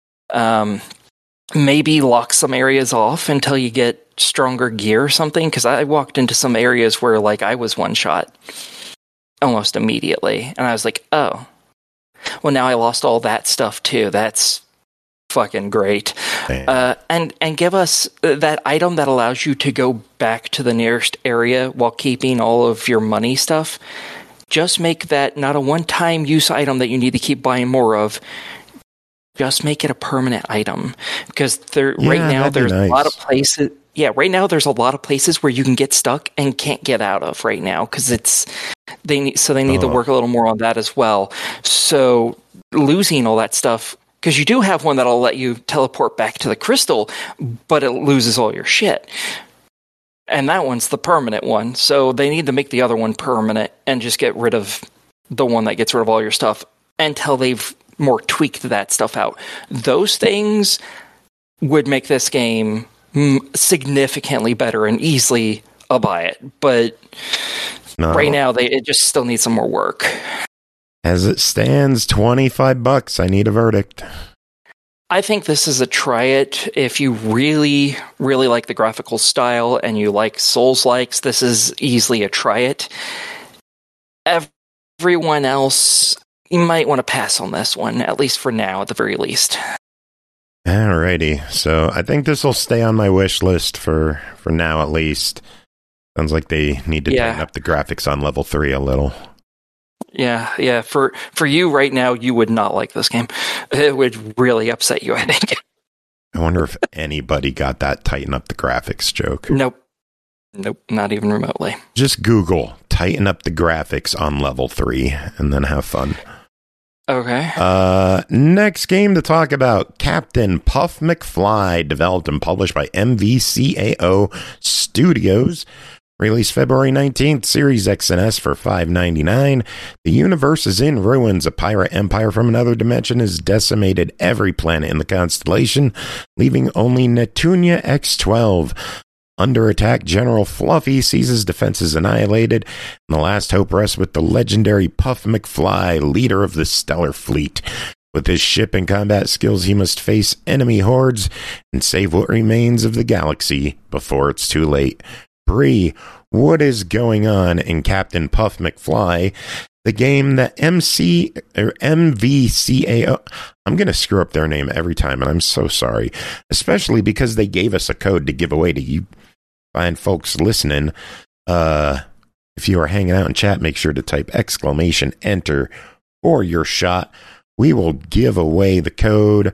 Speaker 7: Maybe lock some areas off until you get stronger gear or something, because I walked into some areas where I was one shot almost immediately, and I was oh, well, now I lost all that stuff too. That's fucking great. And give us that item that allows you to go back to the nearest area while keeping all of your money stuff. Just make that not a one-time use item that you need to keep buying more of. Just make it a permanent item, because right now there's a lot of places. right now there's a lot of places where you can get stuck and can't get out of right now because they need to work a little more on that as well. So losing all that stuff, because you do have one that'll let you teleport back to the crystal, but it loses all your shit. And that one's the permanent one. So they need to make the other one permanent and just get rid of the one that gets rid of all your stuff until they've more tweaked that stuff out. Those things would make this game significantly better and easily I'll buy it. But right now, it just still needs some more work.
Speaker 2: As it stands, $25. I need a verdict.
Speaker 7: I think this is a try it. If you really, really like the graphical style and you like Souls-likes, this is easily a try it. Everyone else, you might want to pass on this one, at least for now, at the very least.
Speaker 2: Alrighty, so I think this will stay on my wish list for now at least. Sounds like they need to tighten up the graphics on level 3 a little.
Speaker 7: Yeah. For you right now, you would not like this game. It would really upset you, I think.
Speaker 2: I wonder if anybody got that tighten up the graphics joke.
Speaker 7: Nope, not even remotely.
Speaker 2: Just Google tighten up the graphics on level 3 and then have fun.
Speaker 7: Okay.
Speaker 2: Next game to talk about, Captain Puff McFly, developed and published by MVCAO Studios. Released February 19th, Series X and S for $5.99. The universe is in ruins. A pirate empire from another dimension has decimated every planet in the constellation, leaving only Netunia X-12. Under attack, General Fluffy sees his defenses annihilated, and the last hope rests with the legendary Puff McFly, leader of the Stellar Fleet. With his ship and combat skills, he must face enemy hordes and save what remains of the galaxy before it's too late. Bree, what is going on in Captain Puff McFly, the game that MVCAO... I'm going to screw up their name every time, and I'm so sorry. Especially because they gave us a code to give away to you fine folks listening. If you are hanging out in chat, make sure to type !enter for your shot. We will give away the code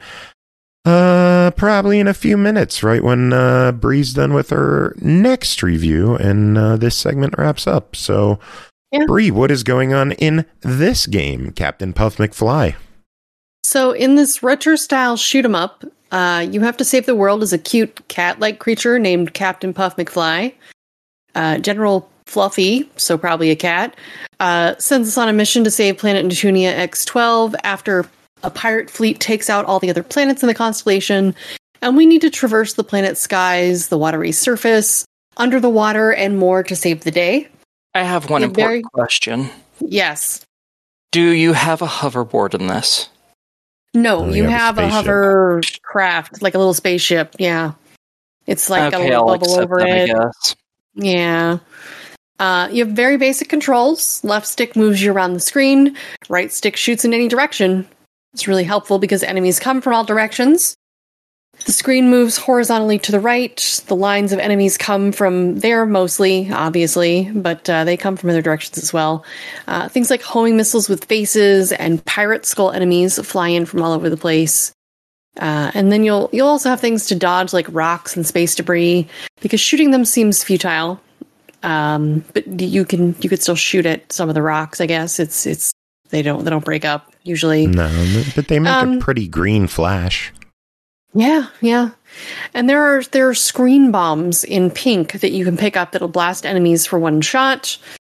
Speaker 2: probably in a few minutes, right when Bree's done with her next review and this segment wraps up. So, Bree, what is going on in this game, Captain Puff McFly?
Speaker 3: So, in this retro-style shoot-'em-up, you have to save the world as a cute cat-like creature named Captain Puff McFly. General Fluffy, so probably a cat, sends us on a mission to save planet Netunia X-12 after a pirate fleet takes out all the other planets in the constellation, and we need to traverse the planet's skies, the watery surface, under the water, and more to save the day.
Speaker 7: I have one important question.
Speaker 3: Yes.
Speaker 7: Do you have a hoverboard in this?
Speaker 3: No, you have a hovercraft, like a little spaceship, yeah. It's like got a little bubble over it. Yeah. You have very basic controls. Left stick moves you around the screen. Right stick shoots in any direction. It's really helpful because enemies come from all directions. The screen moves horizontally to the right. The lines of enemies come from there mostly, obviously, but they come from other directions as well. Things like homing missiles with faces and pirate skull enemies fly in from all over the place. And then you'll also have things to dodge like rocks and space debris because shooting them seems futile. But you could still shoot at some of the rocks, I guess. They don't break up usually.
Speaker 2: No, but they make a pretty green flash.
Speaker 3: Yeah. And there are screen bombs in pink that you can pick up that'll blast enemies for one shot.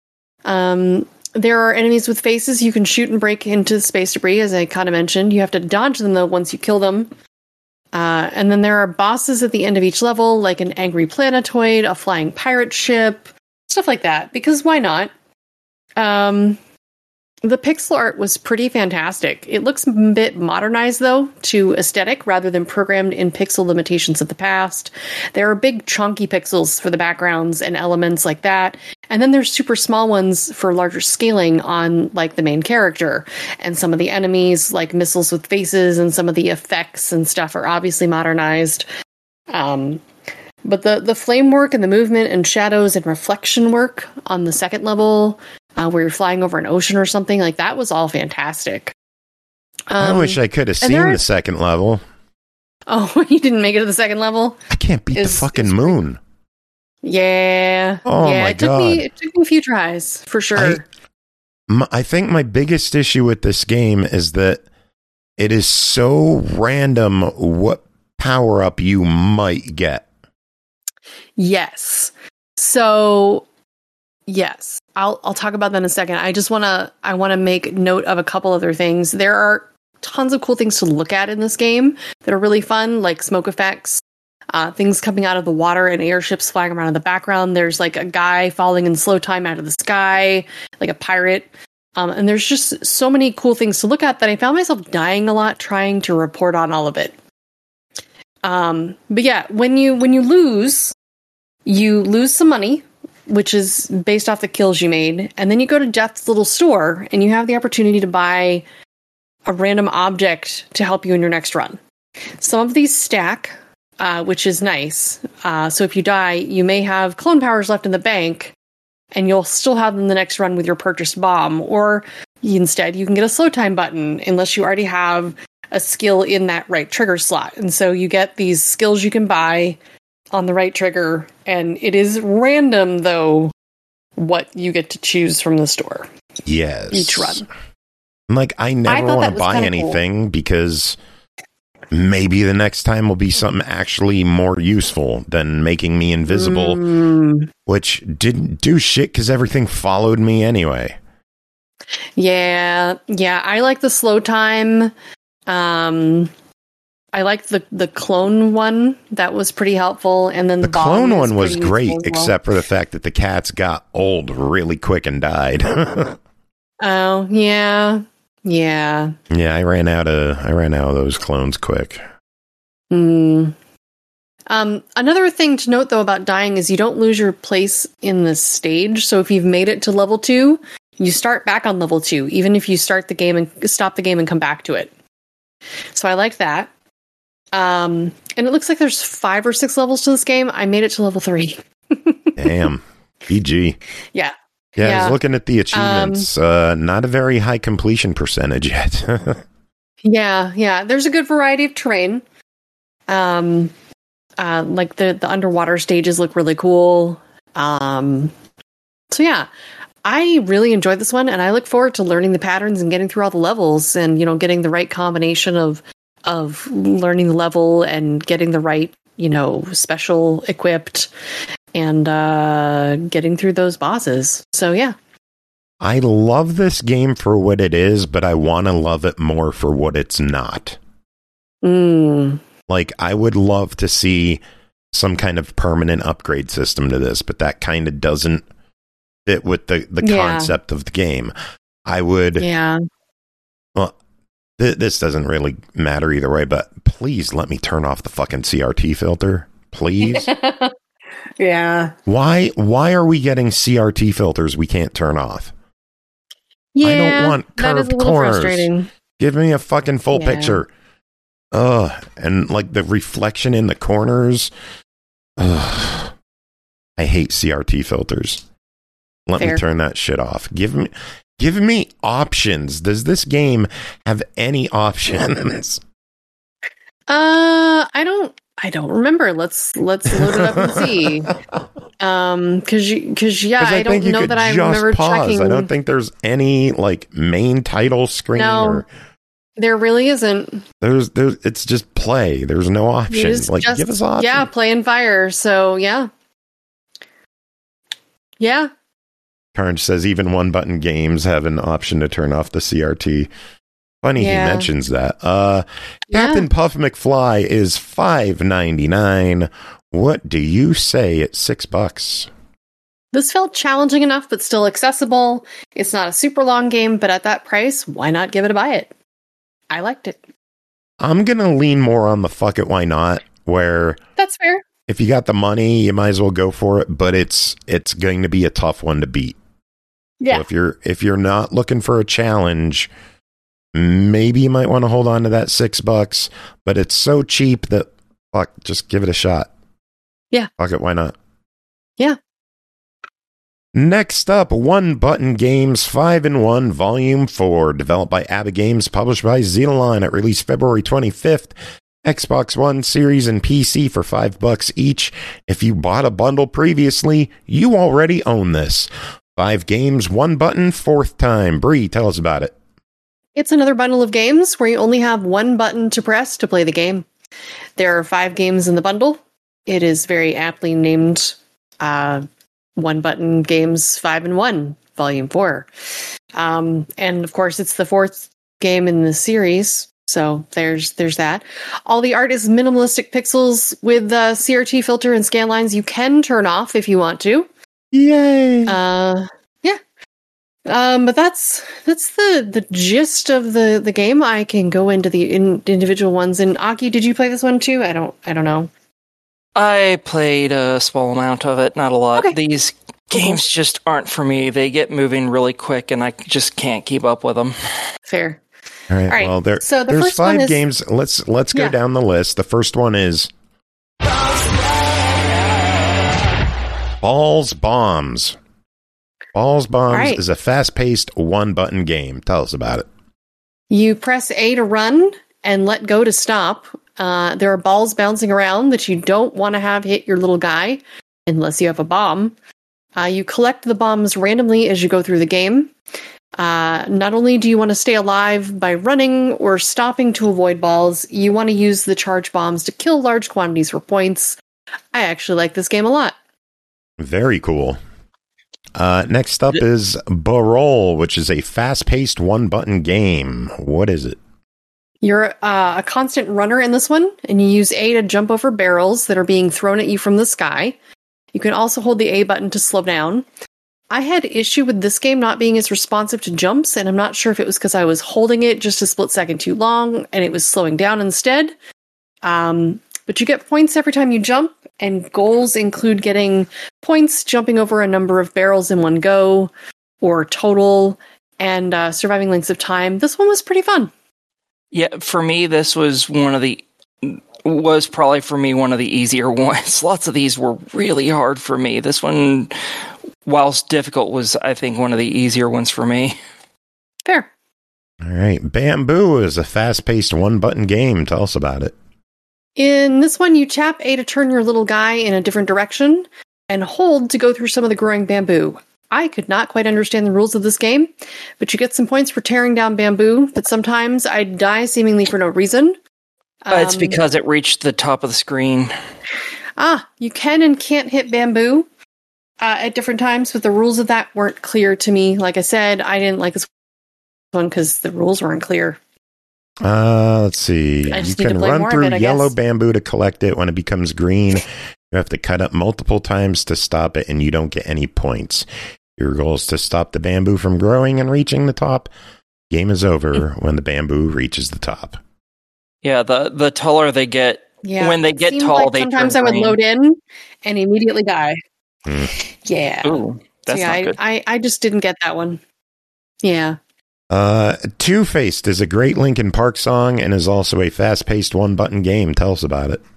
Speaker 3: There are enemies with faces you can shoot and break into space debris, as I kind of mentioned. You have to dodge them, though, once you kill them. And then there are bosses at the end of each level, like an angry planetoid, a flying pirate ship, stuff like that, because why not? The pixel art was pretty fantastic. It looks a bit modernized, though, to aesthetic rather than programmed in pixel limitations of the past. There are big chunky pixels for the backgrounds and elements like that. And then there's super small ones for larger scaling on, like, the main character. And some of the enemies, like missiles with faces, and some of the effects and stuff are obviously modernized. But the flame work and the movement and shadows and reflection work on the second level, where you're flying over an ocean or something, like that was all fantastic.
Speaker 2: I wish I could have seen the second level.
Speaker 3: Oh, you didn't make it to the second level?
Speaker 2: I can't beat the fucking moon.
Speaker 3: Yeah.
Speaker 2: Oh
Speaker 3: yeah,
Speaker 2: my God.
Speaker 3: It took me a few tries, for sure.
Speaker 2: I think my biggest issue with this game is that it is so random what power up you might get.
Speaker 3: Yes. So, yes, I'll talk about that in a second. I want to make note of a couple other things. There are tons of cool things to look at in this game that are really fun, like smoke effects, things coming out of the water and airships flying around in the background. There's like a guy falling in slow time out of the sky, like a pirate. And there's just so many cool things to look at that I found myself dying a lot trying to report on all of it. But yeah, when you lose some money, which is based off the kills you made, and then you go to Death's little store and you have the opportunity to buy a random object to help you in your next run. Some of these stack, which is nice. So if you die, you may have clone powers left in the bank, and you'll still have them the next run with your purchased bomb. Or instead, you can get a slow time button unless you already have a skill in that right trigger slot. And so you get these skills you can buy on the right trigger, and it is random, though, what you get to choose from the store.
Speaker 2: Yes.
Speaker 3: Each run.
Speaker 2: Like, I never want to buy anything because maybe the next time will be something actually more useful than making me invisible, which didn't do shit because everything followed me anyway.
Speaker 3: Yeah, I like the slow time. I liked the clone one. That was pretty helpful. And then the
Speaker 2: clone one was great, except for the fact that the cats got old really quick and died.
Speaker 3: Oh, yeah.
Speaker 2: Yeah, I ran out of those clones quick.
Speaker 3: Another thing to note, though, about dying is you don't lose your place in the stage. So if you've made it to level 2, you start back on level 2, even if you start the game and stop the game and come back to it. So I like that. And it looks like there's 5 or 6 levels to this game. I made it to level 3.
Speaker 2: Damn. PG.
Speaker 3: Yeah.
Speaker 2: Yeah, I was looking at the achievements. Not a very high completion percentage yet.
Speaker 3: Yeah. There's a good variety of terrain. Like the underwater stages look really cool. So yeah, I really enjoyed this one, and I look forward to learning the patterns and getting through all the levels, and getting the right combination of learning the level and getting the right special equipped. And getting through those bosses. So, yeah.
Speaker 2: I love this game for what it is, but I want to love it more for what it's not. Like, I would love to see some kind of permanent upgrade system to this, but that kind of doesn't fit with the concept of the game. I would... Yeah. Well, this doesn't really matter either way, but please let me turn off the fucking CRT filter. Please.
Speaker 3: Yeah.
Speaker 2: Why are we getting CRT filters we can't turn off?
Speaker 3: Yeah,
Speaker 2: I don't want curved corners.
Speaker 3: Frustrating.
Speaker 2: Give me a fucking full picture. And like the reflection in the corners. I hate CRT filters. Let me turn that shit off. Give me options. Does this game have any options?
Speaker 3: I don't remember. Let's load it up and see. Because I don't know that I remember checking.
Speaker 2: I don't think there's any like main title screen.
Speaker 3: No, there really isn't.
Speaker 2: There's it's just play. There's no options. Like give us options.
Speaker 3: Yeah, play and fire. So yeah.
Speaker 2: Carnage says even one button games have an option to turn off the CRT. Funny he mentions that. Captain Puff McFly is $5.99. What do you say at $6?
Speaker 3: This felt challenging enough, but still accessible. It's not a super long game, but at that price, why not give it a buy it? I liked it.
Speaker 2: I'm gonna lean more on the fuck it, why not? Where
Speaker 3: that's fair.
Speaker 2: If you got the money, you might as well go for it. But it's going to be a tough one to beat.
Speaker 3: Yeah.
Speaker 2: So if you're not looking for a challenge, maybe you might want to hold on to that $6, but it's so cheap that fuck, just give it a shot.
Speaker 3: Yeah.
Speaker 2: Fuck it, why not?
Speaker 3: Yeah.
Speaker 2: Next up, One Button Games 5-in-1 Volume 4, developed by ABBA Games, published by Xenoline. It released February 25th, Xbox One, Series, and PC for $5 each. If you bought a bundle previously, you already own this. 5 games, 1 button, 4th time. Bree, tell us about it.
Speaker 3: It's another bundle of games where you only have 1 button to press to play the game. There are 5 games in the bundle. It is very aptly named 1 Button Games 5 in 1, Volume 4. And of course, it's the 4th game in the series. So there's that. All the art is minimalistic pixels with CRT filter and scan lines you can turn off if you want to.
Speaker 2: Yay!
Speaker 3: Yeah. But that's the gist of the game. I can go into the individual ones. And Aki, did you play this one too? I don't know.
Speaker 7: I played a small amount of it, not a lot.
Speaker 3: Okay.
Speaker 7: These games just aren't for me. They get moving really quick, and I just can't keep up with them.
Speaker 3: Fair.
Speaker 2: All right. Well, there's 5 games. Let's go down the list. The first one is Balls Bombs. Balls Bombs is a fast-paced 1-button game. Tell us about it.
Speaker 3: You press A to run and let go to stop. There are balls bouncing around that you don't want to have hit your little guy unless you have a bomb. You collect the bombs randomly as you go through the game. Not only do you want to stay alive by running or stopping to avoid balls, you want to use the charge bombs to kill large quantities for points. I actually like this game a lot.
Speaker 2: Very cool. Next up is Barol, which is a fast-paced 1-button game. What is it?
Speaker 3: You're a constant runner in this one, and you use A to jump over barrels that are being thrown at you from the sky. You can also hold the A button to slow down. I had issue with this game not being as responsive to jumps, and I'm not sure if it was because I was holding it just a split second too long, and it was slowing down instead. But you get points every time you jump, and goals include getting points, jumping over a number of barrels in one go, or total, and surviving lengths of time. This one was pretty fun.
Speaker 7: Yeah, for me, this was probably for me one of the easier ones. Lots of these were really hard for me. This one, whilst difficult, was, I think, one of the easier ones for me.
Speaker 3: Fair.
Speaker 2: All right. Bamboo is a fast-paced 1-button game. Tell us about it.
Speaker 3: In this one, you tap A to turn your little guy in a different direction, and hold to go through some of the growing bamboo. I could not quite understand the rules of this game, but you get some points for tearing down bamboo, but sometimes I die seemingly for no reason.
Speaker 7: It's because it reached the top of the screen.
Speaker 3: You can and can't hit bamboo at different times, but the rules of that weren't clear to me. Like I said, I didn't like this one because the rules weren't clear.
Speaker 2: Let's see. You can run through yellow bamboo to collect it. When it becomes green, you have to cut up multiple times to stop it, and you don't get any points. Your goal is to stop the bamboo from growing and reaching the top. Game is over when the bamboo reaches the top.
Speaker 7: Yeah, the taller they get, when they get tall, they
Speaker 3: sometimes
Speaker 7: turn
Speaker 3: I would
Speaker 7: green.
Speaker 3: load in and immediately die. Yeah.
Speaker 7: Ooh, that's not good.
Speaker 3: I just didn't get that one. Yeah.
Speaker 2: Two-Faced is a great Linkin Park song and is also a fast-paced 1-button game. Tell us about it.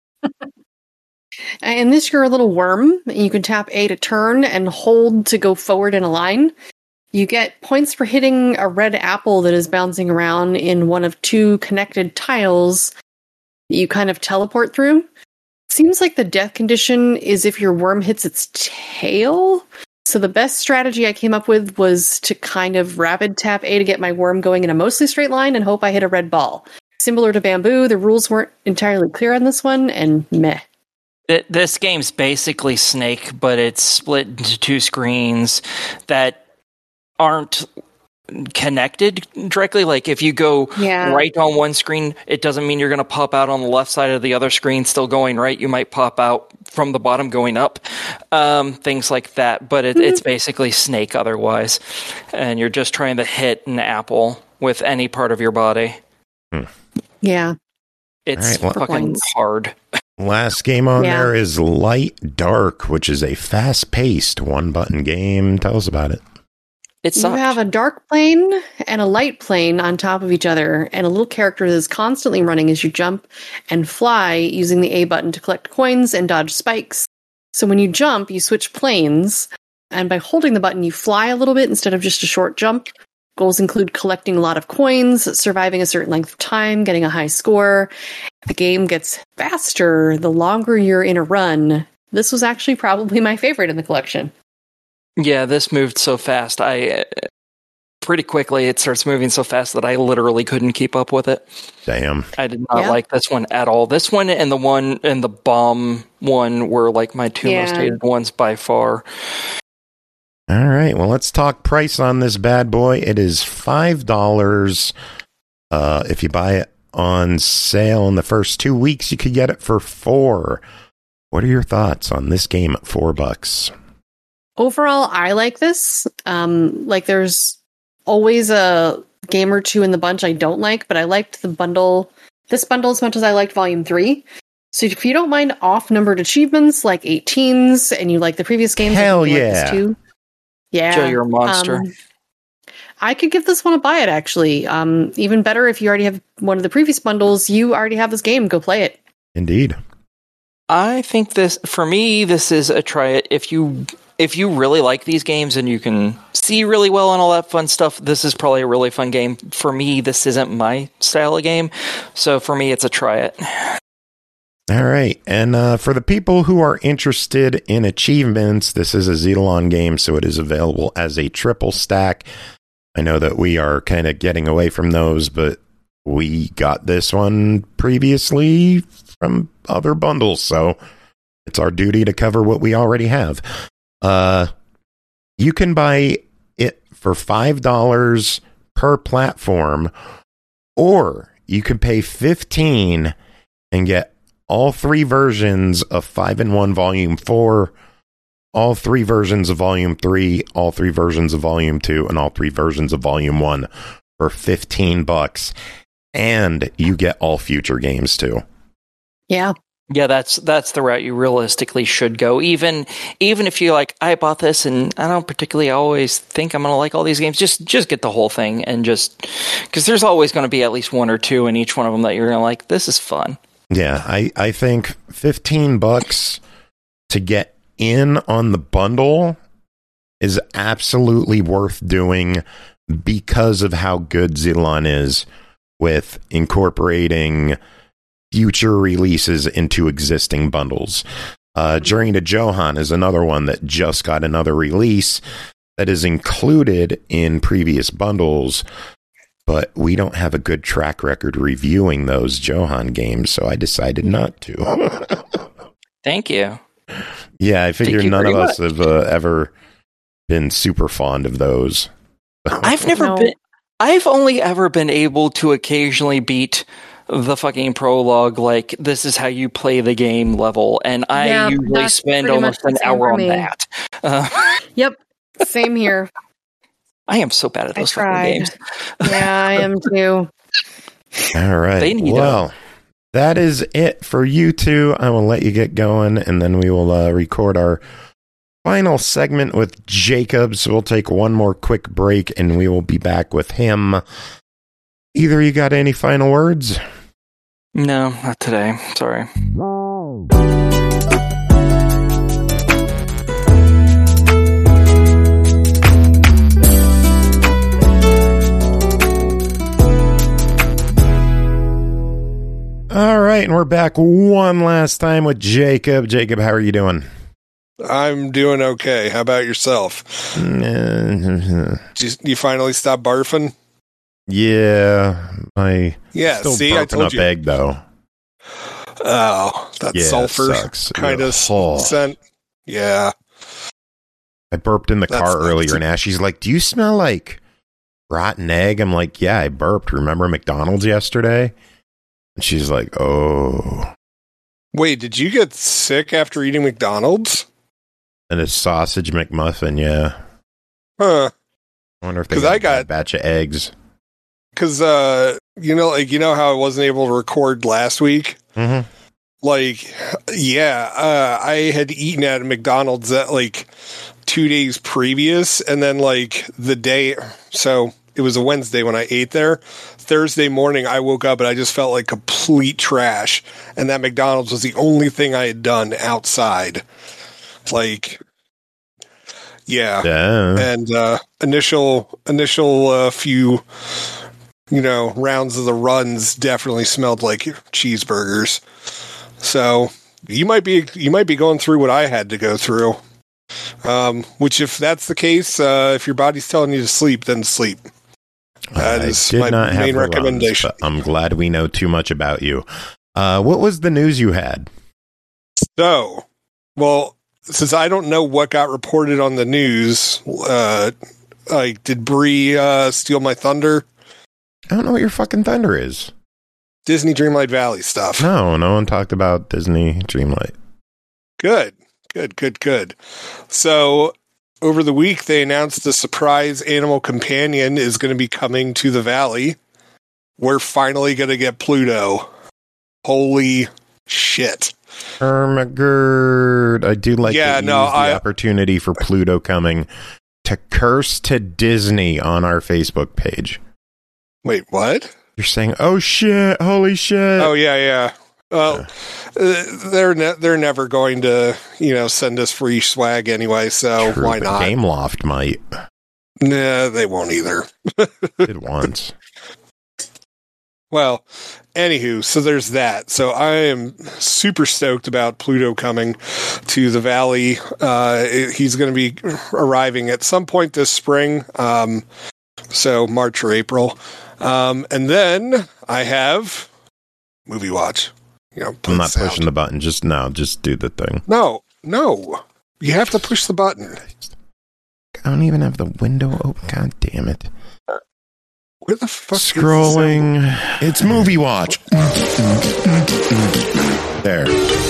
Speaker 3: In this, you're a little worm. You can tap A to turn and hold to go forward in a line. You get points for hitting a red apple that is bouncing around in one of 2 connected tiles that you kind of teleport through. Seems like the death condition is if your worm hits its tail. So the best strategy I came up with was to kind of rapid tap A to get my worm going in a mostly straight line and hope I hit a red ball. Similar to Bamboo, the rules weren't entirely clear on this one, and meh.
Speaker 7: This game's basically Snake, but it's split into 2 screens that aren't connected directly. Like if you go right on one screen, it doesn't mean you're going to pop out on the left side of the other screen still going right. You might pop out from the bottom going up, things like that. But it's basically Snake otherwise. And you're just trying to hit an apple with any part of your body.
Speaker 3: Yeah.
Speaker 7: It's fucking hard.
Speaker 2: Last game on there is Light Dark, which is a fast-paced 1-button game. Tell us about it.
Speaker 3: You have a dark plane and a light plane on top of each other, and a little character that is constantly running as you jump and fly using the A button to collect coins and dodge spikes. So when you jump, you switch planes, and by holding the button, you fly a little bit instead of just a short jump. Goals include collecting a lot of coins, surviving a certain length of time, getting a high score. The game gets faster the longer you're in a run. This was actually probably my favorite in the collection.
Speaker 7: Yeah, this moved so fast. Pretty quickly, it starts moving so fast that I literally couldn't keep up with it.
Speaker 2: Damn.
Speaker 7: I did not like this one at all. This one and the bomb one were like my two most hated ones by far.
Speaker 2: All right, well, let's talk price on this bad boy. It is $5. If you buy it on sale in the first 2 weeks, you could get it for $4. What are your thoughts on this game at $4?
Speaker 3: Overall, I like this. There's always a game or two in the bunch I don't like, but I liked this bundle as much as I liked Volume 3. So if you don't mind off-numbered achievements like 18s and you like the previous games,
Speaker 2: hell
Speaker 3: yeah.
Speaker 2: Like
Speaker 3: this too. Yeah.
Speaker 7: Joe, you're a monster.
Speaker 3: I could give this one a buy it, actually. Even better if you already have one of the previous bundles, you already have this game, go play it.
Speaker 2: Indeed.
Speaker 7: I think this is a try it. If you really like these games and you can see really well and all that fun stuff, this is probably a really fun game. For me, this isn't my style of game, so for me, it's a try it.
Speaker 2: All right, and for the people who are interested in achievements, this is a Zetalon game, so it is available as a triple stack. I know that we are kind of getting away from those, but we got this one previously from other bundles, so it's our duty to cover what we already have. You can buy it for $5 per platform, or you can pay $15 and get all 3 versions of 5-in-1 Volume 4, all 3 versions of Volume 3, all 3 versions of Volume 2, and all 3 versions of Volume 1 for $15. And you get all future games too.
Speaker 3: Yeah.
Speaker 7: Yeah, that's the route you realistically should go. Even if you like, I bought this and I don't particularly always think I'm going to like all these games, just get the whole thing and just, because there's always going to be at least 1 or 2 in each one of them that you're going to like. This is fun.
Speaker 2: Yeah, I think $15 to get in on the bundle is absolutely worth doing because of how good Zetalon is with incorporating future releases into existing bundles. Journey to Johan is another one that just got another release that is included in previous bundles, but we don't have a good track record reviewing those Johan games, so I decided not to.
Speaker 7: Thank you.
Speaker 2: Yeah, I figure none of us have ever been super fond of those.
Speaker 7: I've only ever been able to occasionally beat the fucking prologue, like, this is how you play the game level, and I usually spend almost an hour on that.
Speaker 3: Yep, same here.
Speaker 7: I am so bad at those fucking games.
Speaker 3: Yeah, I am too.
Speaker 2: All right. Well, that is it for you two. I will let you get going, and then we will record our final segment with Jacob. So we'll take one more quick break, and we will be back with him. Either you got any final words?
Speaker 7: No, not today. Sorry.
Speaker 2: All right, and we're back one last time with Jacob. Jacob, how are you doing?
Speaker 4: I'm doing okay. How about yourself? You finally stopped barfing?
Speaker 2: Yeah, still
Speaker 4: see, I told
Speaker 2: up
Speaker 4: you.
Speaker 2: Egg though.
Speaker 4: Oh, that sulfur kind of scent. Yeah.
Speaker 2: I burped in the car earlier, and Ashley's like, "Do you smell like rotten egg?" I'm like, "Yeah, I burped. Remember McDonald's yesterday?" And she's like, "Oh."
Speaker 4: Wait, did you get sick after eating McDonald's?
Speaker 2: And a sausage McMuffin, yeah.
Speaker 4: Huh.
Speaker 2: I wonder if they got a batch of eggs.
Speaker 4: Because, you know how I wasn't able to record last week?
Speaker 2: Mm-hmm.
Speaker 4: I had eaten at McDonald's at 2 days previous, and then the day, so it was a Wednesday when I ate there. Thursday morning, I woke up and I just felt like complete trash, and that McDonald's was the only thing I had done outside. Yeah.
Speaker 2: Yeah.
Speaker 4: And initial few, rounds of the runs definitely smelled like cheeseburgers. So you might be going through what I had to go through. Which, if that's the case, if your body's telling you to sleep, then sleep. That is my main recommendation.
Speaker 2: Runs, but I'm glad we know too much about you. What was the news you had?
Speaker 4: So, well, since I don't know what got reported on the news, did Bree steal my thunder?
Speaker 2: I don't know what your fucking thunder is.
Speaker 4: Disney Dreamlight Valley stuff.
Speaker 2: No one talked about Disney Dreamlight.
Speaker 4: Good. So, over the week, they announced the surprise animal companion is going to be coming to the Valley. We're finally going to get Pluto. Holy shit.
Speaker 2: Ermagerd. I do like the opportunity for Pluto coming to curse to Disney on our Facebook page.
Speaker 4: Wait, what?
Speaker 2: You're saying, oh shit, holy shit.
Speaker 4: Oh, yeah. Well, they're never going to, send us free swag anyway, so
Speaker 2: true,
Speaker 4: why not?
Speaker 2: Gameloft might.
Speaker 4: Nah, they won't either.
Speaker 2: Did once.
Speaker 4: Well, anywho, so there's that. So I am super stoked about Pluto coming to the Valley. He's going to be arriving at some point this spring, so March or April. And then I have Movie Watch.
Speaker 2: I'm not pushing the button. Just do the thing.
Speaker 4: No. You have to push the button.
Speaker 2: I don't even have the window open. God damn it.
Speaker 4: Where the fuck
Speaker 2: scrolling. It's Movie Watch. There.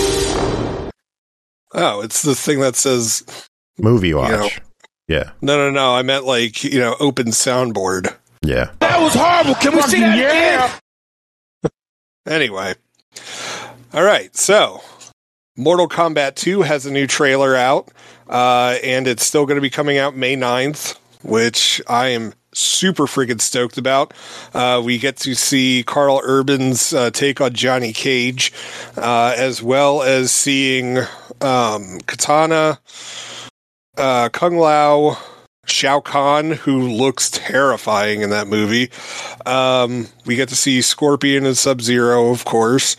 Speaker 4: Oh, it's the thing that says
Speaker 2: Movie Watch. Yeah.
Speaker 4: No. I meant open soundboard.
Speaker 2: Yeah.
Speaker 8: That was horrible. Can we see that again?
Speaker 4: Anyway. All right. So, Mortal Kombat 2 has a new trailer out, and it's still going to be coming out May 9th, which I am super freaking stoked about. We get to see Carl Urban's take on Johnny Cage, as well as seeing Katana, Kung Lao, Shao Kahn, who looks terrifying in that movie. We get to see Scorpion and Sub-Zero, of course,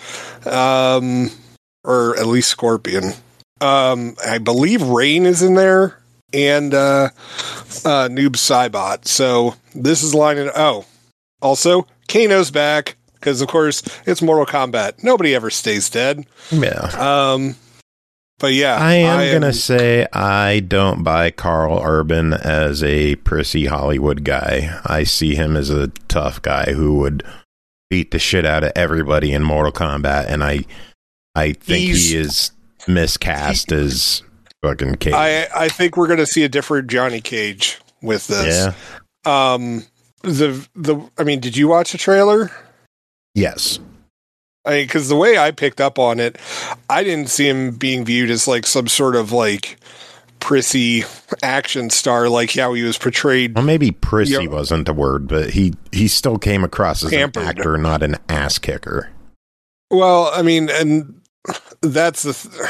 Speaker 4: or at least Scorpion. I believe Rain is in there, and Noob Saibot. So this is lining. Oh, also Kano's back because, of course, it's Mortal Kombat. Nobody ever stays dead.
Speaker 2: Yeah.
Speaker 4: But yeah,
Speaker 2: I am gonna say I don't buy Carl Urban as a prissy Hollywood guy. I see him as a tough guy who would beat the shit out of everybody in Mortal Kombat, and I think he is miscast as fucking Cage.
Speaker 4: I think we're gonna see a different Johnny Cage with this.
Speaker 2: Yeah.
Speaker 4: Did you watch the trailer?
Speaker 2: Yes.
Speaker 4: Because the way I picked up on it, I didn't see him being viewed as like some sort of like prissy action star, like how he was portrayed.
Speaker 2: Well, maybe prissy wasn't the word, but he still came across as
Speaker 4: pampered.
Speaker 2: An actor, not an ass kicker.
Speaker 4: Well, I mean, and that's the.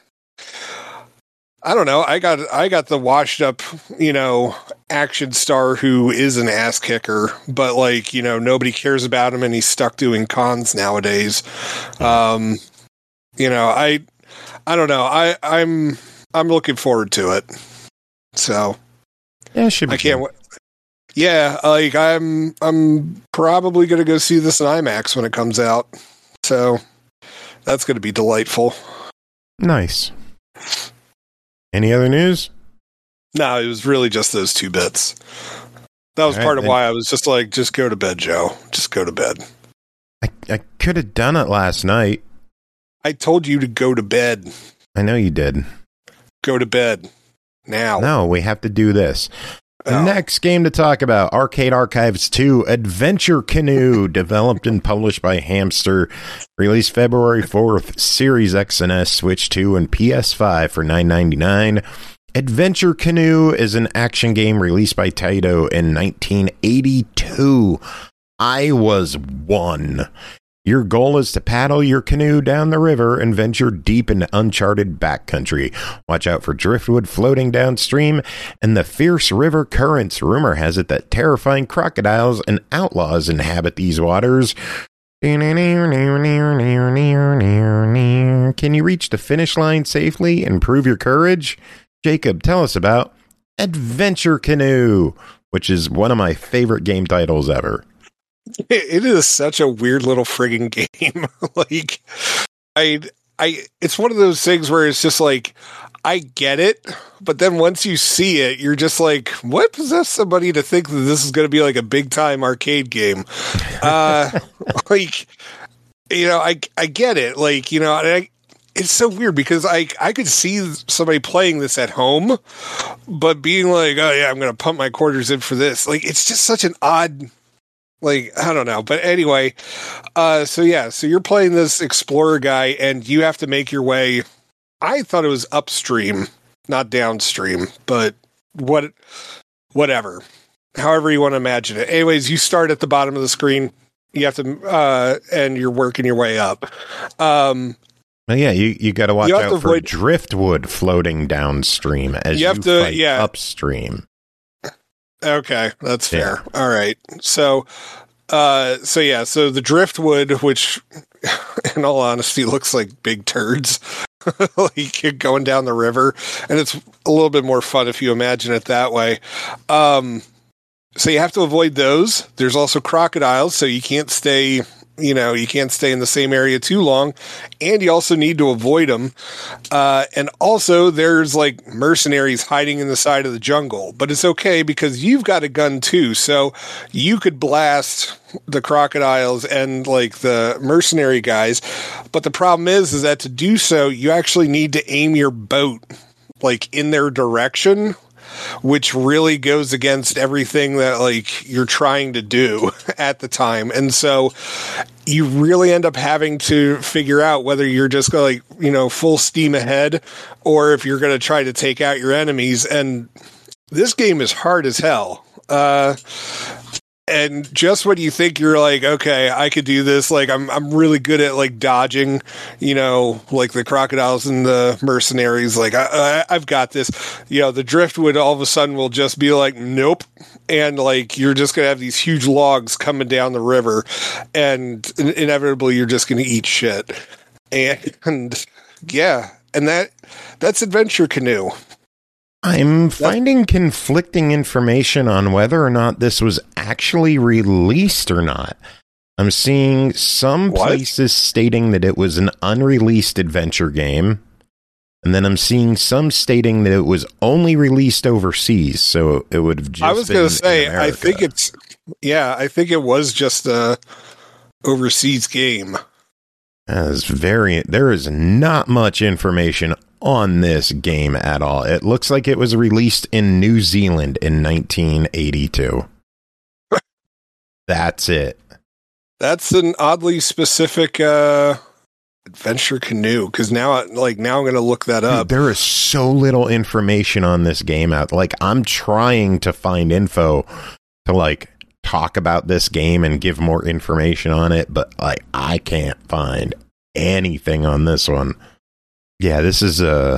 Speaker 4: I don't know. I got the washed up, action star who is an ass kicker, but nobody cares about him and he's stuck doing cons nowadays. I don't know. I'm looking forward to it. So
Speaker 2: yeah, it should be.
Speaker 4: I can't. Yeah, I'm probably going to go see this in IMAX when it comes out. So that's going to be delightful.
Speaker 2: Nice. Any other news?
Speaker 4: No, it was really just those two bits. That was part of why I was just like, just go to bed, Joe. Just go to bed.
Speaker 2: I could have done it last night.
Speaker 4: I told you to go to bed.
Speaker 2: I know you did.
Speaker 4: Go to bed. Now.
Speaker 2: No, we have to do this. The next game to talk about, Arcade Archives 2 Adventure Canoe, developed and published by Hamster, released February 4th, Series X and S, Switch 2, and PS5 for $9.99. Adventure Canoe is an action game released by Taito in 1982. I was 1. Your goal is to paddle your canoe down the river and venture deep into uncharted backcountry. Watch out for driftwood floating downstream and the fierce river currents. Rumor has it that terrifying crocodiles and outlaws inhabit these waters. Can you reach the finish line safely and prove your courage? Jacob, tell us about Adventure Canoe, which is one of my favorite game titles ever.
Speaker 4: It is such a weird little frigging game. Like, it's one of those things where it's just like, I get it, but then once you see it, you're just like, what possessed somebody to think that this is going to be like a big time arcade game? Like, you know, I get it. Like, you know, it's so weird because I could see somebody playing this at home, but being like, oh yeah, I'm going to pump my quarters in for this. Like, it's just such an odd, like, I don't know. But anyway, so you're playing this explorer guy and you have to make your way. I thought it was upstream, not downstream, but whatever. However you want to imagine it. Anyways, you start at the bottom of the screen. You have to, and you're working your way up. Well,
Speaker 2: yeah, you got to watch out for driftwood floating downstream as you fight upstream.
Speaker 4: Okay, that's fair. Yeah. All right. So the driftwood, which in all honesty looks like big turds, like going down the river, and it's a little bit more fun if you imagine it that way. So you have to avoid those. There's also crocodiles, so you can't stay in the same area too long, and you also need to avoid them. And also there's like mercenaries hiding in the side of the jungle, but it's okay because you've got a gun too. So you could blast the crocodiles and like the mercenary guys. But the problem is that to do so, you actually need to aim your boat like in their direction, which really goes against everything that like you're trying to do at the time. And so you really end up having to figure out whether you're just going to, like, you know, full steam ahead or if you're going to try to take out your enemies. And this game is hard as hell. And just when you think you're like, okay, I could do this, like I'm really good at like dodging, you know, like the crocodiles and the mercenaries, like I've got this, you know, the driftwood all of a sudden will just be like, nope. And like, you're just going to have these huge logs coming down the river and inevitably you're just going to eat shit. And yeah, and that's Adventure Canoe.
Speaker 2: I'm finding conflicting information on whether or not this was actually released or not. I'm seeing some places stating that it was an unreleased adventure game, and then I'm seeing some stating that it was only released overseas, so it would have just
Speaker 4: I was going to say, I think it was just a overseas game.
Speaker 2: There is not much information on this game at all. It looks like it was released in New Zealand in 1982. That's it.
Speaker 4: That's an oddly specific Adventure Canoe, because now I'm going to look that up.
Speaker 2: Dude, there is so little information on this game out. Like, I'm trying to find info to like talk about this game and give more information on it, but like I can't find anything on this one. Yeah, this is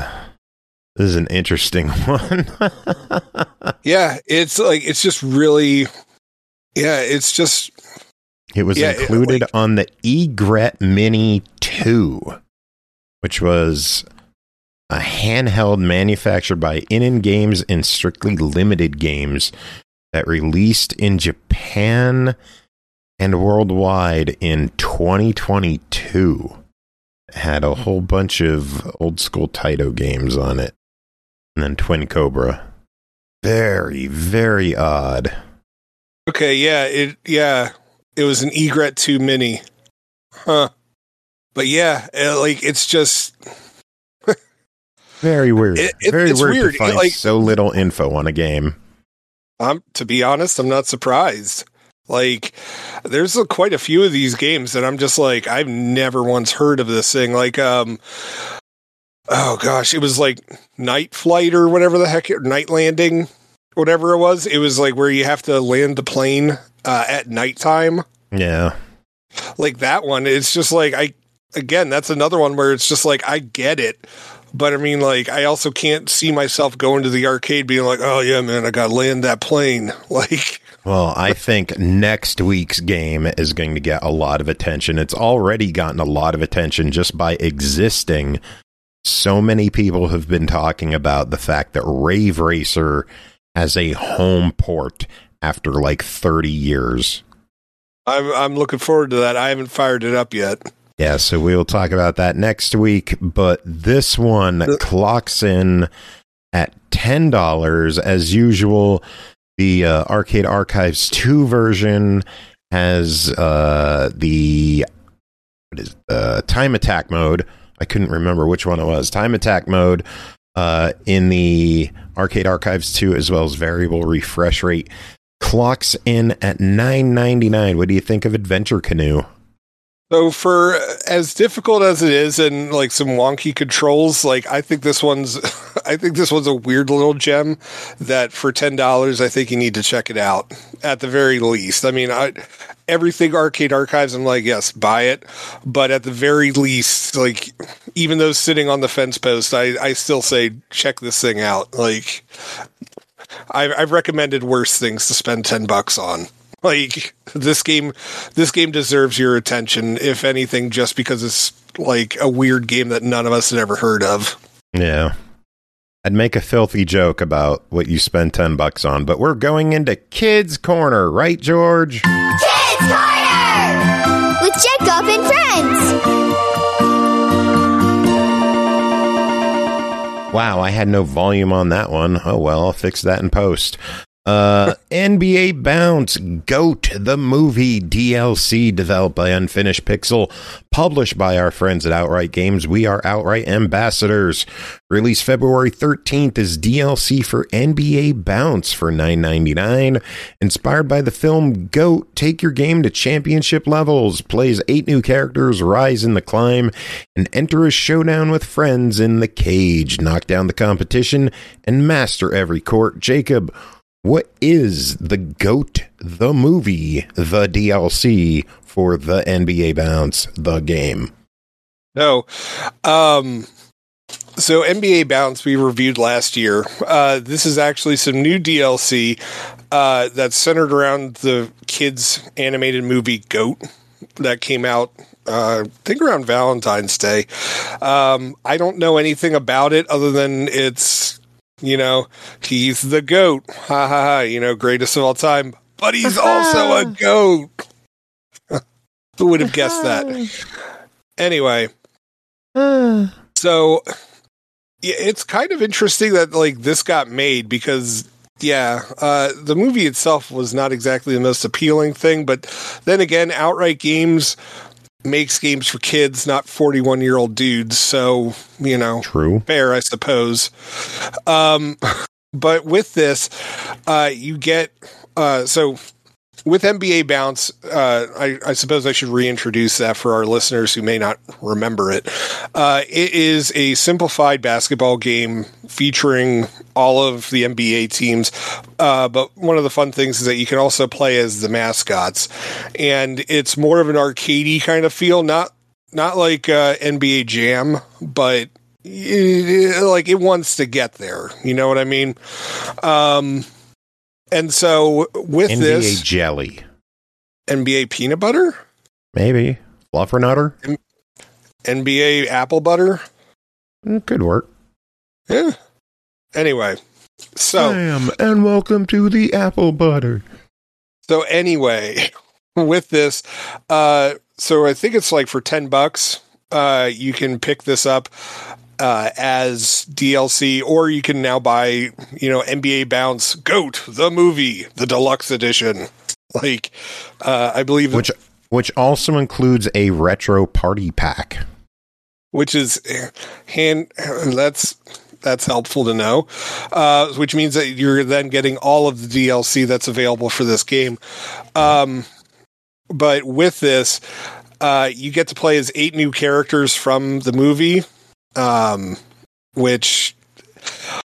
Speaker 2: an interesting one.
Speaker 4: Yeah, it's just really, yeah, it's just.
Speaker 2: It was included on the Egret Mini 2, which was a handheld manufactured by Inen Games and Strictly Limited Games that released in Japan and worldwide in 2022. It had a whole bunch of old school Taito games on it. And then Twin Cobra. Very, very odd.
Speaker 4: Okay, it was an Egret 2 Mini. Huh. But yeah, it's just
Speaker 2: very weird. It's weird to find so little info on a game.
Speaker 4: To be honest, I'm not surprised. Like, there's quite a few of these games that I'm just like, I've never once heard of this thing. Like, oh gosh, it was like Night Flight or whatever the heck, Night Landing, whatever it was. It was like where you have to land the plane at nighttime.
Speaker 2: Yeah.
Speaker 4: like that one, it's just like that's another one where it's just like I get it. But I mean, like, I also can't see myself going to the arcade being like, oh, yeah, man, I got to land that plane. Like,
Speaker 2: well, I think next week's game is going to get a lot of attention. It's already gotten a lot of attention just by existing. So many people have been talking about the fact that Rave Racer has a home port after like 30 years.
Speaker 4: I'm looking forward to that. I haven't fired it up yet.
Speaker 2: Yeah, so we'll talk about that next week, but this one clocks in at $10 as usual. The Arcade Archives 2 version has the time attack mode. I couldn't remember which one it was. Time attack mode in the Arcade Archives 2, as well as variable refresh rate. Clocks in at $9.99. What do you think of Adventure Canoe?
Speaker 4: So for as difficult as it is and like some wonky controls, like I think this one's a weird little gem that for $10, I think you need to check it out at the very least. I mean, everything Arcade Archives, I'm like, yes, buy it. But at the very least, like even though sitting on the fence post, I still say, check this thing out. Like I've recommended worse things to spend $10 on. Like this game deserves your attention, if anything, just because it's like a weird game that none of us had ever heard of.
Speaker 2: Yeah. I'd make a filthy joke about what you spend $10 on, but we're going into Kids Corner, right, George?
Speaker 9: Kids Corner! With Jacob and friends!
Speaker 2: Wow, I had no volume on that one. Oh well, I'll fix that in post. NBA Bounce GOAT, the movie DLC, developed by Unfinished Pixel, published by our friends at Outright Games. We are Outright ambassadors. Released February 13th as DLC for NBA Bounce for $9.99. Inspired by the film GOAT, take your game to championship levels. Plays 8 new characters, rise in the climb, and enter a showdown with friends in the cage. Knock down the competition and master every court. Jacob, what is the GOAT, the movie, the DLC for the NBA Bounce, the game?
Speaker 4: No. So NBA Bounce we reviewed last year. This is actually some new DLC that's centered around the kids' animated movie GOAT that came out, I think around Valentine's Day. I don't know anything about it other than it's, you know, he's the GOAT. Ha ha ha, you know, greatest of all time. But he's also a GOAT. Who would have guessed that? Anyway. So, yeah, it's kind of interesting that, like, this got made because, yeah, the movie itself was not exactly the most appealing thing. But then again, Outright Games makes games for kids, not 41-year-old dudes. So, you know,
Speaker 2: true,
Speaker 4: fair, I suppose. But with this, you get so with NBA Bounce, I suppose I should reintroduce that for our listeners who may not remember it. It is a simplified basketball game featuring all of the NBA teams. But one of the fun things is that you can also play as the mascots, and it's more of an arcadey kind of feel, not like NBA Jam, but like it wants to get there. You know what I mean? And so with
Speaker 2: NBA
Speaker 4: this
Speaker 2: jelly,
Speaker 4: NBA peanut butter,
Speaker 2: maybe Fluffernutter,
Speaker 4: NBA apple butter,
Speaker 2: could work.
Speaker 4: Yeah. Anyway, so
Speaker 2: and welcome to the apple butter.
Speaker 4: So anyway, with this, so I think it's like for $10, you can pick this up as DLC, or you can now buy, you know, NBA Bounce GOAT, the movie, the deluxe edition. Like, I believe
Speaker 2: which also includes a retro party pack,
Speaker 4: which is that's helpful to know. Which means that you're then getting all of the DLC that's available for this game. But with this, you get to play as 8 new characters from the movie. Which,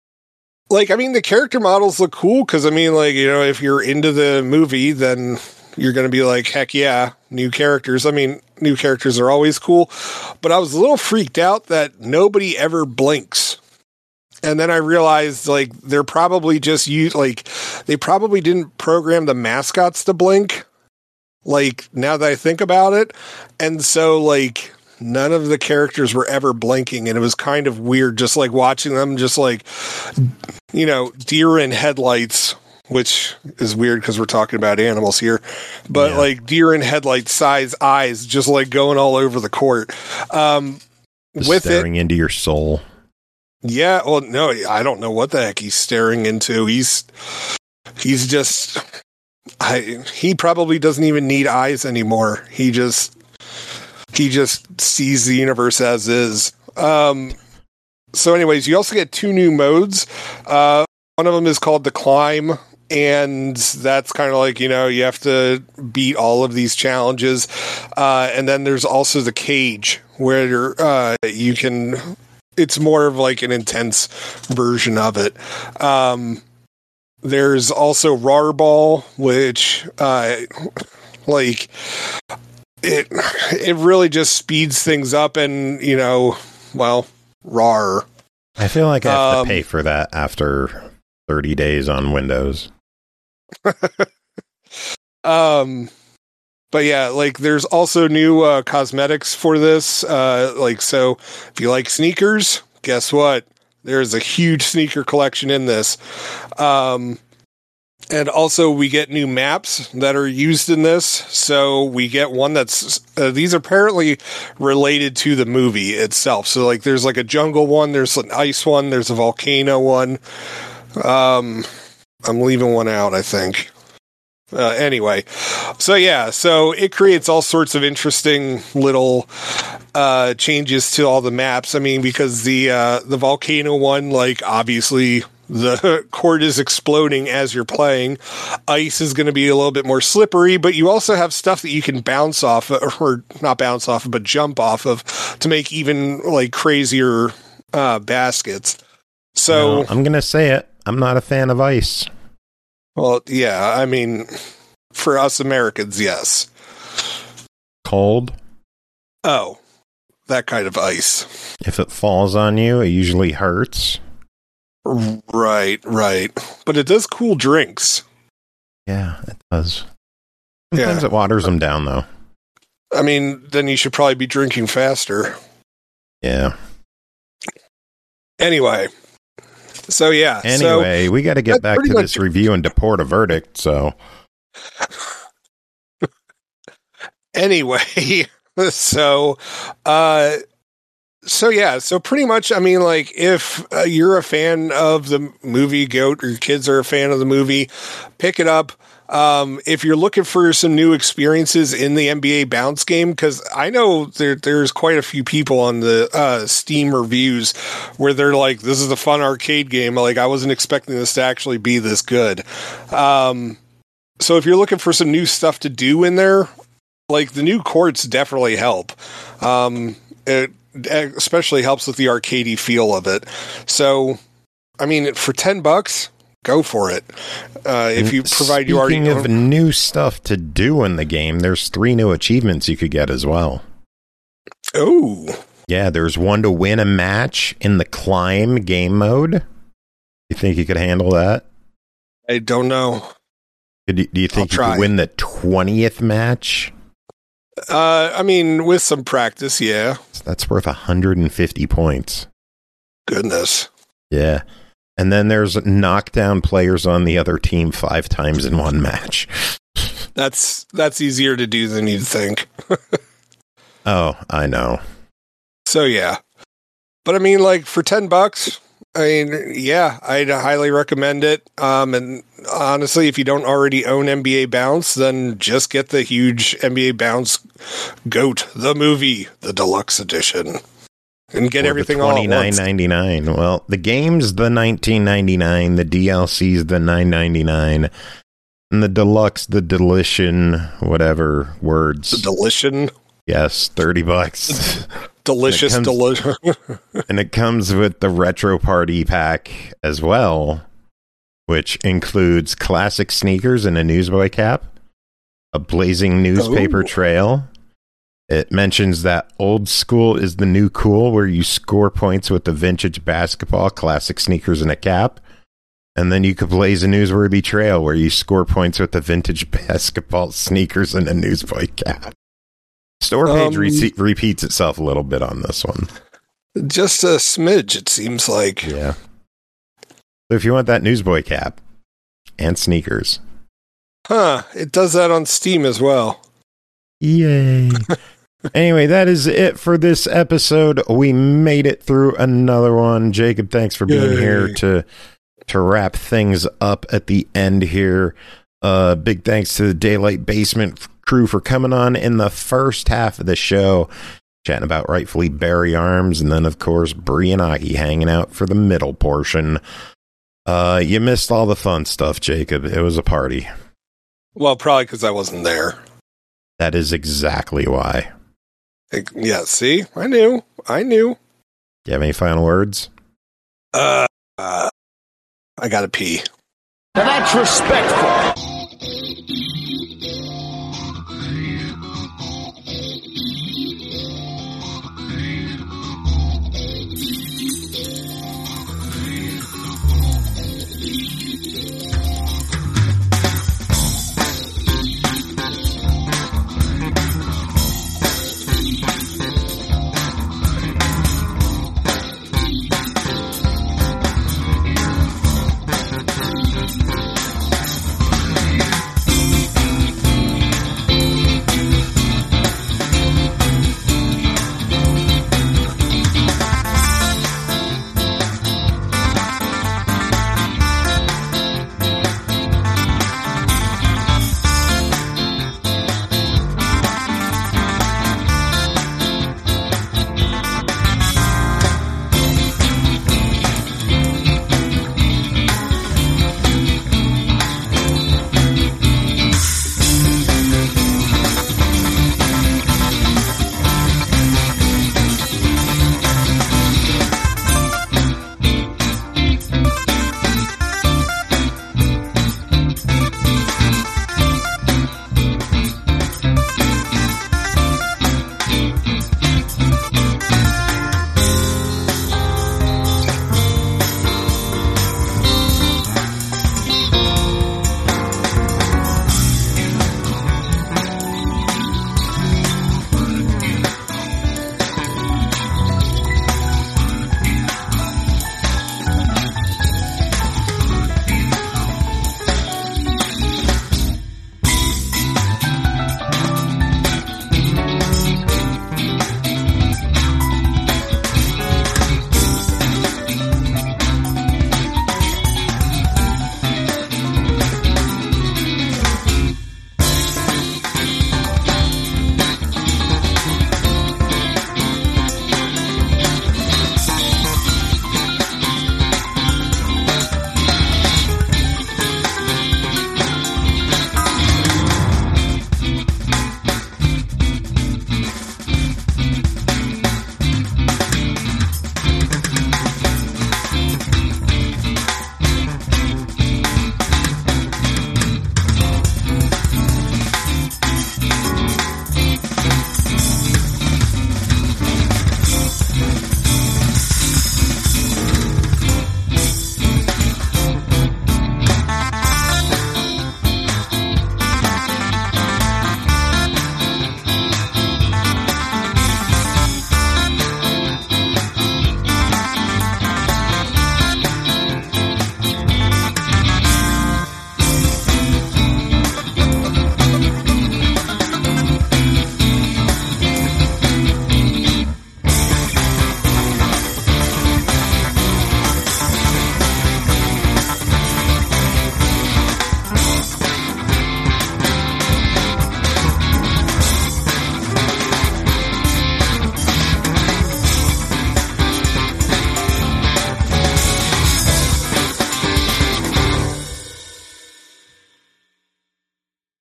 Speaker 4: like, I mean, the character models look cool because, I mean, like, you know, if you're into the movie, then, you're going to be like, heck yeah, new characters. I mean, new characters are always cool, but I was a little freaked out that nobody ever blinks. And then I realized, like, they're probably just they probably didn't program the mascots to blink. Like, now that I think about it. And so, like, none of the characters were ever blinking, and it was kind of weird just, like, watching them just, like, you know, deer in headlights, which is weird because we're talking about animals here. But, like, deer in headlight size eyes just, like, going all over the court. With
Speaker 2: staring into your soul.
Speaker 4: Yeah, well, no, I don't know what the heck he's staring into. He's just, he probably doesn't even need eyes anymore. He just sees the universe as is. So anyways, you also get 2 new modes. One of them is called the Climb, and that's kind of like, you know, you have to beat all of these challenges. And then there's also the Cage, where you can... It's more of like an intense version of it. There's also Rarball, which, like, it really just speeds things up, and, you know, well, rar.
Speaker 2: I feel like I have to pay for that after 30 days on Windows.
Speaker 4: But yeah, like, there's also new cosmetics for this. Like, so if you like sneakers, guess what? There's a huge sneaker collection in this. And also we get new maps that are used in this. So we get one that's, these are apparently related to the movie itself. So, like, there's like a jungle one, there's an ice one, there's a volcano one. I'm leaving one out, I think. Anyway, so yeah, so it creates all sorts of interesting little changes to all the maps. I mean, because the volcano one, like, obviously the court is exploding as you're playing. Ice is going to be a little bit more slippery, but you also have stuff that you can bounce off, or not bounce off, but jump off of, to make even, like, crazier baskets. So
Speaker 2: I'm going to say it. I'm not a fan of ice.
Speaker 4: Well, yeah, I mean, for us Americans, yes.
Speaker 2: Cold?
Speaker 4: Oh, that kind of ice.
Speaker 2: If it falls on you, it usually hurts.
Speaker 4: Right. But it does cool drinks.
Speaker 2: Yeah, it does. Sometimes it waters them down, though.
Speaker 4: I mean, then you should probably be drinking faster.
Speaker 2: Yeah.
Speaker 4: Anyway. So, yeah.
Speaker 2: Anyway, we got to get back to this review and deport a verdict, so.
Speaker 4: Anyway, so yeah, so pretty much, I mean, like, if you're a fan of the movie GOAT, or your kids are a fan of the movie, pick it up. If you're looking for some new experiences in the NBA Bounce game, because I know there's quite a few people on the Steam reviews where they're like, this is a fun arcade game. Like, I wasn't expecting this to actually be this good. So if you're looking for some new stuff to do in there, like, the new courts definitely help. It especially helps with the arcadey feel of it. So, I mean, for $10, go for it. If you provide you already.
Speaker 2: Speaking of new stuff to do in the game, there's 3 new achievements you could get as well.
Speaker 4: Oh.
Speaker 2: Yeah, there's one to win a match in the Climb game mode. You think you could handle that?
Speaker 4: I don't know.
Speaker 2: Do you think you could win the 20th match?
Speaker 4: I mean, with some practice, yeah.
Speaker 2: That's worth 150 points.
Speaker 4: Goodness.
Speaker 2: Yeah. And then there's knock down players on the other team 5 times in one match.
Speaker 4: That's easier to do than you'd think.
Speaker 2: Oh, I know.
Speaker 4: So, yeah. But I mean, like, for $10, I mean, yeah, I'd highly recommend it. And honestly, if you don't already own NBA Bounce, then just get the huge NBA Bounce GOAT, the movie, the deluxe edition. And get everything all at once.
Speaker 2: $29.99. Well, the game's the $19.99, the DLC's the $9.99, and the deluxe, the delition, whatever words.
Speaker 4: The delition?
Speaker 2: Yes, $30.
Speaker 4: Delicious.
Speaker 2: And it comes with the Retro Party pack as well, which includes classic sneakers and a Newsboy cap, a blazing newspaper trail. It mentions that old school is the new cool, where you score points with the vintage basketball, classic sneakers, and a cap. And then you could blaze a newsworthy trail where you score points with the vintage basketball, sneakers, and a newsboy cap. Store page repeats itself a little bit on this one.
Speaker 4: Just a smidge, it seems like.
Speaker 2: Yeah. So if you want that newsboy cap and sneakers.
Speaker 4: It does that on Steam as well.
Speaker 2: Yay. Anyway, that is it for this episode. We made it through another one. Jacob, thanks for being here to wrap things up at the end here. Big thanks to the Daylight Basement crew for coming on in the first half of the show, chatting about Rightfully Barry Arms, and then, of course, Bree and Aki hanging out for the middle portion. You missed all the fun stuff, Jacob. It was a party.
Speaker 4: Well, probably because I wasn't there.
Speaker 2: That is exactly why.
Speaker 4: Yeah, see? I knew.
Speaker 2: Do you have any final words?
Speaker 4: I gotta pee.
Speaker 8: Now that's respectful.